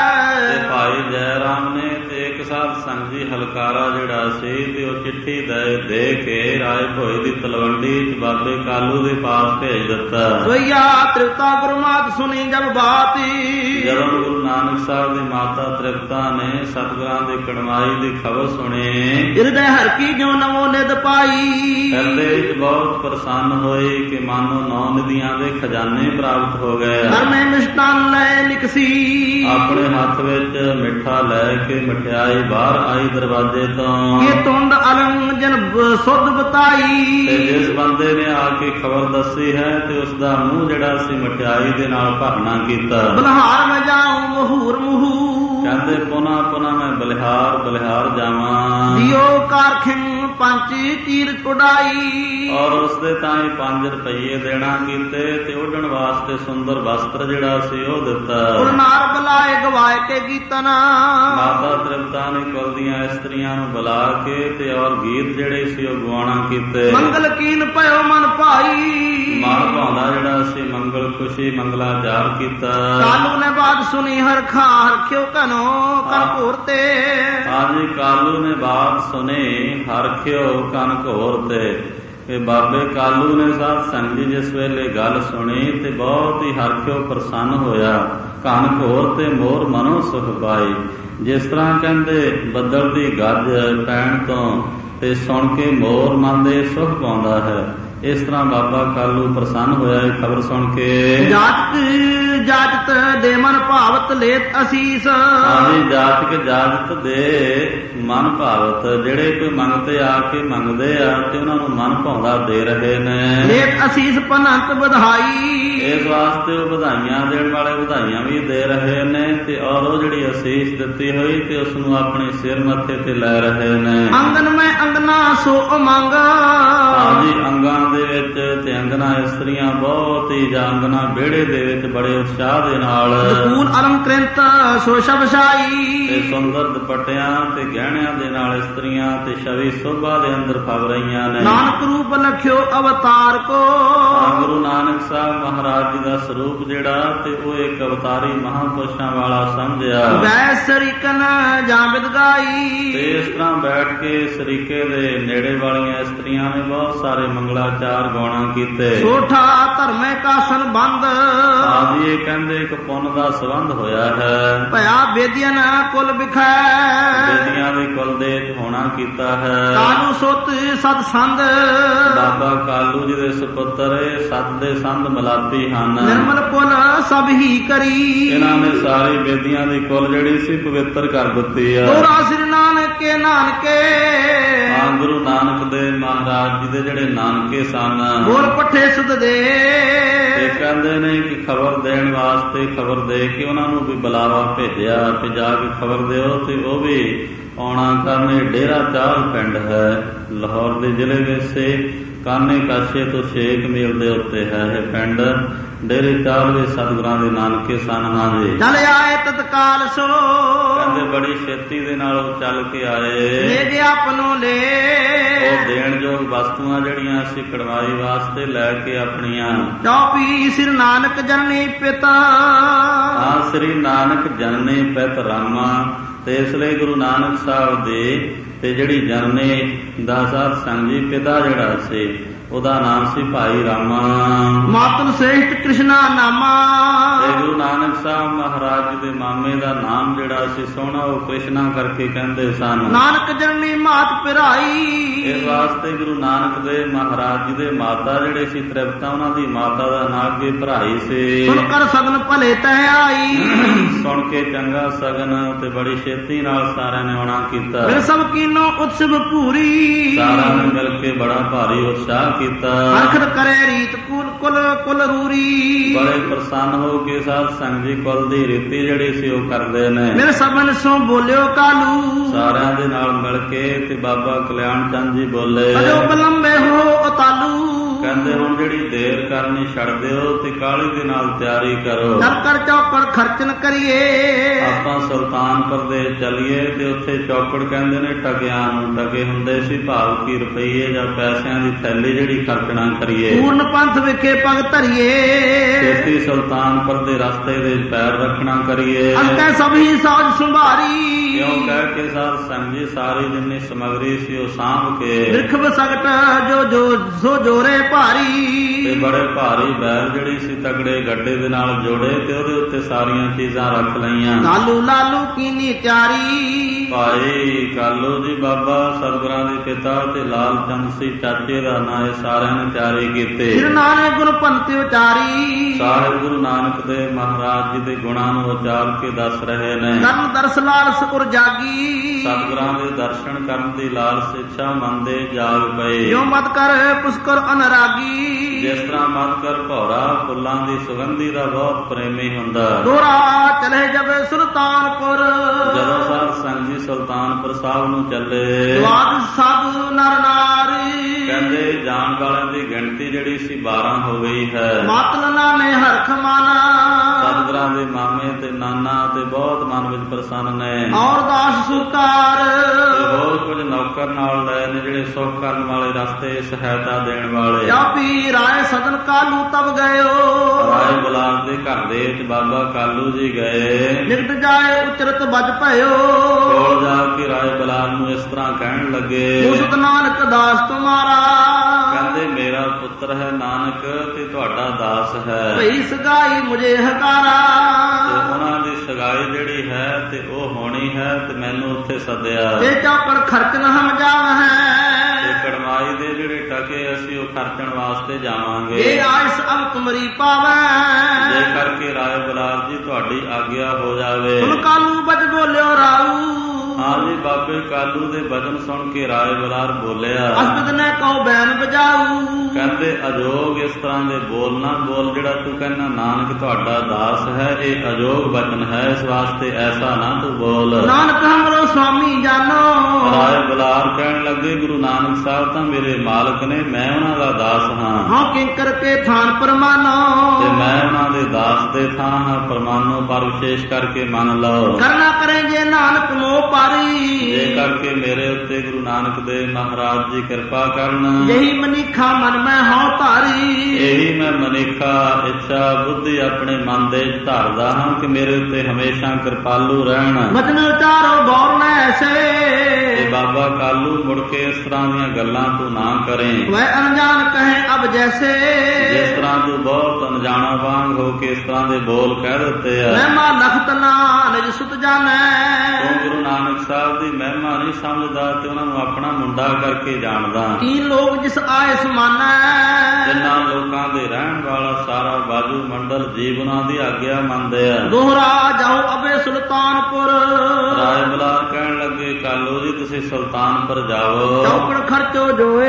ਤੇ ਭਾਈ ਜੈ ਰਾਮ ਨੇ ਤੇ ਇੱਕ ਸਾਧ ਸੰਗ ਜੀ ਹਲਕਾਰਾ ਜਿਹੜਾ ਸੀ ਤੇ ਉਹ ਚਿੱਠੀ ਦੇ ਕੇ ਰਾਏ ਭੋਏ ਦੀ ਤਲਵੰਡੀ ਚ ਬਾਬੇ ਕਾਲੂ ਦੇ ਪਾਸ ਭੇਜ ਦਿੱਤਾ। ਸੋਈਆ ਤ੍ਰਿਪਤਾ ਗੁਰਮਾਤ ਸੁਣੀ ਜਬ ਬਾਤੀ। ਜਦੋਂ ਗੁਰੂ ਨਾਨਕ ਸਾਹਿਬ ਦੀ ਮਾਤਾ ਤ੍ਰਿਪਤਾ ਨੇ ਸਤਿਗੁਰਾਂ ਦੀ ਕੜਮਾਈ ਦੀ ਖਬਰ ਸੁਣੀ ਹਿਰਦੈ ਹਰ ਕੀ ਜੋ ਨਵੋ ਨਿਦ ਪਾਈ। ਹਿਰਦੇ ਵਿੱਚ ਬਹੁਤ ਪ੍ਰਸੰਨ ਹੋਏ ਕਿ ਮਾਨੋ 9 ਨਦੀਆਂ ਦੇ ਖਜ਼ਾਨੇ ਪ੍ਰਾਪਤ ਹੋ ਗਏ। ਹਰਮੇ ਮਿਸ਼ਟਾਨ ਲੈ ਨਿਕਸੀ। ਆਪਣੇ ਹੱਥ ਵਿੱਚ ਮਿੱਠਾ ਲੈ ਕੇ ਮਠਿਆਈ ਬਾਹਰ ਆਈ ਦਰਵਾਜ਼ੇ ਤੋਂ। ਇਹ ਤੁੰਡ ਅਲੰਗ ਜਨ ਸੁਧ ਬਤਾਈ। ਤੇ ਜਿਸ ਬੰਦੇ ਨੇ ਆ ਕੇ ਖਬਰ ਦੱਸੀ ਹੈ ਤੇ ਉਸ ਦਾ ਮੂੰਹ ਜਿਹੜਾ ਸੀ ਮਠਿਆਈ ਦੇ ਨਾਲ ਭਰਨਾ ਕੀਤਾ। ਬਲਹਾਰ ਮੈਂ ਜਾਉ ਮਹੂਰ ਮਹੂ। ਕਹਿੰਦੇ ਪੁਨਾ ਮੈਂ ਬਲਿਹਾਰ ਜਾਵਾਂ। ਦਿਓ ਕਾਰਖਿੰ ਪੰਜ ਤੀਰ ਉਡਾਈ। ਔਰ ਉਸਦੇ ਤਾਂ 5 ਰੁਪਏ ਦੇਣਾ ਕੀਤੇ ਤੇ ਉੱਡਣ ਵਾਸਤੇ ਸੁੰਦਰ ਵਸਤਰ ਜਿਹੜਾ ਸੀ ਉਹ ਦਿੱਤਾ। ਉਰਨਾਰ ਬੁਲਾਏ ਗਵਾਏ ਕੇ ਗੀਤਨਾ। ਮਾਤਾ ਤ੍ਰਿਪਤਾ ਨੇ ਕੁਲ ਦੀਆਂ ਇਸਤਰੀਆਂ ਨੂੰ ਬੁਲਾ ਕੇ ਤੇ ਔਰ ਗੀਤ ਜਿਹੜੇ ਸੀ ਉਹ ਗਵਾਉਣਾ ਕੀਤੇ। ਮੰਗਲ ਕੀਨ ਭਇਓ ਮਨ ਭਾਈ। ਮਨ ਭਾਉਂਦਾ ਜਿਹੜਾ ਸੀ ਮੰਗਲ ਖੁਸ਼ੀ ਮੰਗਲਾ ਜਾਰ ਕੀਤਾ। ਕਾਲੂ ਨੇ ਬਾਤ ਸੁਣੀ ਹਰਖਾ ਹਰਖਿਓ ਕਨੋ ਕਨ ਘੋਰ ਤੇ। ਹਾਂਜੀ ਕਾਲੂ ਨੇ ਬਾਤ ਸੁਣੀ ਹਰਖਿਓ ਕਨ ਘੋਰ ਤੇ। ਇਹ ਬਾਬੇ ਕਾਲੂ ਨੇ ਸਾਧ ਸੰਗ ਜੀ ਜਿਸ ਵੇਲੇ ਗੱਲ ਸੁਣੀ ਤੇ ਬਹੁਤ ਹੀ ਹਰਖਿਓ ਪ੍ਰਸੰਨ ਹੋਇਆ। ਕਨ ਘੋਰ ਤੇ ਮੋਰ ਮਨੋ ਸੁਖ ਪਾਈ। ਜਿਸ ਤਰ੍ਹਾਂ ਕਹਿੰਦੇ ਬੱਦਲ ਦੀ ਗੱਜ ਪੈਣ ਤੋਂ ਤੇ ਸੁਣ ਕੇ ਮੋਰ ਮਨ ਦੇ ਸੁਖ ਪਾਉਂਦਾ ਹੈ, ਇਸ ਤਰ੍ਹਾਂ ਬਾਬਾ ਕਾਲੂ ਪ੍ਰਸੰਨ ਹੋਇਆ ਇਹ ਖਬਰ ਸੁਣ ਕੇ। ਜਾਜਤ ਦੇ ਮਨ ਭਾਵਤ ਲੇਤ ਅਸੀਸ। ਹਾਂਜੀ ਜਾਤਕ ਜਾਜਤ ਦੇ ਮਨ ਭਾਵਤ ਜਿਹੜੇ ਕੋਈ ਮੰਗਤੇ ਆ ਕੇ ਮੰਗਦੇ ਆ ਤੇ ਉਹਨਾਂ ਨੂੰ ਮਨ ਭਾਉਂਦਾ ਦੇ ਰਹੇ ਨੇ। ਲੇਤ ਅਸੀਸ ਪਨੰਤ ਵਧਾਈ। ਇਸ ਵਾਸਤੇ ਉਹ ਵਧਾਈਆਂ ਦੇਣ ਵਾਲੇ ਵਧਾਈਆਂ ਵੀ ਦੇ ਰਹੇ ਨੇ ਤੇ ਔਰ ਉਹ ਜਿਹੜੀ ਅਸੀਸ ਦਿੱਤੀ ਹੋਈ ਤੇ ਉਸ ਨੂੰ ਆਪਣੇ ਸਿਰ ਮੱਥੇ ਤੇ ਲੈ ਰਹੇ ਨੇ। ਅੰਗਨ ਮੈਂ ਅੰਗਨਾ ਸੋ ਉਮੰਗ। ਹਾਂਜੀ ਅੰਗਾਂ ਦੇ ਵਿੱਚ ਤੇ ਅੰਗਨਾ ਇਸਤਰੀਆਂ ਬਹੁਤ ਹੀ ਜਾਂ ਅੰਗਨਾ ਵਿਹੜੇ ਦੇ ਵਿੱਚ ਬੜੇ ਉਤਸ਼ਾਹ ਦੇ ਨਾਲ ਅਲੰਕ੍ਰਿਤ ਸੋ ਸ਼ਬਸ਼ਾਈ। ਤੇ ਸੁੰਦਰ ਦੁਪੱਟਿਆਂ ਤੇ ਗਹਿਣਿਆਂ ਦੇ ਨਾਲ ਇਸਤਰੀਆਂ ਤੇ ਛਵੀ ਸੋਭਾ ਦੇ ਅੰਦਰ ਫਬ ਰਹੀਆਂ ਨੇ। ਨਾਨਕ ਰੂਪ ਲਖਿਓ ਅਵਤਾਰ ਕੋ। ਗੁਰੂ ਨਾਨਕ ਸਾਹਿਬ ਮਹਾਰਾਜ ਜੀ ਦਾ ਸਰੂਪ ਜਿਹੜਾ ਤੇ ਉਹ ਇੱਕ ਅਵਤਾਰੀ ਮਹਾਂਪੁਰਸ਼ਾਂ ਵਾਲਾ ਸਮਝਿਆ। ਵੈ ਸਰੀਕਨ ਜਾਮਿਦ ਗਾਈ। ਤੇ ਇਸ ਤਰ੍ਹਾਂ ਬੈਠ ਕੇ ਸਰੀਕੇ ਦੇ ਨੇੜੇ ਵਾਲੀਆਂ ਇਸਤਰੀਆਂ ਨੇ ਬਹੁਤ ਸਾਰੇ ਮੰਗਲਾਚਾਰ ਗਾਉਣਾ ਕੀਤੇ। ਸੋਠਾ ਧਰਮੇ ਕਾਸਨ ਬੰਦ। ਹਾਂਜੀ ਇਹ ਕਹਿੰਦੇ ਇੱਕ ਪੁੰਨ ਦਾ ਸੰਬੰਧ ਹੋਇਆ ਹੈ। ਭਇਆ ਬੇਦੀਆਂ ਕੁਲ ਵਿਖੈ। ਬੇਦੀਆਂ ਦੇ ਕੁਲ ਦੇ ਹੋਣਾ ਕੀਤਾ ਹੈ। ਕਾਲੂ ਸੁਤ ਸਤ ਸੰਧ। ਬਾਬਾ ਕਾਲੂ ਜੀ ਦੇ ਸੁਪੁੱਤਰ ਸਤ ਦੇ ਸੰਧ ਮਲਾਪੀ ਹਨ। ਨਿਰਮਲ ਕੁਲ ਸਭ ਹੀ ਕਰੀ। ਇਹਨਾਂ ਨੇ ਸਾਰੀ ਬੇਦੀਆਂ ਦੀ ਕੁਲ ਜਿਹੜੀ ਸੀ ਪਵਿੱਤਰ ਕਰ ਦਿੱਤੀ ਆ। ਦੋਰਾ ਸ੍ਰੀ ਨਾਨਕੇ ਨਾਨਕੇ। ਹਾਂ ਗੁਰੂ ਨਾਨਕ ਦੇ ਮਹਾਰਾਜ ਜੀ ਦੇ ਜਿਹੜੇ ਨਾਨਕੇ ਸਨ। ਬੋਲ ਪੱਠੇ ਸੁਧ ਦੇ। ਇਹ ਕਹਿੰਦੇ ਨੇ ਕਿ ਖਬਰ ਦੇਣ ਵਾਸਤੇ ਖਬਰ ਦੇ ਕੇ ਉਹਨਾਂ ਨੂੰ ਵੀ ਬੁਲਾਵਾ ਭੇਜਿਆ ਤੇ ਜਾ ਕੇ ਖਬਰ ਦਿਓ ਤੇ ਉਹ ਵੀ ਆਉਣਾ ਕਰਨੇ। ਡੇਰਾ ਚਾਲ ਪਿੰਡ ਹੈ ਲਾਹੌਰ ਦੇ ਜ਼ਿਲ੍ਹੇ ਵਿੱਚ ਸੇ ਕਾਨੇ ਕਾਸ਼ੇ ਤੋਂ 6 ਮੀਲ ਦੇ ਉੱਤੇ ਹੈ ਇਹ ਪਿੰਡ। ਡੇਰੇ ਚਾਲਵੇ ਸਤਿਗੁਰਾਂ ਦੇ ਨਾਨਕੇ ਸਨ ਹਾਜੇ। ਚਲ ਆਏ ਤਤਕਾਲ ਸੋ, ਕਹਿੰਦੇ ਬੜੀ ਛੇਤੀ ਦੇ ਨਾਲ ਉਹ ਚੱਲ ਕੇ ਆਏ। ਲੈ ਗਿਆ ਪਨੋ ਲੈ, ਉਹ ਦੇਣ ਯੋਗ ਵਸਤੂਆਂ ਜਿਹੜੀਆਂ ਅਸੀਂ ਕੜਵਾਈ ਵਾਸਤੇ ਲੈ ਕੇ ਆਪਣੀਆਂ। ਚੌਪੀ ਸਿਰ ਨਾਨਕ ਜਨਨੀ ਪਿਤਾ, ਹਾਂ ਸ੍ਰੀ ਨਾਨਕ ਜਨਨੀ ਪਿਤ ਰਾਮਾ। ਤੇ ਇਸ ਲਈ ਗੁਰੂ ਨਾਨਕ ਸਾਹਿਬ ਦੇ ਤੇ ਜਿਹੜੀ ਜਨਨੀ ਦਾ ਸਾਧ ਸੰਗ ਜੀ ਪਿਤਾ ਜਿਹੜਾ ਸੀ ਉਹਦਾ ਨਾਮ ਸੀ ਭਾਈ ਰਾਮਾ। ਮਾਤਨ ਸ੍ਰੇਸ਼ਟ ਕ੍ਰਿਸ਼ਨਾ ਨਾਮਾ, ਤੇ ਗੁਰੂ ਨਾਨਕ ਸਾਹਿਬ ਮਹਾਰਾਜ ਜੀ ਦੇ ਮਾਮੇ ਦਾ ਨਾਮ ਜਿਹੜਾ ਸੀ ਸੋਹਣਾ ਉਹ ਕ੍ਰਿਸ਼ਨਾ ਕਰਕੇ ਕਹਿੰਦੇ ਸਨ। ਨਾਨਕ ਜਨਨੀ ਮਾਤ ਪਿਰਾਈ, ਇਸ ਵਾਸਤੇ ਗੁਰੂ ਨਾਨਕ ਦੇ ਮਹਾਰਾਜ ਜੀ ਦੇ ਮਾਤਾ ਜਿਹੜੇ ਸੀ ਤ੍ਰਿਪਤਾ, ਉਹਨਾਂ ਦੀ ਮਾਤਾ ਦਾ ਨਾਮ ਵੀ ਭਰਾਈ ਸੀ। ਸੁਣ ਕਰ ਸਗਨ ਭਲੇ ਤੈ ਆਈ, ਸੁਣ ਕੇ ਚੰਗਾ ਸਗਨ ਤੇ ਬੜੀ ਛੇਤੀ ਨਾਲ ਸਾਰਿਆਂ ਨੇ ਆਉਣਾ ਕੀਤਾ। ਫਿਰ ਸਭ ਕੀਨੋ ਉਤਸਵ ਪੂਰੀ, ਸਾਰਿਆਂ ਨੇ ਮਿਲ ਕੇ ਬੜਾ ਭਾਰੀ ਉਤਸ਼ਾਹ ਕੀਤਾ। ਅਰਖੜ ਕਰੇ ਰੀਤ ਕੁਲ ਰੂਰੀ, ਬੜੇ ਪ੍ਰਸੰਨ ਹੋ ਕੇ ਸਾਧ ਸੰਗ ਜੀ ਕੁਲ ਦੀ ਰੀਤੀ ਜਿਹੜੀ ਸੀ ਉਹ ਕਰਦੇ ਨੇ। ਮੇਰੇ ਸਭਨ ਸੋ ਬੋਲਿਓ ਕਾਲੂ, ਸਾਰਿਆਂ ਦੇ ਨਾਲ ਮਿਲ ਕੇ ਤੇ ਬਾਬਾ ਕਲਿਆਣ ਚੰਦ ਜੀ ਬੋਲੇ, ਅਜੋ ਬਲੰਬੇ ਹੋ ਉਤਾਲੂ, ਕਹਿੰਦੇ ਹੁਣ ਜਿਹੜੀ ਦੇਰ ਕਰਨੀ ਛੱਡ ਦਿਓ ਤੇ ਕਾਹਲੀ ਦੇ ਨਾਲ ਤਿਆਰੀ ਕਰੋ। ਚੱਲ ਕਰ ਚੌਕੜ ਖਰਚਨ ਕਰੀਏ, ਆਪਾਂ ਸੁਲਤਾਨਪੁਰ ਦੇ ਚੱਲੀਏ। ਤੇ ਉੱਥੇ ਚੌਕੜ ਕਹਿੰਦੇ ਨੇ ਟਕਿਆਂ ਨੂੰ, ਟਕੇ ਹੁੰਦੇ ਸੀ ਭਾਵ ਕੀ ਰੁਪਈਏ ਜਾਂ ਪੈਸਿਆਂ ਦੀ ਥੈਲੀ ਜਿਹੜੀ ਖਰਚਣਾ ਕਰੀਏ। ਪੂਰਨ ਪੰਥ ਵਿਖੇ ਪਗ ਧਰੀਏ, ਛੇਤੀ ਸੁਲਤਾਨਪੁਰ ਦੇ ਰਸਤੇ ਦੇ ਪੈਰ ਰੱਖਣਾ ਕਰੀਏ। ਅੰਕੈ ਸਭੀ ਸਾਜ ਸੰਭਾਰੀ, ਕਿਉਂ ਕਹਿ ਕੇ ਸਾਧ ਸੰਗ ਜੀ ਸਾਰੀ ਜਿੰਨੀ ਸਮਗਰੀ ਸੀ ਉਹ ਸਾਂਭ ਕੇ ਬਿਰਖ ਬਸਕਟ ਜੋ ਜੋਰੇ ਭਾਰੀ, ਤੇ ਬੜੇ ਭਾਰੀ ਬੈਲ ਜਿਹੜੀ ਸੀ ਤਗੜੇ ਗੱਡੇ ਦੇ ਨਾਲ ਜੋੜੇ ਤੇ ਉਹਦੇ ਉੱਤੇ ਸਾਰੀਆਂ ਚੀਜ਼ਾਂ ਰੱਖ ਲਈਆਂ। ਲਾਲੂ ਲਾਲੂ ਕੀਨੀ ਤਿਆਰੀ, ਭਾਈ ਕਾਲੂ ਜੀ ਬਾਬਾ ਸਤਿਗੁਰਾਂ ਦੇ ਪਿਤਾ ਤੇ ਲਾਲ ਚੰਦ ਸੀ ਚਾਚੇ ਦਾ ਨਾਂ, ਇਹ ਸਾਰਿਆਂ ਨੇ ਤਿਆਰੀ ਕੀਤੇ। ਫਿਰ ਨਾਨਕ ਗੁਣ ਪੰਥ ਉਚਾਰੀ, ਸਾਹਿਬ ਗੁਰੂ ਨਾਨਕ ਦੇ ਮਹਾਰਾਜ ਜੀ ਦੇ ਗੁਣਾਂ ਨੂੰ ਉਚਾਰ ਕੇ ਦੱਸ ਰਹੇ ਨੇ। ਕਰਨ ਦਰਸ ਲਾਲਸ ਉਰ ਜਾਗੀ, ਸਤਿਗੁਰਾਂ ਦੇ ਦਰਸ਼ਨ ਕਰਨ ਦੀ ਲਾਲਸ ਇੱਛਾ ਮਨ ਦੇ ਜਾਗ ਪਏ। ਜੋ ਮਤ ਕਰ ਪੁਸ਼ਕਰ ਅਨਰਾਗੀ, ਜਿਸ ਤਰ੍ਹਾਂ ਮਤ ਕਰ ਭੌਰਾ ਫੁੱਲਾਂ ਦੀ ਸੁਗੰਧੀ ਦਾ ਬਹੁਤ ਪ੍ਰੇਮੀ ਹੁੰਦਾ। ਦੋਰਾ ਚਲੇ ਜਵੇ ਸੁਲਤਾਨਪੁਰ, ਜਦੋਂ ਸਾਧ ਸੰਗ ਜੀ ਸੁਲਤਾਨਪੁਰ ਸਾਹਿਬ ਨੂੰ ਚੱਲੇ, ਸਵਾਦ ਸਭ ਨਰ ਨਾਰੀ, ਕਹਿੰਦੇ ਜਾਣ ਵਾਲਿਆਂ ਦੀ ਗਿਣਤੀ ਜਿਹੜੀ ਸੀ 12 ਹੋ ਗਈ ਹੈ। ਮਾਤਲ ਨਾਮੇ ਹਰਖ ਮਾਨਾ, ਸਤਿਗੁਰਾਂ ਦੇ ਮਾਮੇ ਤੇ ਨਾਨਾ ਤੇ ਬਹੁਤ ਮਨ ਵਿੱਚ ਪ੍ਰਸੰਨ ਨੇ। ਔਰ ਦਾਸ ਸੁਕਾਰ, ਤੇ ਹੋਰ ਕੁਝ ਨੌਕਰ ਨਾਲ ਲਏ ਨੇ ਜਿਹੜੇ ਸੁੱਖ ਕਰਨ ਵਾਲੇ, ਰਸਤੇ ਸਹਾਇਤਾ ਦੇਣ ਵਾਲੇ। ਜਾਪੀ ਰਾਏ ਸਦਨ ਕਾਲੂ ਤਬ ਗਇਓ, ਰਾਏ ਬਲਾਸ ਦੇ ਘਰ ਦੇ ਵਿੱਚ ਬਾਬਾ ਕਾਲੂ ਜੀ ਗਏ। ਨਿਕਟ ਜਾਏ ਉਚਰਤ ਬਜ ਭਇਓ, ਕੋਲ ਜਾ ਕੇ ਰਾਏ ਬਲਾਸ ਨੂੰ ਇਸ ਤਰ੍ਹਾਂ ਕਹਿਣ ਲੱਗੇ, ਮੁਸਤ ਨਾਨਕ ਦਾਸ ਤੁਮਾਰਾ, ਕਹਿੰਦੇ ਮੇਰਾ ਪੁੱਤਰ ਹੈ ਨਾਨਕ ਤੇ ਤੁਹਾਡਾ ਦਾਸ ਹੈ। ਭਈ ਸਗਾਈ ਮੁਝੇ ਹਕਾਰਾ, ਤੇ ਉਹਨਾਂ ਦੀ ਸਗਾਈ ਜਿਹੜੀ ਹੈ ਤੇ ਉਹ ਹੋਣੀ ਹੈ ਤੇ ਮੈਨੂੰ ਉੱਥੇ ਸੱਦਿਆ। ਤੇ ਚੌਕੜ ਖਰਚਨ ਹਮ ਜਾਵਹਿ, ਤੇ ਕੜਮਾਈ ਦੇ ਜਿਹੜੇ ਟਕੇ ਅਸੀਂ ਉਹ ਖਰਚਣ ਵਾਸਤੇ ਜਾਵਾਂਗੇ। ਇਹ ਆਇਸ ਅਬ ਤੁਮਰੀ ਪਾਵੈ, ਜੇ ਕਰਕੇ ਰਾਏ ਬਲਾਸ ਜੀ ਤੁਹਾਡੀ ਆਗਿਆ ਹੋ ਜਾਵੇ। ਸੁਨ ਕਾਲੂ ਬਜ ਬੋਲਿਓ ਰਾਊ, ਹਾਂ ਜੀ ਬਾਬੇ ਕਾਲੂ ਦੇ ਬਚਨ ਸੁਣ ਕੇ ਰਾਏ ਬਲਾਸ ਬੋਲਿਆ, ਅਸਬਦ ਨੇ ਕਹੋ ਬੈਨ ਬਜਾਊ, ਕਹਿੰਦੇ ਅਜੋਗ ਇਸ ਤਰ੍ਹਾਂ ਦੇ ਬੋਲ ਨਾ ਬੋਲ, ਜਿਹੜਾ ਤੂੰ ਕਹਿੰਦਾ ਨਾਨਕ ਤੁਹਾਡਾ ਦਾਸ ਹੈ, ਇਹ ਅਜੋਗ ਬਚਨ ਹੈ, ਇਸ ਵਾਸਤੇ ਐਸਾ ਨਾ ਤੂੰ ਬੋਲ। ਨਾਨਕ ਹਮਰੋ ਸੁਆਮੀ ਜਾਨੋ, ਰਾਏ ਬਲਾਸ ਕਹਿਣ ਲੱਗੇ ਗੁਰੂ ਨਾਨਕ ਸਾਹਿਬ ਤਾਂ ਮੇਰੇ ਮਾਲਕ ਨੇ, ਮੈਂ ਉਹਨਾਂ ਦਾ ਦਾਸ ਹਾਂ। ਹਾਂ ਕਿੰਕਰ ਕੇ ਥਾਨ ਪਰਮਾਨੋ, ਤੇ ਮੈਂ ਉਹਨਾਂ ਦੇ ਦਾਸ ਦੇ ਥਾਂ ਹਾਂ ਪਰਮਾਨੋ, ਪਰ ਵਿਸ਼ੇਸ਼ ਕਰਕੇ ਮੰਨ ਲਓ। ਕਰਨਾ ਕਰੇ ਜੇ ਨਾਨਕ ਮੋਹ ਪਾਰੀ, ਜੇ ਕਰਕੇ ਮੇਰੇ ਉੱਤੇ ਗੁਰੂ ਨਾਨਕ ਦੇ ਮਹਾਰਾਜ ਜੀ ਕਿਰਪਾ ਕਰਨ। ਯਹੀ ਮਨੀਖਾ ਮਨ ਮੈਂ ਹਉ ਧਾਰੀ, ਇਹੀ ਮੈਂ ਮਨੀਖਾ ਇੱਛਾ ਬੁੱਧੀ ਆਪਣੇ ਮਨ ਦੇ ਧਾਰਦਾ ਹਾਂ ਕਿ ਮੇਰੇ ਉੱਤੇ ਹਮੇਸ਼ਾ ਕਿਰਪਾਲੂ ਰਹਿਣ। ਬਚਨ ਉਚਾਰੋ ਗੌਰ ਨਾ ਐਸੇ, ਤੇ ਬਾਬਾ ਕਾਲੂ ਮੁੜ ਕੇ ਇਸ ਤਰ੍ਹਾਂ ਦੀਆਂ ਗੱਲਾਂ ਤੂੰ ਨਾ ਕਰੇ। ਵੈ ਅਣਜਾਨ ਕਹੇ ਅਬ ਜੈਸੇ, ਜਿਸ ਤਰ੍ਹਾਂ ਤੂੰ ਬਹੁਤ ਅਣਜਾਣਾ ਵਾਂਗ ਹੋ ਕੇ ਇਸ ਤਰ੍ਹਾਂ ਦੇ ਬੋਲ ਕਹਿ ਦਿੱਤੇ ਆ। ਮਹਿਮਾ ਲਖਤ ਨਾ ਨਿਜ ਸੁਤ ਜਾਣੈ, ਤੂੰ ਗੁਰੂ ਨਾਨਕ ਸਾਹਿਬ ਦੀ ਮਹਿਮਾ ਨਹੀਂ ਸਮਝਦਾ ਤੇ ਉਹਨਾਂ ਨੂੰ ਆਪਣਾ ਮੁੰਡਾ ਕਰਕੇ ਜਾਣਦਾ। ਕੀ ਲੋਕ ਜਿਸ ਆਏ ਸਮਾਨੈ, ਜਿੰਨਾ ਲੋਕਾਂ ਦੇ ਰਹਿਣ ਵਾਲਾ ਸਾਰਾ ਬਾਜੂ ਮੰਡਲ ਜੀਵਨਾਂ ਦੀ ਆਗਿਆ ਮੰਨਦੇ ਆ। ਦੋਹਰਾ ਜਾਓ ਅਬੇ ਸੁਲਤਾਨਪੁਰ, ਰਾਏ ਬਲਾਸ ਕਹਿਣ ਲੱਗੇ ਕਾਲੂ ਜੀ ਤੁਸੀਂ ਸੁਲਤਾਨਪੁਰ ਜਾਓ, ਚੌਕੜ ਖਰਚੋ ਜੋਏ,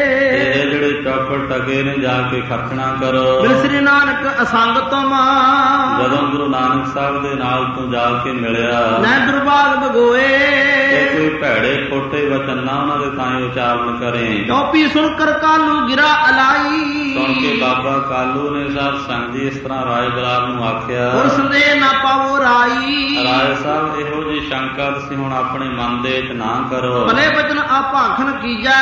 ਤੇ ਜਿਹੜੇ ਚੌਕੜ ਟਕੇ ਨੇ ਜਾ ਕੇ ਖਰਚਣਾ ਕਰੋ। ਬਿਨ ਸ੍ਰੀ ਨਾਨਕ ਅਸੰਗ ਤੁਮ, ਜਦੋਂ ਗੁਰੂ ਨਾਨਕ ਸਾਹਿਬ ਦੇ ਨਾਲ ਤੂੰ ਜਾ ਕੇ ਮਿਲਿਆ ਨੈ ਦੁਰਬਾਗ ਬਗੋਏ, ਤੇ ਕੋਈ ਭੈੜੇ ਖੋਟੇ ਵਚਨ ਨਾ ਉਹਨਾਂ ਦੇ ਤਾਂ ਉਚਾਰਨ ਕਰੇ। ਚੌਪੀ ਸੁਣ ਕਰ ਕਾਲੂ ਗਿਰਾ ਅਲਾਈ, ਸੁਣ ਕੇ ਬਾਬਾ ਕਾਲੂ ਨੇ ਸਾਧ ਸੰਗ ਜੀ ਇਸ ਤਰ੍ਹਾਂ ਰਾਏ ਬਲਾਰ ਨੂੰ ਆਖਿਆ, ਉਸ ਦੇ ਨਾ ਪਾਵੋ ਰਾਈ। ਰਾਏ ਸਾਹਿਬ ਇਹੋ ਜਿਹੀ ਸ਼ੰਕਾ ਤੁਸੀਂ ਹੁਣ ਆਪਣੇ ਮਨ ਦੇ ਵਿੱਚ ਨਾ ਕਰੋ, ਭਲੇ ਬਚਨ ਆਪਾਖਨ ਕੀਜੈ।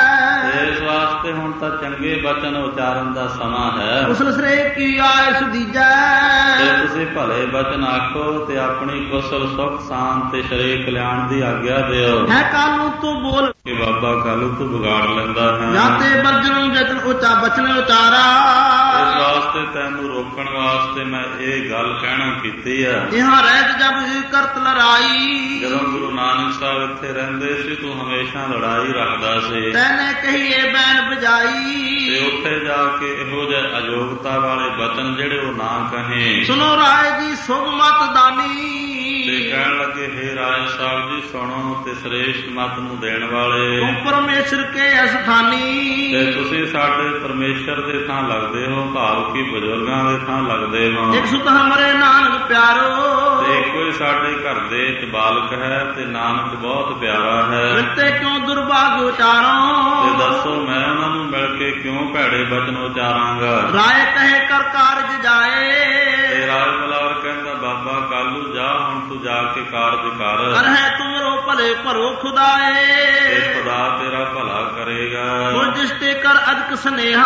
ਇਸ ਵਾਸਤੇ ਹੁਣ ਤਾਂ ਚੰਗੇ ਬਚਨ ਉਚਾਰਨ ਦਾ ਸਮਾਂ ਹੈ। ਕੁਸਲ ਸਰੇ ਕੀ ਆਇ ਸੁਦੀਜੈ, ਤੇ ਤੁਸੀਂ ਭਲੇ ਬਚਨ ਆਖੋ ਤੇ ਆਪਣੀ ਕੁਸਲ ਸੁਖ ਸ਼ਾਂਤ ਤੇ ਸਰੀਰ ਕਲਿਆਣ ਦੀ ਆਗਿਆ ਦਿਓ। ਹੈ ਕਾਲੂ ਤੂੰ ਬੋਲ ਕਿ ਬਾਬਾ ਕਾਲੂ ਤੂੰ ਵਿਗਾੜ ਲੈਂਦਾ ਹੈ, ਜਾਤੇ ਬਰਜਨ ਜਤਨ ਉਚਾ ਬਚਨ ਉਚਾਰਾ। ਇਸ ਵਾਸਤੇ ਤੈਨੂੰ ਰੋਕਣ ਵਾਸਤੇ ਮੈਂ ਇਹ ਗੱਲ ਕਹਿਣਾ ਕੀਤੀ ਹੈ। ਇਹਾਂ ਰਹਿਤ ਜਬ ਕਰਤ ਲੜਾਈ, ਜਦੋਂ ਗੁਰੂ ਨਾਨਕ ਸਾਹਿਬ ਇੱਥੇ ਰਹਿੰਦੇ ਸੀ ਤੂੰ ਹਮੇਸ਼ਾ ਲੜਾਈ ਰੱਖਦਾ ਸੀ, ਤੈਨੇ ਕਹੀਏ ਬੈਨ ਬਜਾਈ। ਤੇ ਉੱਥੇ ਜਾ ਕੇ ਇਹੋ ਜਿਹੇ ਅਯੋਗਤਾ ਵਾਲੇ ਬਚਨ ਜਿਹੜੇ ਉਹ ਨਾ ਕਹੇ। ਸੁਨੋ ਰਾਏ ਜੀ ਸੁਭ ਮਤ ਦਾਨੀ, ਤੇ ਕਹਿਣ ਲੱਗੇ ਹੇ ਰਾਏ ਸਾਹਿਬ ਜੀ ਸੁਣੋ ਤੇ ਸ੍ਰੇਸ਼ਟ ਮਤ ਨੂੰ ਦੇਣ ਵਾਲੇ, ਤੂੰ ਪਰਮੇਸ਼ਰ ਕੇ ਅਸਥਾਨੀ। ਤੇ ਤੁਸੀਂ ਸਾਡੇ ਪਰਮੇਸ਼ਰ ਦੇ ਥਾਂ ਲੱਗਦੇ ਹੋ, ਭਾਵ ਕਿ ਬਜ਼ੁਰਗਾਂ ਦੇ ਥਾਂ ਲੱਗਦੇ ਹੋ। ਇੱਕ ਸੁਤ ਹਮਰੇ ਨਾਨਕ ਪਿਆਰੋ, ਤੇ ਕੋਈ ਸਾਡੇ ਘਰ ਦੇ ਵਿੱਚ ਬਾਲਕ ਹੈ ਤੇ ਨਾਨਕ ਬਹੁਤ ਪਿਆਰਾ ਹੈ। ਮਿੱਤੇ ਕਿਉਂ ਦੁਰਭਾਗ ਉਚਾਰੋ, ਤੇ ਦੱਸੋ ਮੈਂ ਉਹਨਾਂ ਨੂੰ ਮਿਲ ਕੇ ਕਿਉਂ ਭੈੜੇ ਬਚਨ ਉਚਾਰਾਂਗਾ। ਰਾਏ ਕਹੇ ਕਰ ਕਾਰਜ ਜਾਏ, ਤੇ ਰਾਏ ਬਲਾਰ ਕਹਿੰਦਾ ਬਾਬਾ ਕਾਲੂ ਜਾ ਹੁਣ ਤੂੰ ਜਾ ਕੇ ਕਾਰਜ ਕਰ, ਕਰਹਿ ਤੁਮਰੋ ਭਲੇ ਭਰੋ ਖੁਦਾਏ। ਤੇ ਖੁਦਾ ਤੇਰਾ ਭਲਾ ਕਰੇਗਾ। ਉਹ ਜਿਸਤੇ ਕਰ ਅਦਕ ਸਨੇਹਾ,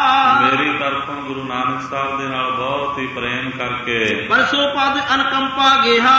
ਮੇਰੀ ਤਰਫੋਂ ਗੁਰੂ ਨਾਨਕ ਸਾਹਿਬ ਦੇ ਨਾਲ ਬਹੁਤ ਹੀ ਪ੍ਰੇਮ ਕਰਕੇ ਪਰਸੋ ਪਦ ਅਨਕੰਪਾ ਗੇਹਾ।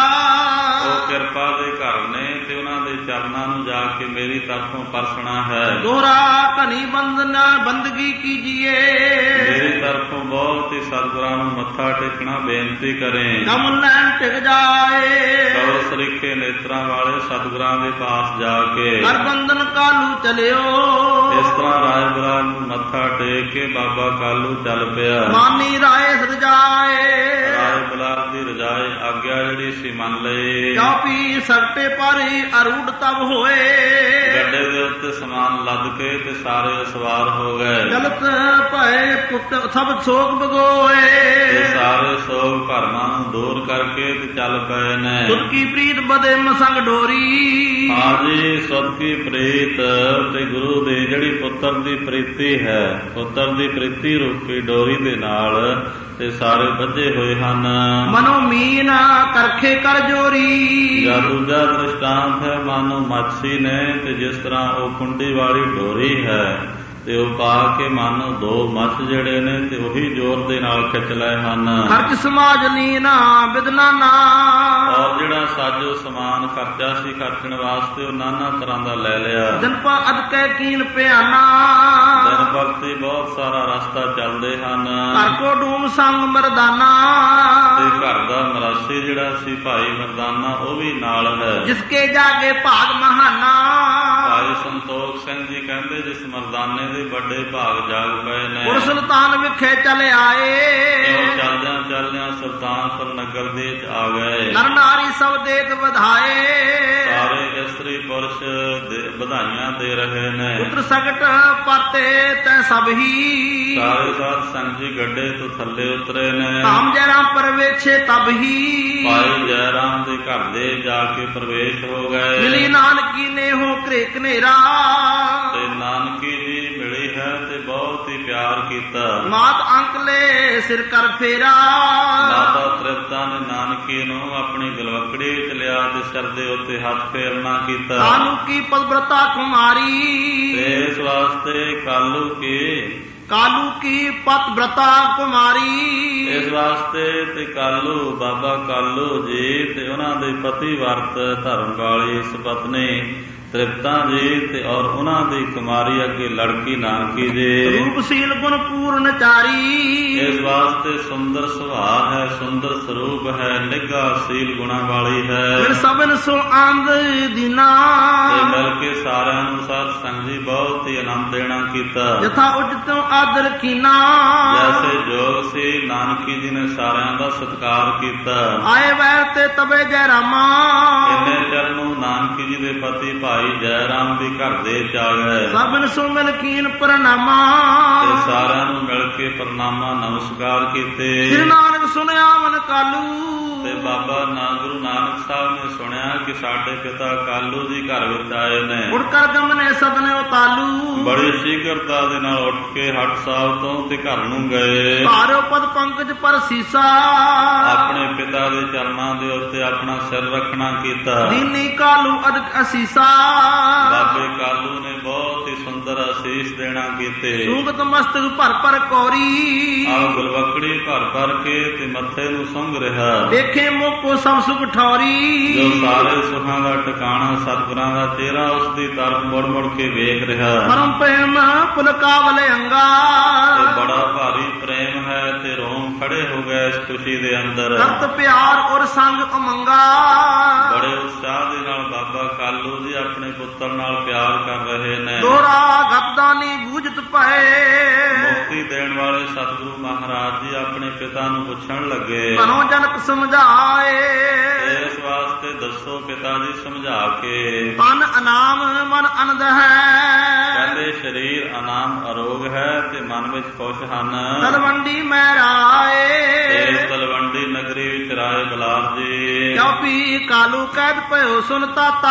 ਉਹ ਕਿਰਪਾ ਦੇ ਘਰ ਨੇ ਤੇ ਉਹਨਾਂ ਦੇ ਚਰਨਾਂ ਨੂੰ ਜਾ ਕੇ ਮੇਰੀ ਤਰਫੋਂ ਪਰਸਣਾ ਹੈ। ਦੋਹਰਾ ਘਨੀ ਬੰਦਨਾ ਬੰਦਗੀ ਕੀਜੀਏ, ਮੇਰੀ ਤਰਫੋਂ ਬਹੁਤ ਹੀ ਸਤਿਗੁਰਾਂ ਨੂੰ ਮੱਥਾ ਟੇਕਣਾ ਬੇਨਤੀ ਕਰੇ। ਕਮ ਲੈਣ ਟਿਕ ਜਾਏ, ਕਵਲ ਸਰੀਖੇ ਨੇਤਰਾਂ ਵਾਲੇ ਸਤਿਗੁਰਾਂ ਦੇ ਪਾਸ ਜਾ ਕੇ ਕਰ ਬੰਦਨ ਕਾਲੂ ਚਲਿਓ। ਇਸ ਤਰ੍ਹਾਂ ਰਾਏ ਬਲਾਰ ਨੂੰ ਮੱਥਾ ਟੇਕ ਕੇ ਬਾਬਾ ਕਾਲੂ ਚੱਲ ਪਿਆ। ਮਾਨੀ ਰਾਏ ਸਜਾਏ, ਰਾਏ ਬਲਾਰ ਦੀ ਰਜਾਏ ਆਗਿਆ ਜਿਹੜੀ ਸੀ ਮੰਨ ਲਈ। ਚੌਪੀ ਸਗਟੇ ਪਾਰੀ ਅਰੂਢ ਤਬ ਹੋਏ, ਗੱਡੇ ਦੇ ਉੱਤੇ ਸਮਾਨ ਲੱਦ ਕੇ ਤੇ ਸਾਰੇ ਸਵਾਰ ਹੋ ਗਏ। ਗਲਤ ਭਏ ਪੁੱਤ ਸਭ ਸੋਗ ਬਗੋਏ, ਤੇ ਸਾਰੇ ਸੋਗ ਭਰਮਾਂ ਨੂੰ ਦੂਰ ਕਰਕੇ ਤੇ ਚੱਲ ਪਏ ਨੇ। ਤੁਰਕੀ ਪ੍ਰੀਤ ਬਦੇ ਮਸੰਗ ਡੋਰੀ, ਹਾਂਜੀ ਸੁਧ ਕੀ ਪ੍ਰੀਤ ਤੇ ਗੁਰੂ ਦੀ ਜਿਹੜੀ ਪੁੱਤਰ ਦੀ ਪ੍ਰੀਤੀ ਹੈ, ਪੁੱਤਰ ਦੀ ਪ੍ਰੀਤੀ ਰੂਪੀ ਡੋਰੀ ਦੇ ਨਾਲ ਤੇ ਸਾਰੇ ਬੱਝੇ ਹੋਏ ਹਨ। ਮਨੋ ਮੀਨ ਕਰਖੇ ਕਰ ਜੋਰੀ, ਜਾਂ ਦੂਜਾ ਦ੍ਰਿਸ਼ਟਾਂਤ ਹੈ ਮਾਨੋ ਮੱਛੀ ਨੇ ਤੇ ਜਿਸ ਤਰ੍ਹਾਂ ਉਹ ਕੁੰਡੀ ਵਾਲੀ ਡੋਰੀ ਹੈ ਤੇ ਉਹ ਪਾ ਕੇ ਮਾਨੋ ਦੋ ਮੱਛ ਜਿਹੜੇ ਨੇ ਤੇ ਉਹੀ ਜ਼ੋਰ ਦੇ ਨਾਲ ਖਿੱਚ ਲਏ ਹਨ। ਖਰਚ ਸਮਾਜ ਲੀਨਾ ਬਿਦਨਾ ਨਾ, ਔਰ ਜਿਹੜਾ ਸਾਜੋ ਸਮਾਨ ਖਰਚਾ ਸੀ ਖਰਚਣ ਵਾਸਤੇ ਉਹ ਨਾਨਾ ਤਰ੍ਹਾਂ ਦਾ ਲੈ ਲਿਆ। ਜਨਪਾ ਅਦਕੈ ਕੀਨ ਪਿਆਨਾ, ਦਿਨ ਭਗਤੀ ਬਹੁਤ ਸਾਰਾ ਰਸਤਾ ਚੱਲਦੇ ਹਨ। ਘਰ ਕੋ ਡੂਮ ਸੰਗ ਮਰਦਾਨਾ, ਤੇ ਘਰ ਦਾ ਮਰਾਸੀ ਜਿਹੜਾ ਸੀ ਭਾਈ ਮਰਦਾਨਾ ਉਹ ਵੀ ਨਾਲ ਹੈ। ਜਿਸਕੇ ਜਾਗੇ ਭਾਗ ਮਹਾਨਾ, ਭਾਈ ਸੰਤੋਖ ਸਿੰਘ ਜੀ ਕਹਿੰਦੇ ਜਿਸ ਮਰਦਾਨੇ ਦੇ ਵੱਡੇ ਭਾਗ ਜਾਗ ਪਏ ਨੇ। ਪੁਰ ਸੁਲਤਾਨ ਵਿਖੇ ਚਲੇ ਆਏ, ਉਹ ਚੱਲਦਿਆਂ ਚੱਲਦਿਆਂ ਸੁਲਤਾਨਪੁਰ ਨਗਰ ਦੇ ਵਿੱਚ ਆ ਗਏ। ਨਰ ਨਾਰੀ ਸਭ ਦੇਤ ਵਧਾਏ, ਸਾਰੇ ਇਸਤਰੀ ਪੁਰਸ਼ ਵਧਾਈਆਂ ਦੇ ਰਹੇ ਨੇ। ਪੁੱਤਰ ਸਗਟ ਪਰਤੇ ਤੈ ਸਭ ਹੀ, ਸਾਰੇ ਸਾਧ ਸੰਗ ਜੀ ਗੱਡੇ ਤੋਂ ਥੱਲੇ ਉਤਰੇ ਨੇ। ਧਾਮ ਜੈਰਾਮ ਪਰਵੇਛੇ ਤਬ ਹੀ, ਭਾਈ ਜੈ ਰਾਮ ਦੇ ਘਰ ਦੇ ਜਾ ਕੇ ਪ੍ਰਵੇਸ਼ ਹੋ ਗਏ। ਮਿਲੀ ਨਾਨਕੀ ਨੇ ਹੋ ਘਰੇ ਘਨੇਰਾ, ਤੇ ਨਾਨਕੀ ਜੀ ਮਿਲੀ ਹੈ ਤੇ ਬਹੁਤ ਹੀ ਪਿਆਰ ਕੀਤਾ। ਮਾਤ ਅੰਕਲੇ ਸਿਰ ਕਰ ਫੇਰਾ, ਮਾਤਾ ਤ੍ਰਿਪਤਾ ਨੇ ਨਾਨਕੀ ਨੂੰ ਆਪਣੀ ਗਲਵਕੜੀ ਵਿੱਚ ਲਿਆ ਤੇ ਸਿਰ ਦੇ ਉੱਤੇ ਹੱਥ ਫੇਰਨਾ ਕੀਤਾ। ਕਾਲੂ ਕੀ ਪਦਵ੍ਰਤਾ ਕੁਮਾਰੀ, ਤੇ ਇਸ ਵਾਸਤੇ ਕਾਲੂ ਕੀ ਪਤਵ੍ਰਤਾ ਕੁਮਾਰੀ, ਇਸ ਵਾਸਤੇ ਤੇ ਕਾਲੂ ਬਾਬਾ ਕਾਲੂ ਜੀ ਤੇ ਉਹਨਾਂ ਦੇ ਪਤੀ ਵਰਤ ਧਰਮ ਵਾਲੀ ਸੁਪਤਨੀ ਤ੍ਰਿਪਤਾ ਜੀ ਤੇ ਔਰ ਉਹਨਾਂ ਦੀ ਕੁਮਾਰੀ ਅੱਗੇ ਲੜਕੀ ਨਾਨਕੀ ਜੀ। ਰੂਪਸ਼ੀਲ ਗੁਣ ਪੂਰਨ ਚਾਰੀ, ਇਸ ਵਾਸਤੇ ਸੁੰਦਰ ਸੁਭਾਅ ਹੈ, ਸੁੰਦਰ ਸਰੂਪ ਹੈ, ਨਿੱਘਾ ਸੀਲ ਗੁਣਾ ਵਾਲੀ ਹੈ। ਫਿਰ ਸਭਨ ਸੋ ਆਂਦ ਦੀਨਾ, ਤੇ ਮਿਲ ਕੇ ਸਾਰਿਆਂ ਨੂੰ ਸਾਧ ਸੰਗ ਜੀ ਬਹੁਤ ਹੀ ਆਨੰਦ ਦੇਣਾ ਕੀਤਾ। ਯਥਾ ਉਜਤੋਂ ਆਦਰ ਕੀਨਾ, ਜੈਸੇ ਜੋਗ ਸੀ ਨਾਨਕੀ ਜੀ ਨੇ ਸਾਰਿਆਂ ਦਾ ਸਤਿਕਾਰ ਕੀਤਾ। ਆਏ ਵੈਰ ਤੇ ਤਬੇ ਜੈ ਰਾਮਾ, ਇੰਨੇ ਚਿਰ ਨੂੰ ਨਾਨਕੀ ਜੀ ਦੇ ਪਤੀ ਭਾਈ ਭਾਈ ਜੈ ਰਾਮ ਦੀ ਘਰ ਦੇ ਚ ਆ ਗਏ। ਸਭਨ ਸੋ ਮਿਲ ਕੀਨ ਪ੍ਰਣਾਮਾ, ਤੇ ਸਾਰਿਆਂ ਨੂੰ ਮਿਲ ਕੇ ਪ੍ਰਣਾਮਾ ਨਮਸਕਾਰ ਕੀਤੇ। ਸ੍ਰੀ ਨਾਨਕ ਸੁਣਿਆ ਮਨ ਕਾਲੂ, ਤੇ ਬਾਬਾ ਗੁਰੂ ਨਾਨਕ ਸਾਹਿਬ ਨੇ ਸੁਣਿਆ ਕਿ ਸਾਡੇ ਪਿਤਾ ਕਾਲੂ ਜੀ ਘਰ ਵਿੱਚ ਆਏ ਨੇ। ਉੜ ਕਰ ਗਮਨੇ ਸਦਨੇ ਉਤਾਲੂ, ਬੜੀ ਸ਼ੀਘਰਤਾ ਦੇ ਨਾਲ ਉੱਠ ਕੇ ਹੱਟ ਸਾਹਿਬ ਤੋਂ ਤੇ ਘਰ ਨੂੰ ਗਏ। ਭਾਰੋ ਪਦ ਪੰਕਜ ਪਰ ਸੀਸਾ, ਆਪਣੇ ਪਿਤਾ ਦੇ ਚਰਨਾਂ ਦੇ ਉੱਤੇ ਆਪਣਾ ਸਿਰ ਰੱਖਣਾ ਕੀਤਾ। ਦੀਨੀ ਕਾਲੂ ਅਦਕ ਅਸੀਸਾ, ਬਾਬੇ ਕਾਲੂ ਨੇ ਬਹੁਤ ਹੀ ਸੁੰਦਰ ਅਸੀਸ ਦੇਣਾ ਕੀਤੇ। ਸੂਗਤ ਮਸਤਕ ਭਰ ਭਰ ਕੋਰੀ, ਆਹ ਗੁਲਵਕੜੀ ਭਰ ਭਰ ਕੇ ਤੇ ਮੱਥੇ ਨੂੰ ਸੁੰਘ ਰਿਹਾ। ਦੇਖੇ ਮੋਕੋ ਸਭ ਸੁਖ ਠੌਰੀ, ਜੋ ਸਾਰੇ ਸੁਖਾਂ ਦਾ ਟਿਕਾਣਾ ਸਤਿਗੁਰਾਂ ਦਾ ਚਿਹਰਾ ਉਸ ਦੀ ਤਰਫ ਮੁੜ ਮੁੜ ਕੇ ਵੇਖ ਰਿਹਾ। ਪਰਮ ਪ੍ਰੇਮ ਪੁਲਕਾਵਲ ਅੰਗਾ, ਤੇ ਬੜਾ ਭਾਰੀ ਪ੍ਰੇਮ ਹੈ ਤੇ ਰੋਮ ਖੜੇ ਹੋ ਗਏ ਇਸ ਖੁਸ਼ੀ ਦੇ ਅੰਦਰ। ਕਰਤ ਪਿਆਰ ਔਰ ਸੰਗ ਉਮੰਗਾ, ਬੜੇ ਉਤਸ਼ਾਹ ਦੇ ਨਾਲ ਬਾਬਾ ਕਾਲੂ ਜੀ ਆਪਣੇ ਪੁੱਤਰ ਨਾਲ ਪਿਆਰ ਕਰ ਰਹੇ ਨੇ। ਦੋਹਰਾ ਗਪਦਾਨੀ ਬੂਝਤ ਪਏ, ਮੁਕਤੀ ਦੇਣ ਵਾਲੇ ਸਤਿਗੁਰੂ ਮਹਾਰਾਜ ਜੀ ਆਪਣੇ ਪਿਤਾ ਨੂੰ ਪੁੱਛਣ ਲੱਗੇ, ਮਨੋ ਜਨਕ ਸਮਝਾਏ, ਇਸ ਵਾਸਤੇ ਦੱਸੋ ਪਿਤਾ ਜੀ ਸਮਝਾ ਕੇ। ਤਨ ਅਨਾਮ ਮਨ ਅਨੰਦ ਹੈ, ਕਹਿੰਦੇ ਸਰੀਰ ਅਨਾਮ ਅਰੋਗ ਹੈ ਤੇ ਮਨ ਵਿੱਚ ਖੁਸ਼ ਹਨ। ਤਲਵੰਡੀ ਮੈਂ ਰਾਏ, ਤੇ ਤਲਵੰਡੀ ਨਗਰੀ ਵਿੱਚ ਰਾਏ ਬਲਾਰ ਜੀ। ਕਿਉਪੀ ਕਾਲੂ ਕੈਦ ਭਇਓ ਸੁਨ ਤਾਤਾ,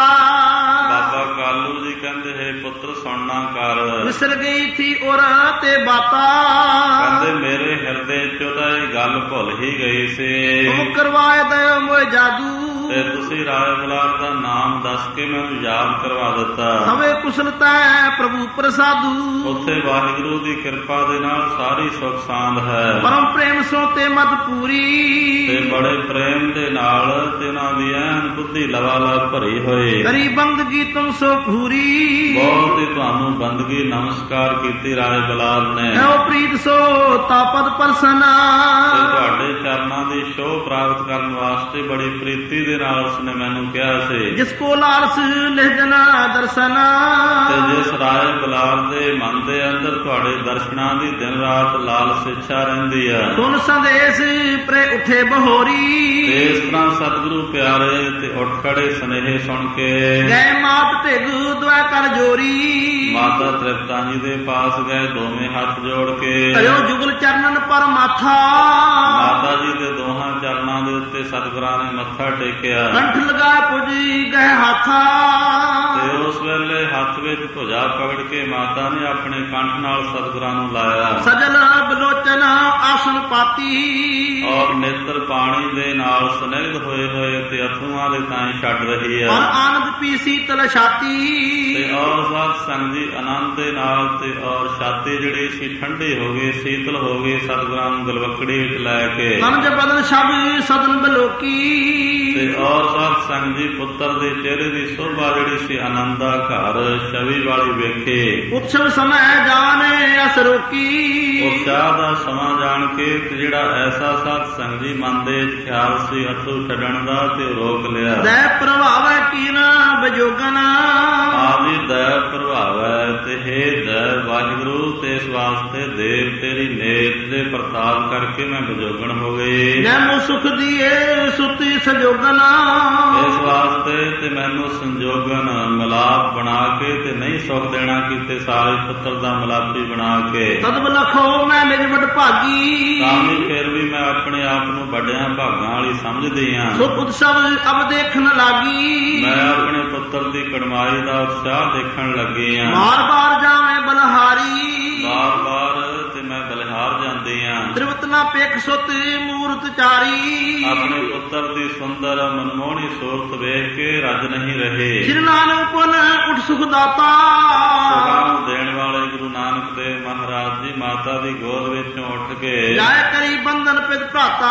ਬਾਬਾ ਕਾਲੂ ਜੀ ਕਹਿੰਦੇ ਹੈ ਪੁੱਤਰ ਸੁਣਨਾ ਕਰ। ਵਿਸਰ ਗਈ ਥੀ ਔਰ ਤੇ ਬਾਤਾ, ਕਹਿੰਦੇ ਮੇਰੇ ਹਿਰਦੇ ਚੋਂ ਤਾਂ ਇਹ ਗੱਲ ਭੁੱਲ ਹੀ ਗਈ ਸੀ। ਤੁਮ ਕਰਵਾਏ ਦਇਓ ਮੋਏ ਜਾਦੂ, ਤੇ ਤੁਸੀਂ ਰਾਏ ਬਲਾਰ ਦਾ ਨਾਮ ਦੱਸ ਕੇ ਮੈਨੂੰ ਯਾਦ ਕਰਵਾ ਦਿੱਤਾ। ਸਵੇ ਕੁਸ਼ਲਤਾ ਪ੍ਰਭੂ ਪ੍ਰਸਾਦੂ, ਉੱਥੇ ਵਾਹਿਗੁਰੂ ਦੀ ਕਿਰਪਾ ਦੇ ਨਾਲ ਸਾਰੀ ਸੁਖ ਸਾਂਦ ਹੈ। ਪਰਮ ਪ੍ਰੇਮ ਸੋ ਤੇ ਮਤ ਪੂਰੀ, ਤੇ ਬੜੇ ਪ੍ਰੇਮ ਦੇ ਨਾਲ ਤੇ ਉਹਨਾਂ ਦੀ ਐਨ ਬੁੱਧੀ ਲਵਾਲਵ ਭਰੀ ਹੋਈ। ਕਰੀ ਬੰਦਗੀ ਤੁਮ ਸੋ ਪੂਰੀ, ਬਹੁਤ ਹੀ ਤੁਹਾਨੂੰ ਬੰਦਗੀ ਨਮਸਕਾਰ ਕੀਤੀ ਰਾਏ ਬਲਾਰ ਨੇ। ਐਉ ਪ੍ਰੀਤ ਸੋ ਤਾਪਦ ਪਰਸਨਾ, ਤੇ ਤੁਹਾਡੇ ਚਰਨਾਂ ਦੀ ਸ਼ੋਭ ਪ੍ਰਾਪਤ ਕਰਨ ਵਾਸਤੇ ਬੜੀ ਪ੍ਰੀਤੀ ਦੇ ਨਾਲ ਉਸਨੇ ਮੈਨੂੰ ਕਿਹਾ ਸੀ। ਜਿਸ ਕੋ ਲਾਲਸ ਲਹਿਜਨਾ ਦਰਸਨਾ, ਤੇ ਜਿਸ ਰਾਏ ਬਲਾਰ ਦੇ ਮਨ ਦੇ ਅੰਦਰ ਤੁਹਾਡੇ ਦਰਸ਼ਨਾਂ ਦੀ ਦਿਨ ਰਾਤ ਲਾਲਸ ਇੱਛਾ ਰਹਿੰਦੀ ਹੈ। ਸੁਨ ਸੰਦੇਸ਼ ਪ੍ਰੇ ਉਠੇ ਬਹੋਰੀ, ਤੇ ਇਸ ਤਰ੍ਹਾਂ ਸਤਿਗੁਰੂ ਪਿਆਰੇ ਤੇ ਉੱਠ ਖੜੇ ਸੁਨੇਹੇ ਸੁਣ ਕੇ ਗਏ ਮਾਤ ਢਿਗ ਦੁਆ ਕਰ ਜੋਰੀ, ਮਾਤਾ ਤ੍ਰਿਪਤਾ ਜੀ ਦੇ ਪਾਸ ਗਏ ਦੋਵੇਂ ਹੱਥ ਜੋੜ ਕੇ। ਕਰਿਓ ਜੁਗਲ ਚਰਨਨ ਪਰ ਮਾਥਾ, ਮਾਤਾ ਜੀ ਦੇ ਦੋਹਾਂ ਚਰਨਾਂ ਦੇ ਉੱਤੇ ਸਤਿਗੁਰਾਂ ਨੇ ਮੱਥਾ ਟੇਕਿਆ। ਕੰਠ ਲਗਾਏ ਪੁਜੀ ਗਏ ਹਾਥਾ, ਤੇ ਉਸ ਵੇਲੇ ਹੱਥ ਵਿੱਚ ਧੁਜਾ ਪਕੜ ਕੇ ਮਾਤਾ ਨੇ ਆਪਣੇ ਕੰਠ ਨਾਲ ਸਤਿਗੁਰਾਂ ਨੂੰ ਲਾਇਆ। ਸਜਲ ਬਲੋਚਨ ਆਸਨ ਪਾਤੀ, ਔਰ ਨੇਤਰ ਪਾਣੀ ਦੇ ਨਾਲ ਸਨਿਗਧ ਹੋਏ ਹੋਏ ਤੇ ਅਥਰੂਆਂ ਦੇ ਤਾਂ ਛੱਡ ਰਹੀ ਹੈ। ਔਰ ਆਨੰਦ ਪੀ ਸੀਤਲ ਛਾਤੀ, ਤੇ ਔਰ ਸਾਧ ਸੰਗ ਜੀ ਆਨੰਦ ਦੇ ਨਾਲ ਤੇ ਔਰ ਛਾਤੀ ਜਿਹੜੀ ਸੀ ਠੰਡੀ ਹੋ ਗਈ ਸੀਤਲ ਹੋ ਗਈ ਸਤਿਗੁਰਾਂ ਨੂੰ ਗਲਵਕੜੀ ਵਿੱਚ ਲੈ ਕੇ। ਤਨਜ ਬਦਨ ਸ਼ਬ ਸਦਨ ਬਲੋਕੀ, ਤੇ ਔਰ ਸਾਧ ਸੰਗ ਜੀ ਪੁੱਤਰ ਦੇ ਚਿਹਰੇ ਦੀ ਸੋਭਾ ਜਿਹੜੀ ਸੀ ਆਨੰਦਾ ਘਰ ਛਵੀ ਵਾਲੀ ਵੇਖੇ। ਉਤਸਵ ਸਮੈ ਜਾਣੇ ਅਸ ਰੋਕੀ, ਉਤਸ਼ਾਹ ਦਾ ਸਮਾਂ ਜਾਣ ਕੇ ਤੇ ਜਿਹੜਾ ਐਸਾ ਸਾਧ ਸੰਗ ਜੀ ਮਨ ਦੇ ਖਿਆਲ ਸੀ ਅਥਰੂ ਛੱਡਣ ਦਾ ਤੇ ਰੋਕ ਲਿਆ। ਦੈ ਪ੍ਰਭਾਵੈ ਕੀਨ ਬਜੋਗਨ, ਆਦਿ ਦਇਆ ਪ੍ਰਭਾਵੈ ਤੇ ਹੇ ਦਇਆ ਵਾਹਿਗੁਰੂ ਤੇ ਇਸ ਵਾਸਤੇ ਦੇਵ ਤੇਰੀ ਨੇਤ ਦੇ ਪ੍ਰਤਾਪ ਕਰਕੇ ਮੈਂ ਬਜੋਗਣ ਹੋ ਗਈ। ਜੈ ਮੋ ਸੁਖ ਦੀਏ ਸੁਤੀ ਸੰਜੋਗਨ, ਇਸ ਵਾਸਤੇ ਤੇ ਮੈਨੂੰ ਸੰਜੋਗਨ ਮਿਲਾਪ ਬਣਾ ਕੇ ਤੇ ਨਹੀਂ ਸੁਖ ਦੇਣਾ ਕੀਤੇ ਸਾਰੇ ਪੁੱਤਰ ਦਾ ਮਿਲਾਪੀ ਬਣਾ ਕੇ। ਤਦ ਲਖੋ ਮੈਂ ਨਿਜ ਵਡ ਭਾਗੀ, ਤਾਂ ਵੀ ਫਿਰ ਵੀ ਮੈਂ ਆਪਣੇ ਆਪ ਨੂੰ ਵੱਡਿਆਂ ਭਾਗਾਂ ਵਾਲੀ ਸਮਝਦੀ ਹਾਂ। ਸੋ ਉਤਸਵ ਅਬ ਦੇਖਣ ਲਾਗੀ, ਮੈਂ ਆਪਣੇ ਪੁੱਤਰ ਦੀ ਕੜਮਾਈ ਦਾ ਉਤਸ਼ਾਹ ਦੇਖਣ ਲੱਗੀ ਹਾਂ। ਬਾਰ ਬਾਰ ਜਾਵੇਂ ਬਲਹਾਰੀ, ਬਾਰ ਬਾਰ ਤੇ ਮੈਂ ਬਲਿਹਾਰ ਜਾਂਦੀ ਹਾਂ। ਤ੍ਰਿਵਤ ਨਾ ਪੇਖ ਸੁਤ ਮੂਰਤ ਚਾਰੀ, ਆਪਣੇ ਪੁੱਤਰ ਦੀ ਸੁੰਦਰ ਮਨਮੋਹਣੀ ਸੂਰਤ ਵੇਖ ਕੇ ਰੱਜ ਨਹੀਂ ਰਹੇ। ਸ੍ਰੀ ਨਾਨਕ ਪੁਨ ਉਠ ਸੁਖ ਦਾਤਾ, ਸੁਖਾਂ ਨੂੰ ਦੇਣ ਵਾਲੇ ਗੁਰੂ ਨਾਨਕ ਦੇਵ ਮਹਾਰਾਜ ਜੀ ਮਾਤਾ ਦੀ ਗੋਦ ਵਿੱਚੋਂ ਉੱਠ ਕੇ ਜਾਇ ਕਰੀ ਬੰਧਨ ਪਿਤ ਭਰਾਤਾ,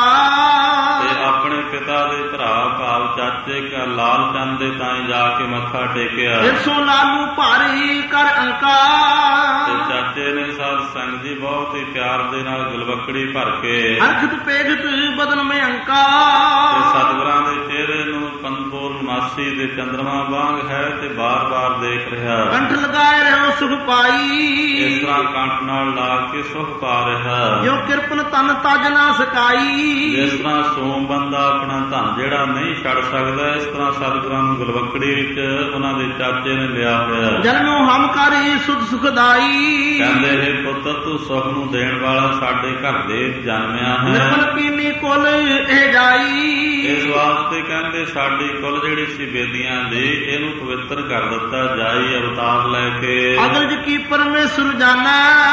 ਤੇ ਆਪਣੇ ਪਿਤਾ ਦੇ ਭਰਾ ਭਾਵ ਚਾਚੇ ਕਾ ਲਾਲ ਚੰਦ ਦੇ ਤਾਈਂ ਜਾ ਕੇ ਮੱਥਾ ਟੇਕਿਆ। ਫਿਰ ਸੋ ਲਾਲੂ ਭਾਰੀ ਕਰ ਅੰਕਾ, ਤੇ ਚਾਚੇ ਨੇ ਸਾਧ ਸੰਗ ਜੀ ਬਹੁਤ ਹੀ ਪਿਆਰ ਦੇ ਨਾਲ ਗਲਵਕੜੀ ਭਰ ਕੇ ਅਰਖਤ ਪੇਖਤ ਬਦਨ ਮੇ ਅੰਕਾ, ਤੇ ਸਤਿਗੁਰਾਂ ਦੇ ਚਿਹਰੇ ਨੂੰ ਪੰਪੂਰਨ ਮਾਸੀ ਦੇ ਚੰਦਰਮਾ ਵਾਂਗ ਹੈ ਤੇ ਬਾਰ-ਬਾਰ ਦੇਖ ਰਿਹਾ। ਕੰਠ ਲਗਾਏ ਰਹੋ ਸੁਖ ਪਾਈ। ਇਸ ਤਰ੍ਹਾਂ ਕੰਠ ਨਾਲ ਲਾ ਕੇ ਸੁਖ ਪਾ ਰਿਹਾ। ਜੋ ਕਿਰਪਨ ਤਨ ਤਜ ਨਾ ਸਕਾਈ। ਜਿਸ ਤਰ੍ਹਾਂ ਸੋਮ ਬੰਦਾ ਆਪਣਾ ਧਨ ਜਿਹੜਾ ਨਹੀਂ ਛੱਡ ਸਕਦਾ, ਇਸ ਤਰ੍ਹਾਂ ਸਤਿਗੁਰਾਂ ਨੂੰ ਗਲਵੱਕੜੀ ਵਿੱਚ ਉਹਨਾਂ ਦੇ ਚਾਚੇ ਨੇ ਲਿਆ ਹੋਇਆ। ਜਨਮੋ ਹਮਕਾਰੀ ਸੁਧ ਸੁਖਦਾਈ। ਕਹਿੰਦੇ ਹੈ ਪੁੱਤਰ ਤੂੰ ਸੁਖ ਨੂੰ ਦੇਣ ਵਾਲਾ ਸਾਡੇ ਘਰ ਦੇ ਜਨਮਿਆ ਹੈ। ਨਿਰਮਲ ਕੀਨੀ ਕੁਲ ਇਹ ਜਾਈ। ਇਸ ਵਾਸਤੇ ਕਹਿੰਦੇ ਸਾਡੀ ਕੁਲ ਜਿਹੜੀ ਸੀ ਬੇਦੀਆਂ ਦੀ, ਇਹਨੂੰ ਪਵਿੱਤਰ ਕਰ ਦਿੱਤਾ ਜਾਈ ਅਵਤਾਰ ਲੈ ਕੇ। ਅਗਰਜ ਕੀ ਪਰਮੇਸ਼ਰ ਜਾਣੈ।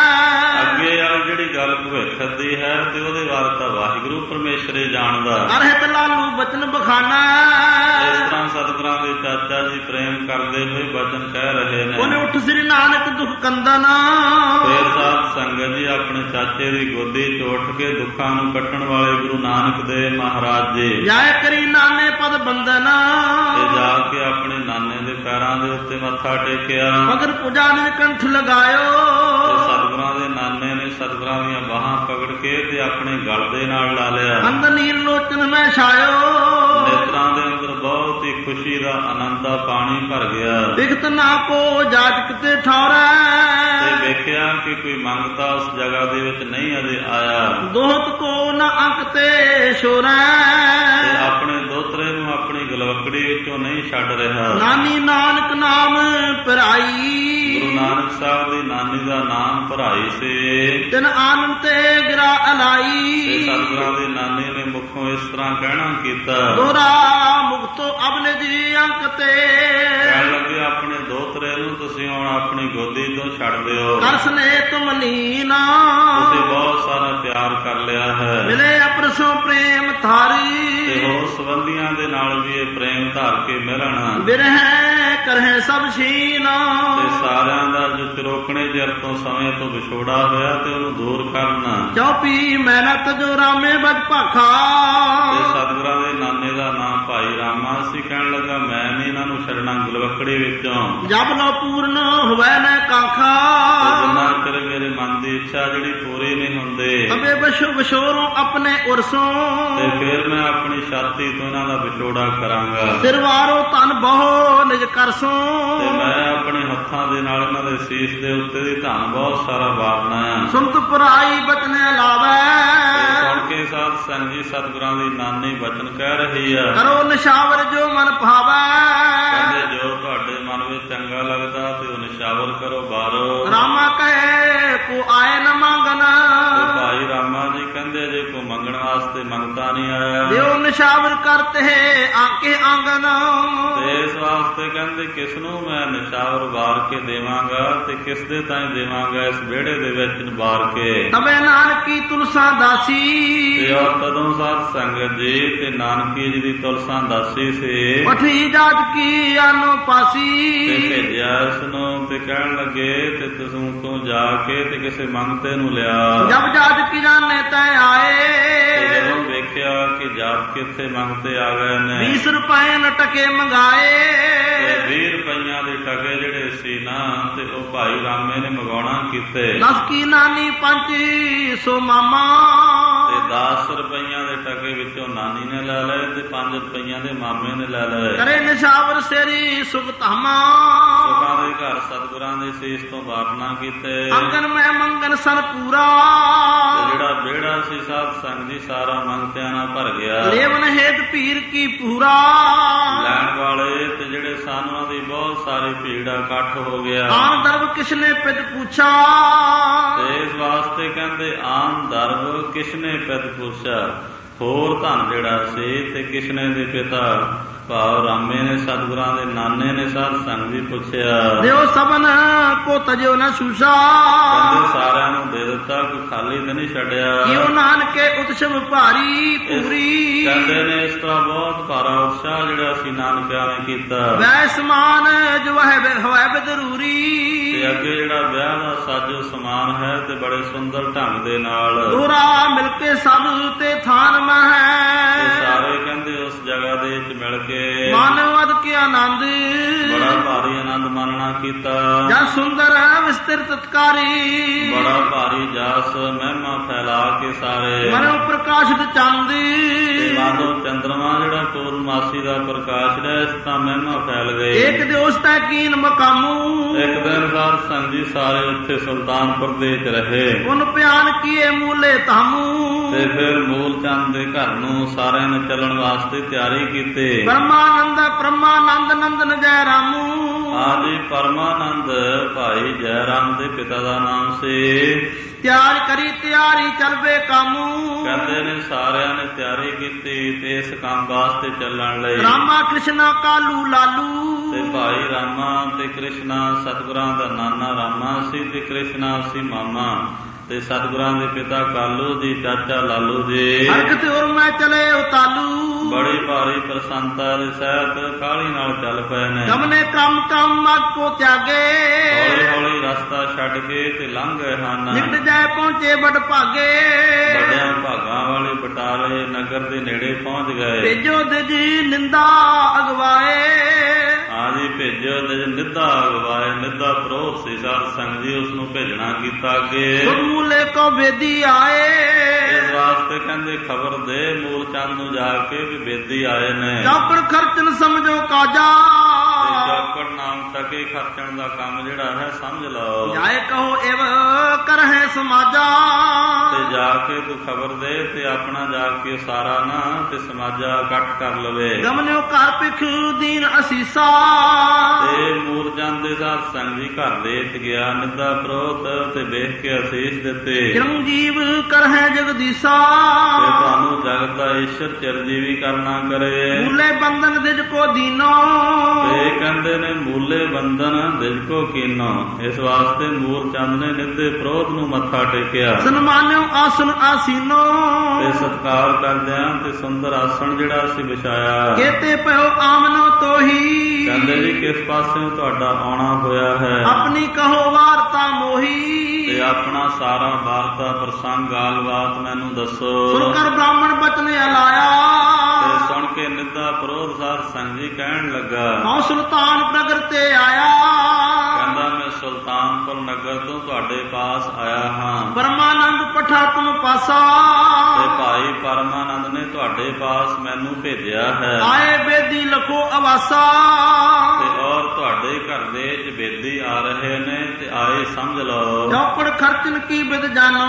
ਅੱਗੇ ਵਾਲੀ ਜਿਹੜੀ ਗੱਲ ਭਵਿੱਖ ਦੀ ਹੈ ਤੇ ਉਹਦੇ ਬਾਰੇ ਤਾਂ ਵਾਹਿਗੁਰੂ ਪਰਮੇਸ਼ਰ ਹੀ ਜਾਣਦਾ। ਅਰਹਿਤ ਲਾਲੂ ਬਚਨ ਬਖਾਨਾ। ਇਸ ਤਰ੍ਹਾਂ ਸਤਿਗੁਰਾਂ ਦੇ ਚਾਚਾ ਜੀ ਪ੍ਰੇਮ ਕਰਦੇ ਹੋਏ ਬਚਨ ਕਹਿ ਰਹੇ ਨੇ। ਉਹਨੇ ਉੱਠ ਸ੍ਰੀ ਨਾਨਕ ਦੁਖ ਕੰਦਨ। ਫੇਰ ਸਾਧ ਸੰਗਤ ਜੀ ਆਪਣੇ ਚਾਚੇ ਦੀ ਗੋਦੀ ਚ ਉੱਠ ਕੇ ਦੁੱਖਾਂ ਨੂੰ ਕੱਟਣ ਵਾਲੇ ਗੁਰੂ ਨਾਨਕ ਦੇਵ ਮਹਾਰਾਜ ਜੀ ਜਾਇ ਕਰੀ ਨਾਨੇ ਪਦ ਬੰਦਨ। ਤੇ ਜਾ ਕੇ ਆਪਣੇ ਨਾਨੇ ਦੇ ਪੈਰਾਂ ਦੇ ਉੱਤੇ ਮੱਥਾ ਟੇਕਿਆ। ਮਗਰ ਪੂਜਾ ਨੇ ਕੰਠ ਲਗਾਇਓ। ਸਤਿਗੁਰਾਂ ਦੇ ਨਾਨੇ ਨੇ ਸਤਿਗੁਰਾਂ ਦੀਆਂ ਬਾਹਾਂ ਪਕੜ ਕੇ ਤੇ ਆਪਣੇ ਗਲ ਦੇ ਨਾਲ ਲਾ ਲਿਆ। ਅੰਦਰ ਨੀਲ ਲੋਚਨ ਮੈਂ ਛਾਇਓ। ਨੇਤਰਾਂ ਦੇ ਅੰਦਰ ਬਹੁਤ ਹੀ ਖੁਸ਼ੀ ਦਾ ਆਨੰਦ ਦਾ ਪਾਣੀ ਭਰ ਗਿਆ। ਦਿਖਤ ਨਾ ਕੋ ਜਾਜਕ ਤੇ ਠੌਰੈ। ਤੇ ਵੇਖਿਆ ਕਿ ਕੋਈ ਮੰਗਤਾ ਉਸ ਜਗ੍ਹਾ ਦੇ ਵਿੱਚ ਨਹੀਂ ਅਜੇ ਆਇਆ। ਦੋਹਤ ਕੋ ਨਾ ਅੰਕ ਤੇ ਸ਼ੋਰੈ। ਤੇ ਆਪਣੇ ਦੋਤਰੇ ਨੂੰ ਆਪਣੀ ਗਲਵੱਕੜੀ ਵਿੱਚੋਂ ਨਹੀਂ ਛੱਡ ਰਿਹਾ। ਨਾਨੀ ਨਾਨਕ ਨਾਮ ਭਰਾਈ। ਗੁਰੂ ਨਾਨਕ ਸਾਹਿਬ ਦੀ ਨਾਨੀ ਦਾ ਨਾਮ ਭਰਾਈ ਸੀ। ਤਿਨ ਆਨੰਦ ਤੇ ਗਿਰਾ ਅਲਾਈ। ਤੇ ਸਤਿਗੁਰਾਂ ਦੀ ਨਾਨੀ ਨੇ ਮੁਖੋਂ ਇਸ ਤਰ੍ਹਾਂ ਕਹਿਣਾ ਕੀਤਾ। ਦੋਰਾ ਮੁਕਤੋ ਅਬਲੇ ਜੀ ਅੰਕ ਤੇ। ਕਹਿਣ ਲੱਗੇ ਆਪਣੇ ਦੋਤਰੇ ਨੂੰ ਤੁਸੀਂ ਹੁਣ ਆਪਣੀ ਗੋਦੀ ਤੋਂ ਛੱਡ ਦਿਓ। ਕਰਸਨੇ ਤੁਮ ਲੀਨਾ। ਤੁਸੀਂ ਬਹੁਤ ਸਾਰਾ ਪਿਆਰ ਕਰ ਲਿਆ ਹੈ। ਮਿਲੇ ਅਪਰਸੋਂ ਪ੍ਰੇਮ ਧਾਰੀ। ਤੇ ਹੋਰ ਸੰਬੰਧੀਆਂ ਦੇ ਨਾਲ ਵੀ ਇਹ ਪ੍ਰੇਮ ਧਾਰ ਕੇ ਮਿਲਣ। ਬਿਰਹਿ ਕਰਹਿ ਸਭ ਛੀਨਾ। ਤੇ ਸਾਰਿਆਂ ਦਾ ਜੋ ਚਰੋਕਣੇ ਚਿਰ ਤੋਂ ਸਮੇਂ ਤੋਂ ਵਿਛੋੜਾ ਹੋਇਆ ਤੇ ਉਹਨੂੰ ਦੂਰ ਕਰਨਾ। ਚੌਪੀ ਮਿਹਨਤ ਜੋ ਰਾਮੇ ਬਜ ਭਾਖਾ। ਤੇ ਸਤਿਗੁਰਾਂ ਦੇ ਨਾਨੇ ਦਾ ਨਾਮ ਭਾਈ ਰਾਮਾ ਸੀ। ਕਹਿਣ ਲੱਗਾ ਮੈਂ ਨਹੀਂ ਇਹਨਾਂ ਨੂੰ ਛੱਡਣਾ ਗਲਵੱਕੜੀ ਵਿੱਚੋਂ। ਜਬ ਲੋ ਪੂਰਨ ਹੋਵੇ ਨਾ ਕਾਖਾ। ਜਿੰਨਾ ਚਿਰ ਮੇਰੇ ਮਨ ਦੀ ਇੱਛਾ ਜਿਹੜੀ ਪੂਰੀ ਨਹੀਂ ਹੁੰਦੀ। ਅਬੇ ਬਸ਼ੋ ਬਸ਼ੋਰੋਂ ਆਪਣੇ ਉਰਸੋਂ। ਤੇ ਫਿਰ ਮੈਂ ਆਪਣੀ ਛਾਤੀ ਤੋਂ ਇਹਨਾਂ ਦਾ ਵਿਛੋੜਾ ਕਰਾਂਗਾ। ਸਿਰਵਾਰੋ ਤਨ ਬਹੁ ਨਿਜ ਕਰਸੋਂ। ਤੇ ਮੈਂ ਆਪਣੇ ਹੱਥਾਂ ਦੇ ਨਾਲ ਇਹਨਾਂ ਦੇ ਸੀਸ ਦੇ ਉੱਤੇ ਦੀ ਧਨ ਬਹੁਤ ਸਾਰਾ ਵਾਰਨਾ ਹੈ। ਸੁਨਤ ਪੁਰਾਈ ਬਚਨ ਲਾਵੇ। ਸੁਣ ਕੇ ਸਾਧ ਸੰਗ ਜੀ ਸਤਿਗੁਰਾਂ ਦੀ ਨਾਨੀ ਬਚਨ ਕਹਿ ਰਹੀ ਹੈ। ਕਰੋ ਨਿਸ਼ਾਵਰ ਜੋ ਮਨ ਭਾਵੇ। ਕਹਿੰਦੇ ਜੋ ਤੁਹਾਡੇ ਮਨ ਵਿੱਚ ਚੰਗਾ ਲੱਗਦਾ ਤੇ ਉਹ ਨਿਸ਼ਾਵਰ ਕਰੋ ਬਾਹਰੋਂ। ਰਾਮਾ ਕਹੇ ਕੋ ਆਏ ਨ ਮੰਗਣਾ। ਭਾਈ ਰਾਮਾ ਜੀ ਕਹਿੰਦੇ ਜੇ ਕੋ ਮੰਗਣ ਵਾਸਤੇ ਮੰਗਤਾ ਨਹੀਂ ਆਇਆ। ਦਿਓ ਨਿਸ਼ਾਵਰ ਕਰਤੇ ਆਕੇ ਆਂਗਨ। ਤੇ ਇਸ ਵਾਸਤੇ ਕਹਿੰਦੇ ਕਿਸ ਨੂੰ ਮੈਂ ਨਿਸ਼ਾਵਰ ਵਾਰ ਕੇ ਦੇਵਾਂਗਾ ਤੇ ਕਿਸ ਦੇ ਤਾਈਂ ਦੇਵਾਂਗਾ ਇਸ ਵਿਹੜੇ ਦੇ ਵਿੱਚ ਵਾਰ ਕੇ। ਤਬੇ ਨਾਨਕੀ ਤੁਲਸਾ ਦਾਸੀ। ਤੇ ਉਹ ਤਦੋਂ ਸਾਧ ਸੰਗਤ ਜੀ ਤੇ ਨਾਨਕੀ ਜੀ ਦੀ ਤੁਲਸਾ ਦਾਸੀ ਸੀ। ਉਠੀ ਜਾਜ ਕੀ ਆਨੋ ਪਾਸੀ। ਤੇ ਭੇਜਿਆ ਇਸ ਨੂੰ ਤੇ ਕਹਿਣ ਲੱਗੇ ਤੇ ਤੂੰ ਤੋਂ ਜਾ ਕੇ ਤੇ ਕਿਸੇ ਮੰਗਤੇ ਨੂੰ ਲਿਆ। ਜਬ ਜਾਜ ਕੀ ਜਾਣੇ ਤੈ ਆਏ। ਤੇ ਜਦੋਂ ਵੇਖਿਆ ਕਿ ਜਾਤ ਕਿੱਥੇ ਮੰਗਤੇ ਆ ਗਏ ਨੇ। 20 ਰੁਪਏ ਨ ਟਕੇ ਮੰਗਾਏ। ਤੇ 20 ਰੁਪਈਆਂ ਦੇ ਟਕੇ ਜਿਹੜੇ ਸੀ ਨਾ ਤੇ ਉਹ ਭਾਈ ਰਾਮੇ ਨੇ ਮੰਗਾਉਣਾ ਕੀਤੇ। 10 ਕੀ ਨਾਨੀ 500 ਮਾਮਾ। ਤੇ 10 ਰੁਪਈਆਂ ਦੇ ਟਕੇ ਵਿੱਚੋਂ ਨਾਨੀ ਨੇ ਲੈ ਲਏ ਤੇ 5 ਰੁਪਈਆਂ ਦੇ ਮਾਮੇ ਨੇ ਲੈ ਲਏ। ਕਰੇ ਨਿਸ਼ਾਵਰ ਸੇਰੀ ਸੁਖ ਧਾਮਾ। ਸੁਖਾਂ ਦੇ ਘਰ ਸਤਿਗੁਰਾਂ ਦੇ ਸੀਸ ਤੋਂ ਵਾਰਨਾ ਕੀਤੇ। ਅੰਗਨ ਮੈਂ ਮੰਗਨ ਸਨ ਪੂਰਾ। ਤੇ ਜਿਹੜਾ ਵਿਹੜਾ ਸੀ ਸਾਧ ਸੰਗ ਜੀ ਸਾਰਾ ਮੰਗਤਿਆਂ ਨਾਲ ਭਰ ਗਿਆ। ਲੇਵਨ ਹੇਤ ਪੀਰ ਕੀ ਪੂਰਾ। ਲੈਣ ਵਾਲੇ ਤੇ ਜਿਹੜੇ ਸਾਨੂਆਂ ਦੀ ਬਹੁਤ ਸਾਰੀ ਭੀੜ ਇਕੱਠ ਹੋ ਗਿਆ। ਆਨ ਦਰਬ ਕਿਸਨੇ ਪਿਤ ਪੁੱਛਾ। ਤੇ ਇਸ ਵਾਸਤੇ ਕਹਿੰਦੇ ਆਨ ਦਰਬ ਕਿਸਨੇ ਪਿਤ ਪੁੱਛਿਆ। ਹੋਰ ਧਨ ਜਿਹੜਾ ਸੀ ਤੇ ਕਿਸਨੇ ਦੇ ਪਿਤਾ ਭਾਵ ਰਾਮੇ ਨੇ ਸਤਿਗੁਰਾਂ ਦੇ ਨਾਨੇ ਨੇ ਸਾਧ ਸੰਗ ਜੀ ਪੁੱਛਿਆ। ਦਿਓ ਸਭਨ ਕੋ ਤਜੋ ਨਾ ਸ਼ੂਸ਼ਾ। ਕਹਿੰਦੇ ਸਾਰਿਆਂ ਨੂੰ ਦੇ ਦਿੱਤਾ ਕੋਈ ਖਾਲੀ ਤੇ ਨਹੀਂ ਛੱਡਿਆ। ਕਿਉ ਨਾਨਕੇ ਉਤਸਵ ਭਾਰੀ ਪੂਰੀ। ਕਹਿੰਦੇ ਨੇ ਇਸ ਤਰ੍ਹਾਂ ਬਹੁਤ ਭਾਰਾ ਉਤਸ਼ਾਹ ਜਿਹੜਾ ਅਸੀਂ ਨਾਨਕਿਆਂ ਨੇ ਕੀਤਾ। ਵੈ ਸਮਾਨ ਜੋ ਹੈ ਜ਼ਰੂਰੀ। ਤੇ ਅੱਗੇ ਜਿਹੜਾ ਵਿਆਹ ਦਾ ਸਾਜੋ ਸਮਾਨ ਹੈ ਤੇ ਬੜੇ ਸੁੰਦਰ ਢੰਗ ਦੇ ਨਾਲ। ਦੋਰਾ ਮਿਲ ਕੇ ਸਭ ਤੇ ਥਾਨ ਮਹਿ। ਸਾਰੇ ਕਹਿੰਦੇ ਉਸ ਜਗ੍ਹਾ ਦੇ ਵਿੱਚ ਮਿਲ ਕੇ ਮਾਨਵ ਕੇ ਆਨੰਦ। ਬੜਾ ਭਾਰੀ ਆਨੰਦ ਮਾਨਣਾ ਕੀਤਾ। ਜਾਂ ਸੁੰਦਰ ਵਿਸਤ੍ਰਿਤ ਤਤਕਾਰੀ। ਬੜਾ ਭਾਰੀ ਜਸ ਮਹਿਮਾ ਫੈਲਾ ਕੇ ਸਾਰੇ। ਮਨੋ ਪ੍ਰਕਾਸ਼ਿਤ ਚੰਦ। ਤੇ ਮਾਨੋ ਚੰਦਰਮਾ ਜਿਹੜਾ ਪੂਰਨਮਾਸੀ ਦਾ ਪ੍ਰਕਾਸ਼ ਰਿਹਾ, ਇਸ ਤਾਂ ਮਹਿਮਾ ਫੈਲ ਗਈ। ਇੱਕ ਦਿਵਸ ਤੈ ਕੀਨ ਮਕਾਮੂ, ਇੱਕ ਦਿਨ ਸਾਧ ਸੰਗ ਜੀ ਸਾਰੇ ਉੱਥੇ ਸੁਲਤਾਨਪੁਰ ਦੇ ਵਿੱਚ ਰਹੇ। ਉਨ ਪਿਆਨ ਕੀਏ ਮੂਲੇ ਧਾਮੂ, ਤੇ ਫਿਰ ਮੂਲ ਚੰਦ ਦੇ ਘਰ ਨੂੰ ਸਾਰਿਆਂ ਨੇ ਚੱਲਣ ਵਾਸਤੇ ਤਿਆਰੀ ਕੀਤੀ। ਪਰਮਾਨੰਦ ਨੰਦਨ ਜੈ ਰਾਮੂ, ਹਾਂਜੀ ਪਰਮਾਨੰਦ ਭਾਈ ਜੈ ਰਾਮ ਦੇ ਪਿਤਾ ਦਾ ਨਾਮ ਸੀ। ਤਿਆਰ ਕਰੀ ਤਿਆਰੀ ਚਲਵੇ ਕਾਮੂ, ਕਹਿੰਦੇ ਨੇ ਸਾਰਿਆਂ ਨੇ ਤਿਆਰੀ ਕੀਤੀ ਤੇ ਇਸ ਕੰਮ ਵਾਸਤੇ ਚੱਲਣ ਲਈ। ਰਾਮਾ ਕ੍ਰਿਸ਼ਨਾ ਕਾਲੂ ਲਾਲੂ, ਤੇ ਭਾਈ ਰਾਮਾ ਤੇ ਕ੍ਰਿਸ਼ਨਾ ਸਤਿਗੁਰਾਂ ਦਾ ਨਾਨਾ ਰਾਮਾ ਸੀ ਤੇ ਕ੍ਰਿਸ਼ਨਾ ਸੀ ਮਾਮਾ, ਤੇ ਸਤਿਗੁਰਾਂ ਦੇ ਪਿਤਾ ਕਾਲੂ ਜੀ ਚਾਚਾ ਲਾਲੂ ਜੀ। ਹਰਕਤ ਉਰ ਮੈਂ ਚਲੇ ਉਤਾਲੂ, ਬੜੀ ਭਾਰੀ ਪ੍ਰਸੰਨਤਾ ਦੇ ਸਹਿਤ ਕਾਹਲੀ ਨਾਲ ਚੱਲ ਪਏ ਨੇ। ਗਮਨੇ ਕੰਮ ਮਗ ਕੋ ਤਿਆਗੇ, ਹੌਲੀ ਹੌਲੀ ਰਸਤਾ ਛੱਡ ਕੇ ਤੇ ਲੰਘ ਗਏ ਹਨ। ਨਿਕਟ ਜਾਏ ਪਹੁੰਚੇ ਵੱਡ ਭਾਗੇ, ਵੱਡਿਆਂ ਭਾਗਾਂ ਵਾਲੇ ਬਟਾਲੇ ਨਗਰ ਦੇ ਨੇੜੇ ਪਹੁੰਚ ਗਏ। ਭੇਜੋ ਦਿਜੀ ਨਿੰਦਾ ਅਗਵਾਏ, ਹਾਂਜੀ ਭੇਜੋ ਦਿਜ ਨਿੱਧਾ ਅਗਵਾਏ। ਨਿੱਧਾ ਪ੍ਰੋਧ ਸੀ ਸਾਧ ਸੰਗ ਜੀ, ਉਸ ਨੂੰ ਭੇਜਣਾ ਕੀਤਾ ਅੱਗੇ। ਮੂਲੇ ਕੋ ਵੇਦੀ ਆਏ, ਇਸ ਵਾਸਤੇ ਕਹਿੰਦੇ ਖਬਰ ਦੇ ਮੂਲ ਚੰਦ ਨੂੰ ਜਾ ਕੇ ਵੀ ਬੇਦੀ ਆਏ ਨੇ। ਚੌਪੜ ਖਰਚਨ ਸਮਝੋ ਕਾਜਾ, ਚੌਕੜ ਨਾਮ ਤਕੇ ਖਰਚਣ ਦਾ ਕੰਮ ਜਿਹੜਾ ਹੈ ਸਮਝ ਲਓ। ਜਾਏ ਕਹੋ ਇਵ ਕਰਹਿ ਸਮਾਜਾ, ਤੇ ਜਾ ਕੇ ਤੂੰ ਖਬਰ ਦੇ ਤੇ ਆਪਣਾ ਜਾ ਕੇ ਸਾਰਾ ਨਾ ਤੇ ਸਮਾਜਾ ਇਕੱਠ ਕਰ ਲਵੇ। ਗਮਨਿਓ ਘਰ ਪਿਖ ਦੀਨ ਅਸੀਸਾ, ਤੇ ਮੂਲ ਚੰਦ ਦੇ ਸਾਧ ਸੰਗ ਜੀ ਘਰ ਦੇ ਵਿੱਚ ਗਿਆ। ਨਿੱਧਾ ਪ੍ਰੋਤ ਤੇ ਵੇਖ ਕੇ ਅਸੀਸ ਦਿੱਤੇ। ਚਿਰੰਜੀਵ ਕਰਹਿ ਜਗਦੀਸਾ, ਤੇ ਤੁਹਾਨੂੰ ਜਗਤ ਦਾ ਈਸ਼ਰ ਚਿਰਜੀਵੀ ਕਰਨਾ ਕਰੇ। ਮੂਲੇ ਬੰਧਨ ਦਿਜ ਕੋ ਦੀਨੋ, ਤੇ ਕਹਿੰਦੇ ਨੇ ਮੂਲੇ ਬੰਧਨ ਦਿਲ ਕੋ ਕੀਨੋ। ਇਸ ਵਾਸਤੇ ਮੂਲ ਚੰਦ ਨੇ ਨਿੱਧੇ ਪ੍ਰੋਤ ਨੂੰ ਮੱਥਾ ਟੇਕਿਆ। ਸਨਮਾਨਿਓ ਆਸਨ ਆਸੀਨੋ, ਤੇ ਸਤਿਕਾਰ ਕਰਦਿਆਂ ਤੇ ਸੁੰਦਰ ਆਸਣ ਜਿਹੜਾ ਸੀ ਵਿਛਾਇਆ। ਕੇਤੇ ਪਇਓ ਆਮਨੋ ਤੋਹੀ, ਕਹਿੰਦੇ ਜੀ ਕਿਸ ਪਾਸਿਓਂ ਤੁਹਾਡਾ ਆਉਣਾ ਹੋਇਆ ਹੈ। ਆਪਣੀ ਕਹੋ ਵਾਰਤਾ ਮੋਹੀ, ਤੇ ਆਪਣਾ ਸਾਰਾ ਵਾਰਤਾ ਪ੍ਰਸੰਗ ਗੱਲਬਾਤ ਮੈਨੂੰ ਦੱਸੋ। ਸੁਣ ਕਰ ਬ੍ਰਾਹਮਣ ਬਚਨ ਅਲਾਇਆ, ਤੇ ਸੁਣ ਕੇ ਨਿੱਧਾ ਪ੍ਰੋਧ ਸਾਧ ਸੰਗ ਜੀ ਕਹਿਣ ਲੱਗਾ। ਹਉ ਸੁਲਤਾਨ ਨਗਰ ਤੇ ਆਇਆ, ਕਹਿੰਦਾ ਮੈਂ ਸੁਲਤਾਨਪੁਰ ਨਗਰ ਤੋਂ ਤੁਹਾਡੇ ਪਾਸ ਆਇਆ ਹਾਂ। ਪਰਮਾਨੰਦ ਪਠਾ ਤੁਮ ਪਾਸਾ, ਤੇ ਭਾਈ ਪਰਮਾਨੰਦ ਨੇ ਤੁਹਾਡੇ ਪਾਸ ਮੈਨੂੰ ਭੇਜਿਆ ਹੈ। ਆਏ ਬੇਦੀ ਲਖੋ ਅਵਾਸਾ, ਤੇ ਔਰ ਤੁਹਾਡੇ ਘਰ ਦੇ ਵਿੱਚ ਬੇਦੀ ਆ ਰਹੇ ਨੇ ਤੇ ਆਏ ਸਮਝ ਲਓ। ਚੌਪੜ ਖਰਚਨ ਕੀ ਬਿਦ ਜਾਨੋ,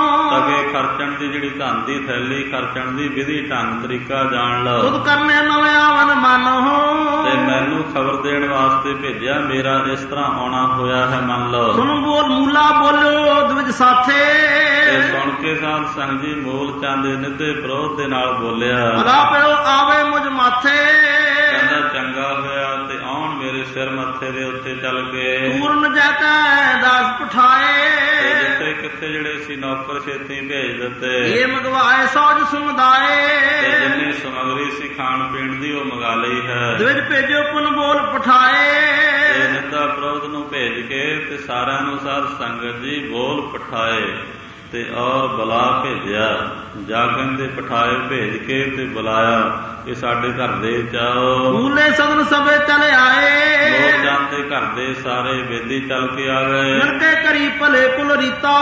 ਤਕੇ ਖਰਚਣ ਦੀ ਜਿਹੜੀ ਧਨ ਦੀ ਥੈਲੀ ਖਰਚਣ ਦੀ ਵਿਧੀ ਢੰਗ ਤਰੀਕਾ ਜਾਣ ਲਓ। ਖੁਦ ਕਰਨੇ ਨਵੇਂ ਆਵਨ ਮਾਨੋ, ਤੇ ਮੈਨੂੰ ਖਬਰ ਦੇਣ ਵਾਸਤੇ ਭੇਜਿਆ। ਮੇਰਾ ਇਸ ਤਰ੍ਹਾਂ ਆਉਣਾ ਹੋਇਆ ਹੈ ਮੰਨ ਲਓ। ਸੁਣ ਬੋਲ ਮੂਲਾ ਬੋਲਿਓ ਦਵਿਜ ਸਾਥੇ, ਤੇ ਸੁਣ ਕੇ ਸਾਧ ਸੰਗ ਜੀ ਮੂਲ ਚੰਦ ਦੇ ਨਿੱਧੇ ਪ੍ਰੋਧ ਦੇ ਨਾਲ ਬੋਲਿਆ। ਅਗਾ ਪਿਓ ਆਵੇ ਮੁਝ ਮਾਥੇ, ਕਹਿੰਦਾ ਚੰਗਾ ਹੋਇਆ ਤੇ ਆਉਣ ਮੇਰੇ ਸਿਰ ਮੱਥੇ ਦੇ ਉੱਤੇ ਚੱਲ ਕੇ। ਪੂਰਨ ਜੈਤੈ ਦਾਸ ਪਠਾਏ, ਤੇ ਜਿੱਥੇ ਕਿੱਥੇ ਜਿਹੜੇ ਸੀ ਨੌਕਰ ਛੇਤੀ ਭੇਜ ਦਿੱਤੇ। ਇਹ ਮਗਵਾਏ ਸੌਜ ਸਮੁਦਾਏ, ਤੇ ਜਿੰਨੀ ਸਮਗਰੀ ਸੀ ਖਾਣ ਪੀਣ ਦੀ ਉਹ ਮੰਗਾ ਲਈ ਹੈ। ਦਵਿਜ ਭੇਜੋ ਪੁਨ ਬੋਲ ਪਠਾਏ, ਤੇ ਨਿੱਧਾ ਪ੍ਰੋਧ ਨੂੰ ਭੇਜ ਕੇ ਤੇ ਸਾਰਿਆਂ ਨੂੰ ਸਾਧ ਸੰਗਤ ਜੀ ਬੋਲ ਪਠਾਏ ਤੇ ਔਰ ਬੁਲਾ ਭੇਜਿਆ। ਜਾ ਕਹਿੰਦੇ ਪਠਾਏ ਭੇਜ ਕੇ ਤੇ ਬੁਲਾਇਆ ਕਿ ਸਾਡੇ ਘਰ ਦੇ ਚਾਓ। ਮੂਲੇ ਸਦਨ ਸਭੇ ਚਲੇ ਆਏ, ਲੋਕ ਜਾਂਦੇ ਘਰ ਦੇ ਸਾਰੇ ਬੇਦੀ ਚੱਲ ਕੇ ਆ ਗਏ। ਮਿਲ ਕੇ ਕਰੀ ਭਲੇ ਕੁਲ ਰੀਤਾ,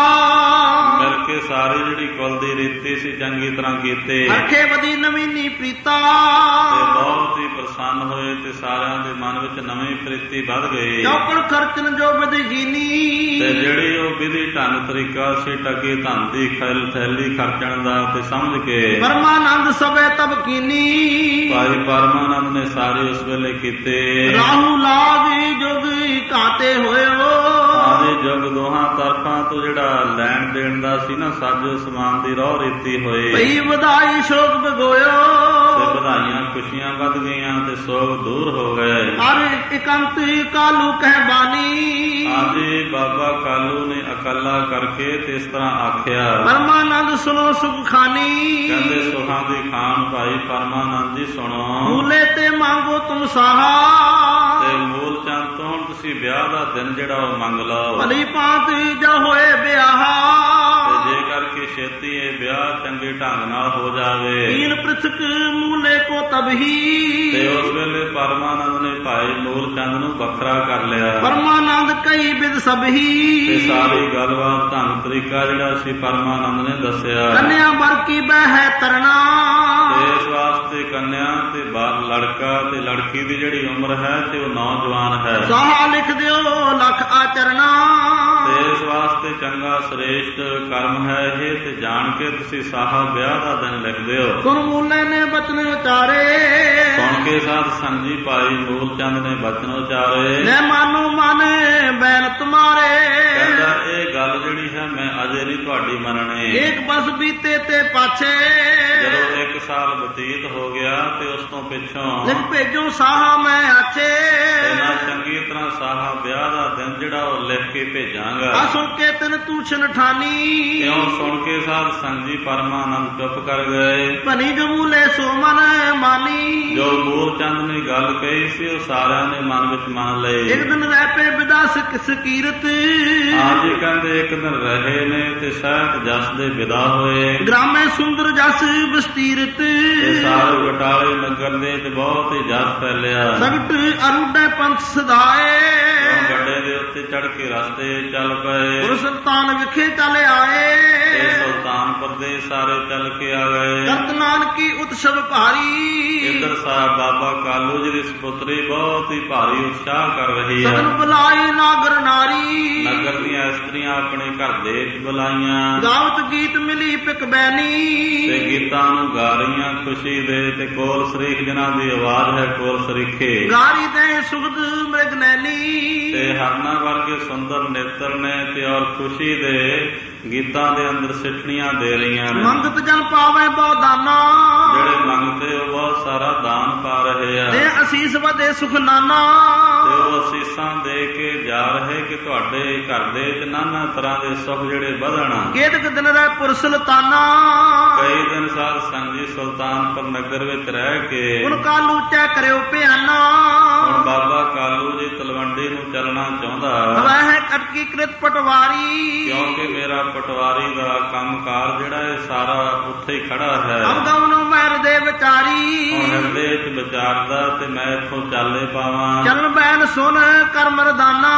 ਮਿਲ ਕੇ ਸਾਰੀ ਜਿਹੜੀ ਕੁਲ ਦੀ ਰੀਤੀ ਸੀ ਚੰਗੀ ਤਰ੍ਹਾਂ ਕੀਤੇ। ਅਰਖੇ ਵਧੀ ਨਵੀਨੀ ਪ੍ਰੀਤਾ, ਤੇ ਬਹੁਤ ਹੀ ਪ੍ਰਸੰਨ ਹੋਏ ਤੇ ਸਾਰਿਆਂ ਦੇ ਮਨ ਵਿੱਚ ਨਵੀਂ ਪ੍ਰੀਤੀ ਵੱਧ ਗਈ। ਚੌਪੜ ਖਰਚਨ ਜੋ ਵਿਧੀ ਜੀਨੀ, ਤੇ ਜਿਹੜੀ ਉਹ ਵਿਧੀ ਢੰਗ ਤਰੀਕਾ ਸੀ ਟਕੇ ਧਨ ਦੀ ਥੈਲੀ ਖਰਚਣ ਦਾ ਤੇ ਸਮਝ ਕੇ ਪਰਮਾਨੰਦ ਸਭੇ ਤਬ ਕੀਨੀ, ਭਾਈ ਪਰਮਾਨੰਦ ਨੇ ਸਾਰੇ ਉਸ ਵੇਲੇ ਕੀਤੇ। ਰਾਹੂ ਲਾਗੀ ਜੁਗ ਘਾਤੇ ਹੋਇਓ, ਆਦੇ ਜੁਗ ਦੋਹਾਂ ਤਰਫਾਂ ਤੋਂ ਜਿਹੜਾ ਲੈਣ ਦੇਣ ਦਾ ਸੀ ਨਾ ਸਾਜੋ ਸਮਾਨ ਦੀ ਰੋਹ ਰੀਤੀ ਹੋਈ। ਭਈ ਵਧਾਈ ਸ਼ੋਕ ਬਗੋਇਓ, ਤੇ ਵਧਾਈਆਂ ਖੁਸ਼ੀਆਂ ਵੱਧ ਗਈਆਂ ਤੇ ਸੋਗ ਦੂਰ ਹੋ ਗਏ। ਹਰ ਇਕੰਤ ਕਾਲੂ ਕਹਿ ਬਾਨੀ, ਆਦੇ ਬਾਬਾ ਕਾਲੂ ਨੇ ਇਕੱਲਾ ਕਰਕੇ ਤੇ ਇਸ ਤਰ੍ਹਾਂ ਆਖਿਆ। ਪਰਮਾਨੰਦ ਸੁਣੋ ਸੁਖ ਖਾਨੀ, ਕਹਿੰਦੇ ਸੁਖਾਂ ਦੀ ਖਾਨ ਭਾਈ ਪਰਮਾਨੰਦ ਜੀ ਸੁਣੋ। ਮੂਲੇ ਤੇ ਮੰਗੋ ਤੁਮ ਸਾਹਾ, ਤੇ ਮੂਲ ਚੰਦ ਤੋਂ ਤੁਸੀਂ ਵਿਆਹ ਦਾ ਦਿਨ ਜਿਹੜਾ ਉਹ ਮੰਗ ਲਓ। ਭਲੀ ਭਾਂਤ ਜੋ ਹੋਏ ਵਿਆਹ, ਤੇ ਜੇ ਕਰਕੇ ਛੇਤੀ ਇਹ ਵਿਆਹ ਚੰਗੇ ਢੰਗ ਨਾਲ ਹੋ ਜਾਵੇ। ਤੀਨ ਪ੍ਰਿਥਕ ਮੂਲੇ ਕੋ ਤਬਹੀ, ਤੇ ਉਸ ਵੇਲੇ ਪਰਮਾਨੰਦ ਨੇ ਭਾਈ ਮੂਲ ਚੰਦ ਨੂੰ ਵੱਖਰਾ ਕਰ ਲਿਆ। ਪਰਮਾਨੰਦ ਕਈ ਬਿਦ ਸਭਹੀ, ਤੇ ਸਾਰੀ ਗੱਲਬਾਤ ਢੰਗ ਤਰੀਕਾ ਜਿਹੜਾ ਸੀ ਪਰਮਾਨੰਦ ਨੇ ਦੱਸਿਆ। ਕੰਨਿਆ ਵਰ ਕੀ ਬਹਿ ਤਰਨਾ, ਤੇ ਇਸ ਕੰਨਿਆ ਤੇ ਲੜਕਾ ਤੇ ਲੜਕੀ ਦੀ ਜਿਹੜੀ ਉਮਰ ਹੈ ਤੇ ਉਹ ਨੌਜਵਾਨ ਹੈ। ਸਾਹਾ ਲਿਖ ਦਿਓ ਲੱਖ ਆਚਰਣਾ, ਤੇ ਇਸ ਵਾਸਤੇ ਚੰਗਾ ਸ੍ਰੇਸ਼ਟ ਕਰਮ ਹੈ ਇਹ, ਤੇ ਜਾਣ ਕੇ ਤੁਸੀਂ ਸਾਹਾ ਵਿਆਹ ਦਾ ਦਿਨ ਲਿਖਦੇ ਹੋ। ਸੁਣ ਮੂਲੇ ਨੇ ਬਚਨ ਉਚਾਰੇ, ਸੁਣ ਕੇ ਸਾਧ ਸੰਗ ਜੀ ਭਾਈ ਮੂਲ ਚੰਦ ਨੇ ਬਚਨ ਉਚਾਰੇ। ਮੈਂ ਮਾਨੂ ਮਨ ਬੈਲ ਤੁਮਾਰੇ, ਕਹਿੰਦਾ ਇਹ ਗੱਲ ਜਿਹੜੀ ਹੈ ਮੈਂ ਅਜੇ ਨਹੀਂ ਤੁਹਾਡੀ ਮੰਨਣੀ। ਇੱਕ ਬਸ ਬੀਤੇ ਤੇ ਪਾਛੇ, ਜਦੋਂ 1 ਸਾਲ ਬਤੀਤ ਹੋ ਗਿਆ ਤੇ ਉਸ ਤੋਂ ਪਿੱਛੋਂ ਲਿਖ ਭੇਜੋ ਸਾਹਾ ਮੈਂ ਆਛੇ, ਇਹਨਾਂ ਚੰਗੀ ਤਰ੍ਹਾਂ ਸਾਹਾ ਵਿਆਹ ਦਾ ਦਿਨ ਜਿਹੜਾ ਉਹ ਲਿਖ ਕੇ ਭੇਜਾਂਗਾ। ਆ ਸੁਣ ਕੇ ਤਨ ਤੂਛਨ ਠਾਨੀ, ਇਉਂ ਸੁਣ ਕੇ ਸਾਧ ਸੰਗ ਜੀ ਪਰਮਾਨੰਦ ਚੁੱਪ ਕਰ ਗਏ। ਭਨੀ ਜੋ ਮੂਲੇ ਸੋ ਮਨ ਮਾਨੀ, ਜੋ ਮੂਲ ਚੰਦ ਨੇ ਗੱਲ ਕਹੀ ਸੀ ਉਹ ਸਾਰਿਆਂ ਨੇ ਮਨ ਵਿੱਚ ਮੰਨ ਲਈ। ਇੱਕ ਦਿਨ ਰਹਿ ਪਏ ਵਿਦਾ ਸਕੀਰਤ, ਹਾਂਜੀ ਕਹਿੰਦੇ ਇੱਕ ਦਿਨ ਰਹੇ ਨੇ ਤੇ ਸਹਿਤ ਜਸ ਦੇ ਵਿਦਾ ਹੋਏ। ਗ੍ਰਾਮੇ ਸੁੰਦਰ ਜਸ ਵਿਸਤੀਰਤ, ਤੇ ਸਾਰੇ ਬਟਾਲੇ ਨਗਰ ਦੇ ਵਿੱਚ ਬਹੁਤ ਹੀ ਜਸ ਫੈਲਿਆ। ਸਗਟ ਅਰੁਡੇ ਪੰਥ ਸਦਾਏ, ਗੱਡੇ ਦੇ ਉੱਤੇ ਚੜ ਕੇ ਰਸਤੇ ਚੱਲ ਪਏ। ਗੁਰੂ ਸੁਲਤਾਨ ਵਿਖੇ ਚੱਲ ਆਏ, ਤੇ ਸੁਲਤਾਨਪੁਰ ਦੇ ਸਾਰੇ ਚੱਲ ਕੇ ਆ ਗਏ। ਕਰਤ ਨਾਨਕੀ ਉਤਸਵ ਭਾਰੀ, ਇੱਧਰ ਸਾਹਿਬ ਬਾਬਾ ਕਾਲੂ ਜੀ ਦੀ ਸੁਪੁੱਤਰੀ ਬਹੁਤ ਹੀ ਭਾਰੀ ਉਤਸ਼ਾਹ ਕਰ ਰਹੀ ਹੈ। ਸਗਨ ਬੁਲਾਈ ਨਾਗਰ ਨਾਰੀ, ਨਗਰ ਦੀਆਂ ਇਸਤਰੀਆਂ ਆਪਣੇ ਘਰ ਦੇ ਵਿੱਚ ਬੁਲਾਈਆਂ। ਗਾਵਤ ਗੀਤ ਮਿਲੀ ਪਿਕ ਬੈਨੀ, ਤੇ ਗੀਤਾਂ ਨੂੰ ਗਾ ਰਹੀਆਂ ਖੁਸ਼ੀ ਦੇ। ਤੇ ਕੋਲ ਸਰੀਖ ਜਿਨ੍ਹਾਂ ਦੀ ਆਵਾਜ਼ ਹੈ ਕੋਲ ਸਰੀਖੇ, ਗਾਰੀ ਦੇ ਸੁਗਦ ਮ੍ਰਿਗ ਨੈਣੀ, ਤੇ ਹਰਨਾ ਵਰਗੇ ਸੁੰਦਰ ਨੇਤਰ ਨੇ ਤੇ ਔਰ ਖੁਸ਼ੀ ਦੇ ਗੀਤਾਂ ਦੇ ਅੰਦਰ ਸਿੱਠਣੀਆਂ ਦੇ ਰਹੀਆਂ ਨੇ। ਮੰਗਤ ਜਨ ਪਾਵੇ ਬਹੁ ਦਾਨਾ, ਜਿਹੜੇ ਮੰਗਦੇ ਉਹ ਬਹੁਤ ਸਾਰਾ ਦਾਨ ਪਾ ਰਹੇ ਆ। ਤੇ ਅਸੀਸ ਵਧੇ ਸੁਖ ਨਾਨਾ, ਤੇ ਉਹ ਅਸੀਸਾਂ ਦੇ ਕੇ ਜਾ ਰਹੇ ਕਿ ਤੁਹਾਡੇ ਘਰ ਦੇ ਵਿੱਚ ਨਾਨਾ ਤਰ੍ਹਾਂ ਦੇ ਸੁਖ ਜਿਹੜੇ ਵਧਣ। ਕੇਤਕ ਦਿਨ ਰਹਿ ਪੁਰ ਸੁਲਤਾਨਾ, ਕਈ ਦਿਨ ਸਾਧ ਸੰਗ ਜੀ ਸੁਲਤਾਨਪੁਰ ਨਗਰ ਵਿੱਚ ਰਹਿ ਕੇ ਹੁਣ ਕਾਲੂ ਚੈ ਕਰਿਓ ਪਿਆਨਾ, ਹੁਣ ਬਾਬਾ ਕਾਲੂ ਜੀ ਤਲਵੰਡੀ ਨੂੰ ਚੱਲਣਾ ਚਾਹੁੰਦਾ। ਵਹਿ ਕਟਕੀ ਕ੍ਰਿਤ ਪਟਵਾਰੀ, ਕਿਉਂਕਿ ਮੇਰਾ ਪਟਵਾਰੀ ਦਾ ਕੰਮਕਾਰ ਜਿਹੜਾ ਇਹ ਸਾਰਾ ਉੱਥੇ ਹੀ ਖੜਾ ਹੈ। ਅਬਗਮ ਨੂੰ ਮਹਿਰ ਦੇ ਵਿਚਾਰੀ, ਹੁਣ ਹਿਰਦੇ ਵਿੱਚ ਵਿਚਾਰਦਾ ਤੇ ਮੈਂ ਇੱਥੋਂ ਚਾਲੇ ਪਾਵਾਂ। ਚਲਨ ਬੈਨ ਸੁਨ ਕਰ ਮਰਦਾਨਾ,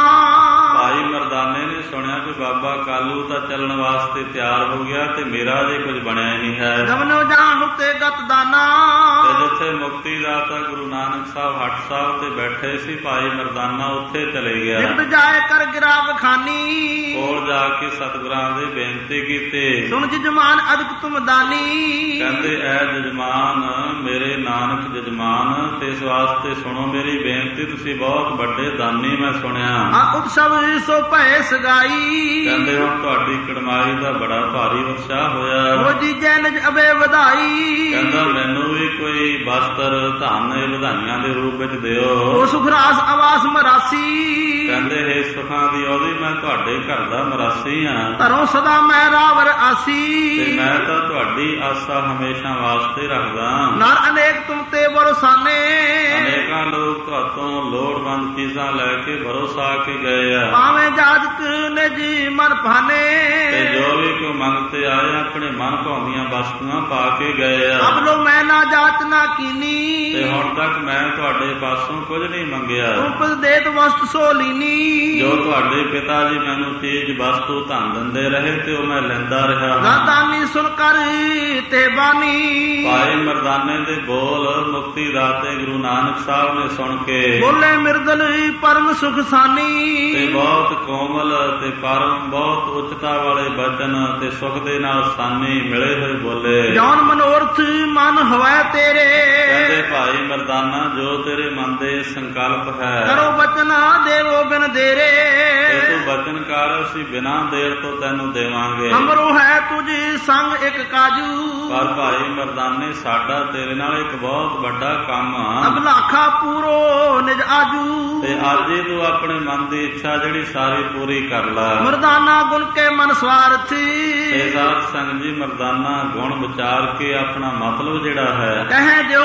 ਭਾਈ ਮਰਦਾਨੇ ਨੇ ਸੁਣਿਆ ਕਿ ਬਾਬਾ ਕਾਲੂ ਤਾਂ ਚੱਲਣ ਵਾਸਤੇ ਤਿਆਰ ਹੋ ਗਿਆ ਤੇ ਮੇਰਾ ਜੇ ਕੁਝ ਬਣਿਆ ਨਹੀਂ ਹੈ। ਗਵਨੋ ਜਾਣ ਤੇ ਗਤ ਦਾਨਾ, ਤੇ ਜਿੱਥੇ ਮੁਕਤੀ ਦਾਤਾ ਗੁਰੂ ਨਾਨਕ ਸਾਹਿਬ ਹੱਟ ਸਾਹਿਬ ਤੇ ਬੈਠੇ ਸੀ ਭਾਈ ਮਰਦਾਨਾ ਉੱਥੇ ਚਲੇ ਗਿਆ। ਨਿਕਟ ਜਾਏ ਕਰ ਗਿਰਾ ਬਖਾਨੀ, ਕੋਲ ਜਾ ਕੇ ਸਤਿਗੁਰਾਂ ਦੇ ਬੇਨਤੀ ਕੀਤੀ। ਸੁਣ ਜਜਮਾਨ ਅਦਕ ਤੁਮ ਦਾਨੀ, ਕਹਿੰਦੇ ਐ ਜਜਮਾਨ ਮੇਰੇ ਨਾਨਕ ਜਜਮਾਨ, ਤੇ ਇਸ ਵਾਸਤੇ ਸੁਣੋ ਮੇਰੀ ਬੇਨਤੀ, ਤੁਸੀਂ ਬਹੁਤ ਵੱਡੇ ਦਾਨੀ ਮੈਂ ਸੁਣਿਆ। ਆ ਉਤਸਵ ਸੋ ਭੈ ਸਗਾਈ, ਕਹਿੰਦੇ ਹੁਣ ਤੁਹਾਡੀ ਕੜਮਾਈ ਦਾ ਬੜਾ ਭਾਰੀ ਉਤਸ਼ਾਹ ਹੋਇਆ। ਉਹ ਜੀ ਜੈਨਜ ਅਬੇ ਵਧਾਈ, ਕਹਿੰਦਾ ਮੈਨੂੰ ਵੀ ਕੋਈ ਬਸਤਰ ਧਨ ਇਹ ਵਧਾਈਆਂ ਦੇ ਰੂਪ ਵਿੱਚ ਦਿਓ। ਉਹ ਸੁਖਰਾਸ ਆਵਾਸ ਮਰਾਸੀ, ਕਹਿੰਦੇ ਹੈ ਸੁਖਾਂ ਦੀ ਉਹਦੀ ਮੈਂ ਤੁਹਾਡੇ ਘਰ ਦਾ ਮਰਾਸੀ ਹਾਂ। ਧਰੋ ਸਦਾ ਮੈਂ ਰਾਵਰ ਤੇ ਆਸੀ, ਮੈਂ ਤਾਂ ਤੁਹਾਡੀ ਆਸਾ ਹਮੇਸ਼ਾ ਵਾਸਤੇ ਰੱਖਦਾ। ਨਰ ਅਨੇਕ ਤੁਮ ਤੇ ਬਰਸਾਨੇ, ਅਨੇਕਾਂ ਲੋਕ ਤੁਹਾਤੋਂ ਲੋੜਵੰਦ ਚੀਜ਼ਾਂ ਲੈ ਕੇ ਭਰੋਸਾ ਕੇ ਗਏ ਆ। ਭਾਵੇਂ ਜਾਜਕ ਨਿਜ ਮਨ ਭਾਨੇ, ਤੇ ਜੋ ਵੀ ਕੋਈ ਮੰਗਤੇ ਆਏ ਆਪਣੇ ਮਨ ਭਾਉਂਦੀਆਂ ਵਸਤੂਆਂ ਪਾ ਕੇ ਗਏ ਆ। ਅਬ ਲੋ ਮੈਂ ਨਾ ਜਾਚ ਨਾ ਕੀਨੀ, ਤੇ ਹੁਣ ਤੱਕ ਮੈਂ ਤੁਹਾਡੇ ਪਾਸੋਂ ਕੁਝ ਨਹੀਂ ਮੰਗਿਆ। ਉਪਜ ਦੇਤ ਵਸਤ ਸੋ ਲੀਨੀ, ਜੋ ਤੁਹਾਡੇ ਪਿਤਾ ਜੀ ਮੈਨੂੰ ਚੀਜ਼ ਵਸਤੂ ਧਨ ਦਿੰਦੇ ਰਹੇ ਤੇ ਉਹ ਮੈਂ ਲੈਂਦਾ ਰਿਹਾ। ਦਾਨੀ ਸੁਣ ਕਰ ਤੇ ਬਾਨੀ, ਭਾਈ ਮਰਦਾਨੇ ਦੇ ਬੋਲ ਮੁਕਤੀ ਦਾਤੇ ਗੁਰੂ ਨਾਨਕ ਸਾਹਿਬ ਨੇ ਸੁਣ ਕੇ ਬੋਲੇ ਮਿਰਦਲ ਪਰਮ ਸੁਖ ਸਾਨੀ, ਤੇ ਬਹੁਤ ਕੋਮਲ ਤੇ ਪਰਮ ਬਹੁਤ ਉੱਚਤਾ ਵਾਲੇ ਬਚਨ ਤੇ ਸੁਖ ਦੇ ਨਾਲ ਸਾਨੀ ਮਿਲੇ ਹੋਏ ਬੋਲੇ। ਜੌਨ ਮਨੋਰਥ ਮਨ ਹੋਵੇ ਤੇਰੇ, ਕਹਿੰਦੇ ਭਾਈ ਮਰਦਾਨਾ ਜੋ ਤੇਰੇ ਮਨ ਦੇ ਸੰਕਲਪ ਹੈ ਕਰੋ ਬਚਨਾ ਦੇਵੋ ਬਿਨ ਦੇਰੇ, ਤੇ ਤੂੰ ਬਚਨ ਕਰ ਅਸੀਂ ਬਿਨਾਂ ਦੇਰ ਤੋਂ ਤੈਨੂੰ ਦੇਵਾਂਗੇ। ਅਮਰੋ ਹੈ ਤੁਝ ਸੰਗ ਇੱਕ ਕਾਜੂ, ਪਰ ਭਾਈ ਮਰਦਾਨੇ ਸਾਡਾ ਤੇਰੇ ਨਾਲ ਇੱਕ ਬਹੁਤ ਵੱਡਾ ਕੰਮ ਆ। ਅਬਲਾਖਾ ਪੂਰੋ ਨਿਜ ਆਜੂ, ਤੇ ਅੱਜ ਹੀ ਤੂੰ ਆਪਣੇ ਮਨ ਦੀ ਇੱਛਾ ਜਿਹੜੀ ਸਾਰੀ ਪੂਰੀ ਕਰ ਲੈ। ਮਰਦਾਨਾ ਗੁਣ ਕੇ ਮਨ ਸਵਾਰਥੀ, ਤੇ ਸਾਧ ਸੰਗ ਜੀ ਮਰਦਾਨਾ ਗੁਣ ਵਿਚਾਰ ਕੇ ਆਪਣਾ ਮਤਲਬ ਜਿਹੜਾ ਹੈ ਕਹੇ ਦਿਓ ਕੋ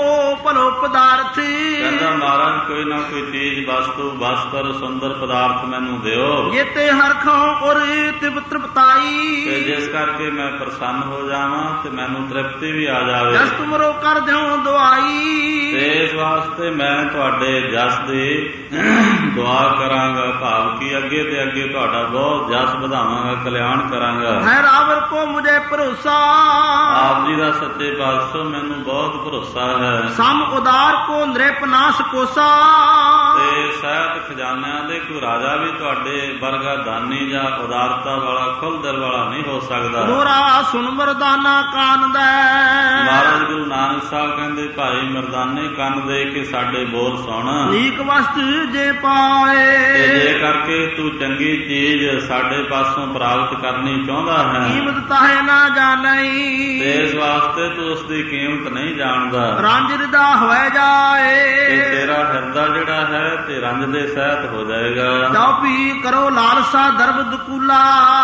ਭਲੋ ਪਦਾਰਥ। ਕਹਿੰਦਾ ਮਹਾਰਾਜ ਕੋਈ ਨਾ ਕੋਈ ਚੀਜ਼ ਵਸਤੂ ਬਸਤਰ ਸੁੰਦਰ ਪਦਾਰਥ ਮੈਨੂੰ ਦਿਓ, ਜੇਤੇ ਹਰਖੋਂ ਔਰ ਤ੍ਰਿਪਤਾਈ। ਤੇ ਜਿਸ ਕਰਕੇ ਮੈਂ ਪ੍ਰਸੰਨ ਹੋ ਜਾਵਾਂ ਤੇ ਮੈਨੂੰ ਤ੍ਰਿਪਤੀ ਵੀ ਆ ਜਾਵੇ। ਜਸ ਤੁਮਰੋ ਕਰ ਦਿਓ ਦੁਆਈ। ਤੇ ਇਸ ਵਾਸਤੇ ਮੈਂ ਤੁਹਾਡੇ ਜਸ ਦੀ ਦੁਆ ਕਰਾਂਗਾ, ਭਾਵ ਕਿ ਅੱਗੇ ਤੇ ਅੱਗੇ ਤੁਹਾਡਾ ਬਹੁਤ ਜਸ ਵਧਾਵਾਂਗਾ, ਕਲਿਆਣ ਕਰਾਂਗਾ। ਹੈ ਰਾਵਰ ਕੋ ਮੁਝੇ ਭਰੋਸਾ। ਆਪ ਜੀ ਦਾ ਸੱਚੇ ਪਾਤਸ਼ਾਹ ਮੈਨੂੰ ਬਹੁਤ ਭਰੋਸਾ ਹੈ। ਸਮ ਉਦਾਰ ਕੋ ਨ੍ਰਿਪ ਨਾਸ ਕੋਸਾ। ਤੇ ਸਹਿਤ ਖਜ਼ਾਨਿਆਂ ਦੇ ਕੋਈ ਰਾਜਾ ਵੀ ਤੁਹਾਡੇ ਵਰਗਾ ਦਾਨੀ ਜਾਂ ਉਦਾਰਤਾ ਵਾਲਾ ਖੁੱਲ ਦਿਲ ਵਾਲਾ ਨਹੀਂ ਹੋ ਸਕਦਾ। ਮੋਰਾ ਸੁਨ ਮਰਦਾਨਾ ਕਾਨ ਦੈ। ਮਹਾਰਾਜ ਗੁਰੂ ਨਾਨਕ ਸਾਹਿਬ ਕਹਿੰਦੇ ਭਾਈ ਮਰਦਾਨੇ ਕੰਨ ਦੇ ਕੇ ਸਾਡੇ ਬੋਲ ਸੁਣ। ਨੀਕ ਵਸਤ ਜੇ ਪਾਏ। ਤੇ ਜੇ ਕਰਕੇ ਤੂੰ ਚੰਗੀ ਚੀਜ਼ ਸਾਡੇ ਪਾਸੋਂ ਪ੍ਰਾਪਤ ਕਰਨੀ ਚਾਹੁੰਦਾ ਹੈ, ਕੀਮਤ ਤਾਹੇ ਨਾ ਜਾਣਈ। ਤੇ ਇਸ ਵਾਸਤੇ ਤੂੰ ਉਸ ਦੀ ਕੀਮਤ ਨਹੀਂ ਜਾਣਦਾ। ਰੰਜ ਰਿਦਾ ਹੋਏ ਜਾਏ। ਤੇ ਤੇਰਾ ਹਿਰਦਾ ਜਿਹੜਾ ਹੈ ਤੇ ਰੰਜ ਦੇ ਸਹਿਤ ਹੋ ਜਾਏਗਾ। ਚੌਪੀ ਕਰੋ ਲਾਲਸਾ ਦਰਬ ਦਕੂਲਾ।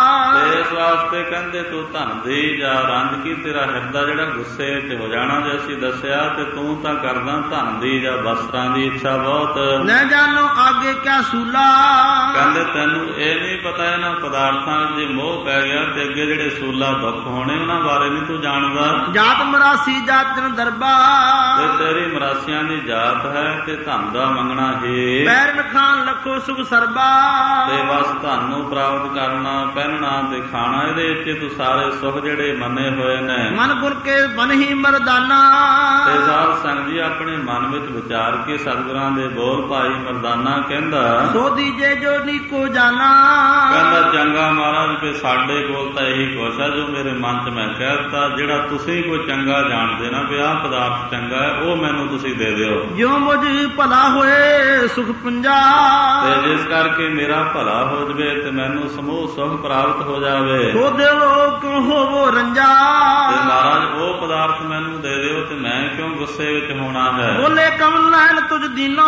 ਤੇ ਇਸ ਵਾਸਤੇ ਕਹਿੰਦੇ ਤੂੰ ਧਨ ਦੀ ਜਾਂ ਰੰਜ ਕੀ ਤੇਰਾ ਹਿਰਦਾ ਜਿਹੜਾ ਗੁੱਸੇ ਵਿੱਚ ਹੋ ਜਾਣਾ। ਜੇ ਅਸੀਂ ਦੱਸਿਆ ਤੇ ਤੂੰ ਤਾਂ ਕਰਦਾ ਧਨ ਦੀ ਜਾਂ ਵਸਤਰਾਂ ਦੀ ਇੱਛਾ ਬਹੁਤ। ਲੈ ਜਾਨੋ ਆਗੇ ਕਿਆ ਸੂਲਾ। ਕਹਿੰਦੇ ਤੈਨੂੰ ਇਹ ਨਹੀਂ ਪਤਾ ਇਹਨਾਂ ਪਦਾਰਥਾਂ ਜੇ ਮੋਹ ਪੈ ਗਿਆ ਤੇ ਅੱਗੇ ਜਿਹੜੇ ਸੂਲਾ ਦੁੱਖ ਹੋਣੇ ਉਹਨਾਂ ਬਾਰੇ ਨਹੀਂ ਤੂੰ ਜਾਣਦਾ। ਜਾਤ ਮਰਾਸੀ ਜਾਤਨ ਦਰਬਾ। ਤੇ ਤੇਰੀ ਮਰਾਸੀਆਂ ਦੀ ਜਾਤ ਹੈ ਤੇ ਧਨ ਦਾ ਮੰਗਣਾ ਹੀ। ਪੈਰਨ ਖਾਨ ਲੱਖੋ ਸੁਖ ਸਰਬਾ। ਤੇ ਬਸ ਧਨ ਨੂੰ ਪ੍ਰਾਪਤ ਕਰਨਾ, ਪਹਿਨਣਾ ਤੇ ਖਾਣਾ, ਇਹਦੇ ਵਿੱਚ ਤੂੰ ਸਾਰੇ ਸੁਖ ਜਿਹੜੇ ਮੰਨੇ ਹੋਏ ਨੇ। ਮਨ ਗੁਰ ਕੇ ਮਨ ਹੀ ਮਰਦਾਨਾ। ਤੇ ਸਾਧ ਸੰਗਤ ਜੀ ਆਪਣੇ ਮਨ ਵਿੱਚ ਵਿਚਾਰ ਕੇ ਸਤਿਗੁਰਾਂ ਦੇ ਬੋਲ ਭਾਈ ਮਰਦਾਨਾ ਕਹਿੰਦਾ ਸੋ ਦੀਜੇ ਜੋ ਨੀਕੋ ਜਾਣਾ। ਕਹਿੰਦਾ ਚੰਗਾ ਮਹਾਰਾਜ ਵੀ ਸਾਡੇ ਕੋਲ ਤਾਂ ਇਹੀ ਕੁਛ ਹੈ ਜੋ ਮੇਰੇ ਮਨ 'ਚ ਮੈਂ ਕਹਿ ਦਿੱਤਾ। ਜਿਹੜਾ ਤੁਸੀਂ ਕੋਈ ਚੰਗਾ ਜਾਣਦੇ ਨਾ ਵੀ ਆਹ ਪਦਾਰਥ ਚੰਗਾ ਹੈ ਉਹ ਮੈਨੂੰ ਤੁਸੀਂ ਦੇ ਦਿਓ। ਜੋ ਮੁਝ ਭਲਾ ਹੋਏ ਸੁਖ ਪੁੰਜਾ। ਤੇ ਜਿਸ ਕਰਕੇ ਮੇਰਾ ਭਲਾ ਹੋ ਜਵੇ ਤੇ ਮੈਨੂੰ ਸਮੂਹ ਸੁਖ ਪ੍ਰਾਪਤ ਹੋ ਜਾਵੇ। ਸੋ ਦੇਵੋ ਕਿਉਂ ਹੋਵੋ ਰੰਜਾ। ਤੇ ਮਹਾਰਾਜ ਉਹ ਪਦਾਰਥ ਮੈਨੂੰ ਦੇ ਦਿਓ ਤੇ ਮੈਂ ਕਿਉਂ ਗੁੱਸੇ ਵਿੱਚ ਹੋਣਾ ਹੈ। ਬੋਲੇ ਕਮਲ ਨੈਣ ਤੁਝ ਦੀਨਾ।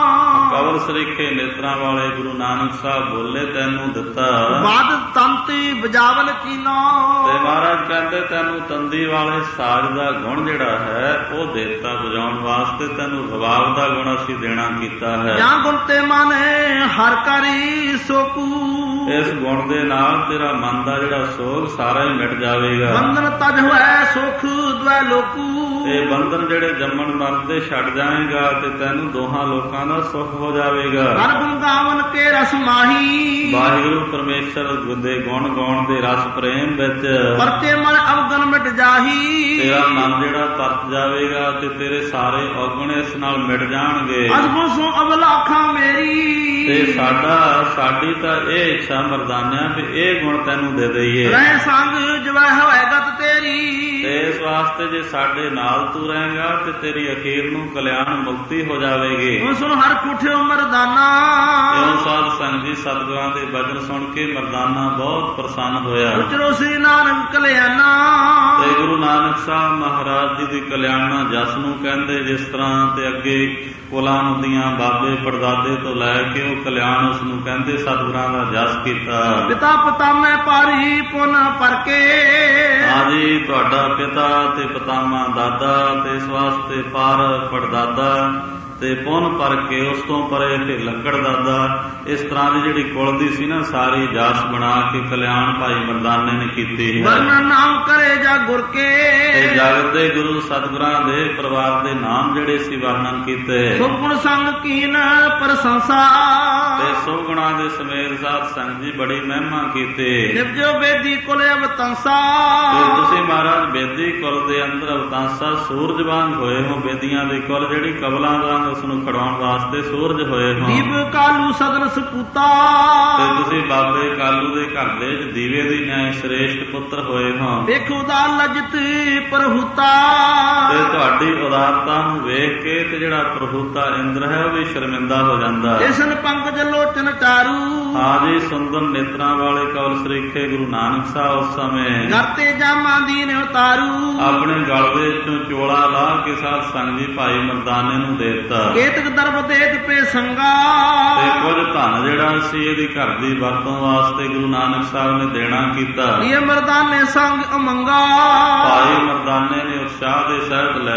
ਕਵਲ ਸਰੀਖੇ ਨੇਤਰਾਂ ਵਾਲੇ ਗੁਰੂ ਨਾਨਕ ਸਾਹਿਬ ਬੋਲੇ ਤੈਨੂੰ ਦਿੱਤਾ। ਬਾਦ ਤੰਤੀ ਬਜਾਵਲ ਕੀਨਾ। ਤੇ ਮਹਾਰਾਜ ਕਹਿੰਦੇ ਤੈਨੂੰ ਤੰਦੀ ਵਾਲੇ ਸਾਜ ਦਾ ਗੁਣ ਜਿਹੜਾ ਹੈ ਉਹ ਦੇਤਾ ਵਜਾਉਣ ਵਾਸਤੇ। ਤੈਨੂੰ ਰਬਾਬ ਦਾ ਗੁਣ ਅਸੀਂ ਦੇਣਾ ਕੀਤਾ ਹੈ। ਜਾਂ ਗੁਣ ਤੇ ਮਨ ਹਰ ਕਰੀ ਸੋਕੂ। ਇਸ ਗੁਣ ਦੇ ਨਾਲ ਤੇਰਾ ਮਨ ਦਾ ਜਿਹੜਾ ਸੋਗ ਸਾਰਾ ਹੀ ਮਿਟ ਜਾਵੇਗਾ। ਬੰਧਨ ਤਜ ਹੋਇ ਸੁਖ ਦਵੈ ਲੋਕੂ। ਤੇ ਬੰਧਨ ਜਿਹੜੇ ਜੰਮਣ ਮਰਨ ਦੇ ਛੱਡ ਜਾਏਗਾ ਤੇ ਤੈਨੂੰ ਦੋਹਾਂ ਲੋਕਾਂ ਦਾ ਸੁਖ ਹੋ ਜਾਵੇਗਾ। ਹਰ ਗੁਣ ਗਾਵਨ ਕੇ ਰਸ ਮਾਹੀ। ਵਾਹਿਗੁਰੂ ਪਰਮੇਸ਼ਰ ਦੇ ਗੁਣ ਗਾਉਣ ਦੇ ਰਸ ਪ੍ਰੇਮ ਵਿੱਚ ਪਰਤੇ ਮਨ ਅਵਗਨ ਮਿਟ ਜਾਹੀ। ਤੇਰਾ ਮਨ ਜਿਹੜਾ ਪਰਤ ਜਾਵੇਗਾ ਤੇ ਤੇਰੇ ਸਾਰੇ ਔਗਣ ਇਸ ਨਾਲ ਮਿਟ ਜਾਣਗੇ। ਅਸਗੁਣ ਸੋ ਅਵਲਾਖਾਂ ਮੇਰੀ। ਤੇ ਸਾਡੀ ਤਾਂ ਇਹ ਇੱਛਾ ਮਰਦਾਨਿਆਂ ਵੀ ਇਹ ਗੁਣ ਤੈਨੂੰ ਦੇ ਦਈਏ। ਰਹਿ ਸੰਗ ਜਵੈ ਹੋਇ ਗਤ ਤੇਰੀ। ਤੇ ਇਸ ਵਾਸਤੇ ਜੇ ਸਾਡੇ ਨਾਲ ਤੂੰ ਰਹੇਗਾ ਤੇ ਤੇਰੀ ਅਖੀਰ ਨੂੰ ਕਲਿਆਣ ਮੁਕਤੀ ਹੋ ਜਾਵੇਗੀ। ਹੁਣ ਸੁਣ ਹਰ ਕੁਠਿਓ ਮਰਦਾਨਾ। ਇਉਂ ਸਾਧ ਸੰਗਤ ਜੀ ਸਤਿਗੁਰਾਂ ਦੇ ਬਚਨ ਸੁਣ ਕੇ ਮਰਦਾਨਾ ਬਹੁਤ ਪ੍ਰਸੰਨ ਹੋਇਆ। ਉਚਰੋ ਸ੍ਰੀ ਨਾਨਕ ਕਲਿਆਣਾ। ਤੇ ਗੁਰੂ ਨਾਨਕ ਸਾਹਿਬ ਮਹਾਰਾਜ ਜੀ ਦੀ ਕਲਿਆਣਾ ਜਸ ਨੂੰ ਕਹਿੰਦੇ। ਜਿਸ ਤਰ੍ਹਾਂ ਤੇ ਅੱਗੇ ਕੁਲਾਂ ਦੀਆਂ ਬਾਬੇ ਪੜਦਾਦੇ ਤੋਂ ਲੈ ਕੇ ਉਹ ਕਲਿਆਣ ਉਸ ਨੂੰ ਕਹਿੰਦੇ ਸਤਿਗੁਰਾਂ ਦਾ ਜਸ ਕੀਤਾ। ਪਿਤਾ ਪਤਾਮੈ ਪਾਰੀ ਪੁਨ ਪਰਕੇ। ਹਾਂਜੀ ਤੁਹਾਡਾ ਪਿਤਾ ਤੇ ਪਤਾਮਾ ਦਾਦਾ ਤੇ ਇਸ ਵਾਸਤੇ ਪਰ ਪੜਦਾਦਾ ਤੇ ਪੁੰਨ ਪਰ ਕੇ ਉਸ ਤੋਂ ਪਰੇ ਤੇ ਲੱਕੜ ਦਾਦਾ। ਇਸ ਤਰ੍ਹਾਂ ਦੀ ਜਿਹੜੀ ਕੁਲ ਦੀ ਸੀ ਨਾ ਸਾਰੀ ਜਸ ਬਣਾ ਕੇ ਕਲਿਆਣ ਭਾਈ ਮਰਦਾਨੇ ਨੇ ਕੀਤੀ ਹੈ। ਵਰਣਨ ਨਾਮ ਕਰੇ ਜਾ ਗੁਰ ਕੇ। ਤੇ ਜਗਤ ਦੇ ਗੁਰੂ ਸਤਿਗੁਰਾਂ ਦੇ ਪਰਿਵਾਰ ਦੇ ਨਾਮ ਜਿਹੜੇ ਸੀ ਵਰਣਨ ਕੀਤੇ। ਸੁਗੁਣ ਸੰਗ ਕੀਨ ਪ੍ਰਸ਼ੰਸਾ। ਤੇ ਸੁਗੁਣਾਂ ਦੇ ਸਮੇਤ ਸਾਧ ਸੰਗਤ ਜੀ ਬੜੀ ਮਹਿਮਾ ਕੀਤੀ। ਨਿਵਜੋ ਬੇਦੀ ਕੁਲ ਅਵਤੰਸਾ। ਤੇ ਤੁਸੀਂ ਮਹਾਰਾਜ ਬੇਦੀ ਕੁਲ ਦੇ ਅੰਦਰ ਅਵਤਾਂਸਾ ਸੂਰਜ ਵਾਂਗ ਹੋਏ ਹੋ। ਬੇਦੀਆਂ ਦੇ ਕੁਲ ਜਿਹੜੀ ਕਬਲਾਂ ਵਾਂਗ ਉਸ ਨੂੰ ਖੜਾਉਣ ਵਾਸਤੇ ਸੂਰਜ ਹੋਏ ਹੋ। ਦੀਪ ਕਾਲੂ ਸਦਨ ਸਪੂਤਾ। ਤੇ ਤੁਸੀਂ ਬਾਬੇ ਕਾਲੂ ਦੇ ਘਰ ਦੇ ਦੀਵੇ ਦੀ ਨਿਆਏ ਸ੍ਰੇਸ਼ਟ ਪੁੱਤਰ ਹੋਏ ਹੋ। ਵੇਖੋ ਦਾ ਲਜਤ ਪ੍ਰਹੁਤਾ। ਤੇ ਤੁਹਾਡੀ ਉਦਾਰਤਾ ਨੂੰ ਵੇਖ ਕੇ ਤੇ ਜਿਹੜਾ ਪ੍ਰਹੁਤਾ ਇੰਦਰ ਹੈ ਉਹ ਵੀ ਸ਼ਰਮਿੰਦਾ ਹੋ ਜਾਂਦਾ। ਇਸਨ ਪੰਕਜ ਲੋਚਨ ਚਾਰੂ। ਹਾਂਜੀ ਸੁੰਦਰ ਨੇਤਰਾਂ ਵਾਲੇ ਕਵਲ ਸਰੀਖੇ ਗੁਰੂ ਨਾਨਕ ਸਾਹਿਬ ਉਸ ਸਮੇਂ ਗਰਤੇ ਜਾਮਾਂ ਦੀਨ ਉਤਾਰੂ। ਆਪਣੇ ਗਲ ਦੇ ਵਿੱਚੋਂ ਚੋਲਾ ਲਾਹ ਕੇ ਸਾਧ ਸੰਗਤ ਜੀ ਭਾਈ ਮਰਦਾਨੇ ਨੂੰ ਦੇ ਦਿੱਤਾ। ਕੇਤਕ ਦਰਬ ਦੇਤ ਪੇ ਸੰਗਾ। ਤੇ ਕੁਝ ਧਨ ਜਿਹੜਾ ਸੀ ਇਹਦੀ ਘਰ ਦੀ ਵਰਤੋਂ ਵਾਸਤੇ ਗੁਰੂ ਨਾਨਕ ਸਾਹਿਬ ਨੇ ਦੇਣਾ ਕੀਤਾ। ਇਹ ਮਰਦਾਨੇ ਸੰਗ ਅਮੰਗਾ। ਭਾਈ ਮਰਦਾਨੇ ਨੇ ਉਤਸ਼ਾਹ ਦੇ ਸਹਿਤ ਲੈ ਲਿਆ।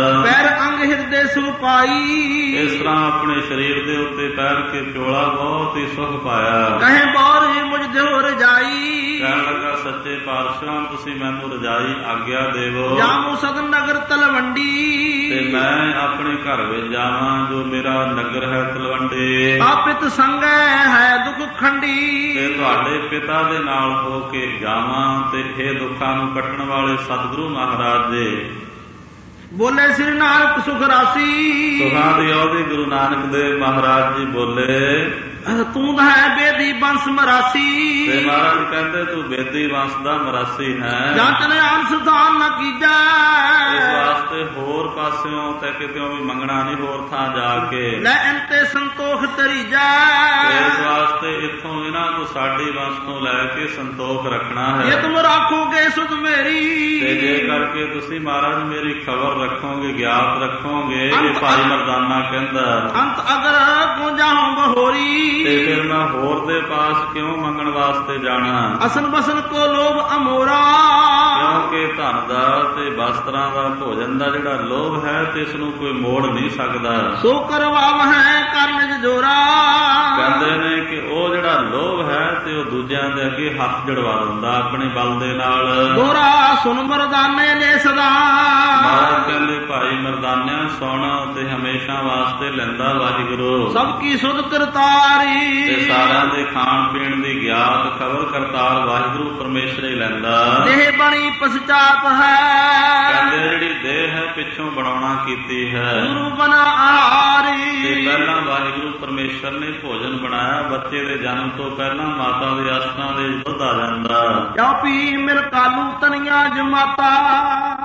ਪੈਰ ਅੰਗ ਹਿਰਦੇ ਸੁਪਾਈ। ਇਸ ਤਰ੍ਹਾਂ ਆਪਣੇ ਸਰੀਰ ਦੇ ਉੱਤੇ ਪੈਰ ਕੇ ਪਿਓਲਾ ਬਹੁਤ ਹੀ ਸੁਖ ਪਾਇਆ। ਕਹੇ ਬੌਰ ਮੁਝ ਦਿਓ ਰਜਾਈ। ਕਹਿਣ ਲੱਗਾ ਸੱਚੇ ਪਾਤਸ਼ਾਹ ਤੁਸੀਂ ਮੈਨੂੰ ਰਜਾਈ ਆਗਿਆ ਦੇਵੋ। ਜਾਮੂ ਸਦਨ ਨਗਰ ਤਲਵੰਡੀ। ਤੇ ਮੈਂ ਆਪਣੇ ਘਰ ਵਿੱਚ ਜਾਵਾਂ ਜੋ ਮੇਰਾ ਨਗਰ ਹੈ ਤਲਵੰਡੀ। ਆਪਿਤ ਸੰਗੈ ਹੈ ਦੁਖ ਖੰਡੀ। ਤੇ ਤੁਹਾਡੇ ਪਿਤਾ ਦੇ ਨਾਲ ਹੋ ਕੇ ਜਾਵਾਂ ਤੇ ਇਹ ਦੁੱਖਾਂ ਨੂੰ ਕੱਟਣ ਵਾਲੇ ਸਤਿਗੁਰੂ ਮਹਾਰਾਜ ਜੀ ਬੋਲੇ ਸ੍ਰੀ ਨਾਨਕ ਸੁਖ ਰਾਸੀ। ਸੁਖਾਂ ਦੀ ਅਵਧੀ ਗੁਰੂ ਨਾਨਕ ਦੇਵ ਮਹਾਰਾਜ ਜੀ ਬੋਲੇ ਤੂੰ ਹੈ ਬੇਦੀ ਬੰਸ ਮਰਾਸੀ। ਤੇ ਮਹਾਰਾਜ ਕਹਿੰਦੇ ਤੂੰ ਬੇਦੀ ਵੰਸ਼ ਦਾ ਮਰਾਸੀ ਹੈ। ਜਾਂ ਤਨੇ ਅੰਸਦਾਨ ਨ ਕੀਜੈ। ਇਸ ਵਾਸਤੇ ਹੋਰ ਪਾਸਿਓਂ ਤੇ ਕਿਤੇੋਂ ਵੀ ਮੰਗਣਾ ਨਹੀਂ ਹੋਰ ਥਾਂ ਜਾ ਕੇ। ਲੈ ਅੰਤੇ ਸੰਤੋਖ ਤਰੀਜੈ। ਇਸ ਵਾਸਤੇ ਇੱਥੋਂ ਇਹਨਾਂ ਤੋਂ ਸਾਡੀ ਵੰਸ਼ ਤੋਂ ਲੈ ਕੇ ਸੰਤੋਖ ਰੱਖਣਾ ਹੈ। ਜੇ ਤੁਮ ਰੱਖੋਗੇ ਸੁਧ ਮੇਰੀ। ਤੇ ਜੇ ਕਰਕੇ ਤੁਸੀਂ ਮਹਾਰਾਜ ਮੇਰੀ ਖਬਰ ਰੱਖੋਗੇ ਗਿਆਤ ਰੱਖੋਗੇ। ਇਹ ਭਾਈ ਮਰਦਾਨਾ ਕਹਿੰਦਾ ਅੰਤ ਅਗਰ ਕੋ ਜਾਉ ਬਹੋਰੀ। ਤੇ ਫਿਰ ਮੈਂ ਹੋਰ ਦੇ ਪਾਸ ਕਿਉਂ ਮੰਗਣ ਵਾਸਤੇ ਜਾਣਾ। ਅਸਨ ਬਸਨ ਕੋ ਲੋਭ ਅਮੋਰਾ। ਕਿਉਂਕਿ ਧਨ ਦਾ ਤੇ ਵਸਤਰਾਂ ਦਾ ਭੋਜਨ ਦਾ ਜਿਹੜਾ ਲੋਭ ਹੈ ਤੇ ਇਸ ਨੂੰ ਕੋਈ ਮੋੜ ਨਹੀਂ ਸਕਦਾ। ਸੋ ਕਰਵਾਵ ਹੈ ਕਰਨ ਜੋਰਾ। ਕਹਿੰਦੇ ਨੇ ਕਿ ਉਹ ਜਿਹੜਾ ਲੋਭ ਹੈ ਤੇ ਉਹ ਦੂਜਿਆਂ ਦੇ ਅੱਗੇ ਹੱਥ ਜੜਵਾ ਦਿੰਦਾ ਆਪਣੇ ਬਲ ਦੇ ਨਾਲ। ਗੋਰਾ ਸੁਨ ਮਰਦਾਨੇ ਨੇ ਸਦਾ। ਮਹਾਰਾਜ ਕਹਿੰਦੇ ਭਾਈ ਮਰਦਾਨਿਆਂ ਸੁਣ ਤੇ ਹਮੇਸ਼ਾ ਵਾਸਤੇ ਲੈਂਦਾ ਵਾਹਿਗੁਰੂ। ਸਭ ਕੀ ਸੁਧ ਕਰਤਾਰੀ। ਤੇ ਸਾਰਿਆਂ ਦੇ ਖਾਣ ਪੀਣ ਦੀ ਗਿਆਤ ਖਬਰ ਕਰਤਾਰ ਵਾਹਿਗੁਰੂ ਪਰਮੇਸ਼ਰ ਹੀ ਲੈਂਦਾ। ਦੇਹ ਬਣੀ ਪਛਤਾਪ ਹੈ। ਕਹਿੰਦੇ ਜਿਹੜੀ ਦੇਹ ਹੈ ਪਿੱਛੋਂ ਬਣਾਉਣਾ ਕੀਤੀ ਹੈ। ਗੁਰੂ ਬਣਾ ਆਹਾਰੀ। ਤੇ ਪਹਿਲਾਂ ਵਾਹਿਗੁਰੂ ਪਰਮੇਸ਼ਰ ਨੇ ਭੋਜਨ ਬਣਾਇਆ। ਬੱਚੇ ਦੇ ਜਨਮ ਤੋਂ ਪਹਿਲਾਂ ਮਾਤਾ ਦੇ ਅਸਥਾਂ ਦੇ ਦੁੱਧ ਆ ਜਾਂਦਾ। ਕਿਉ ਪੀ ਮਿਲ ਕਾਲੂ ਤਨੀਆਂ ਜਮਾਤਾ।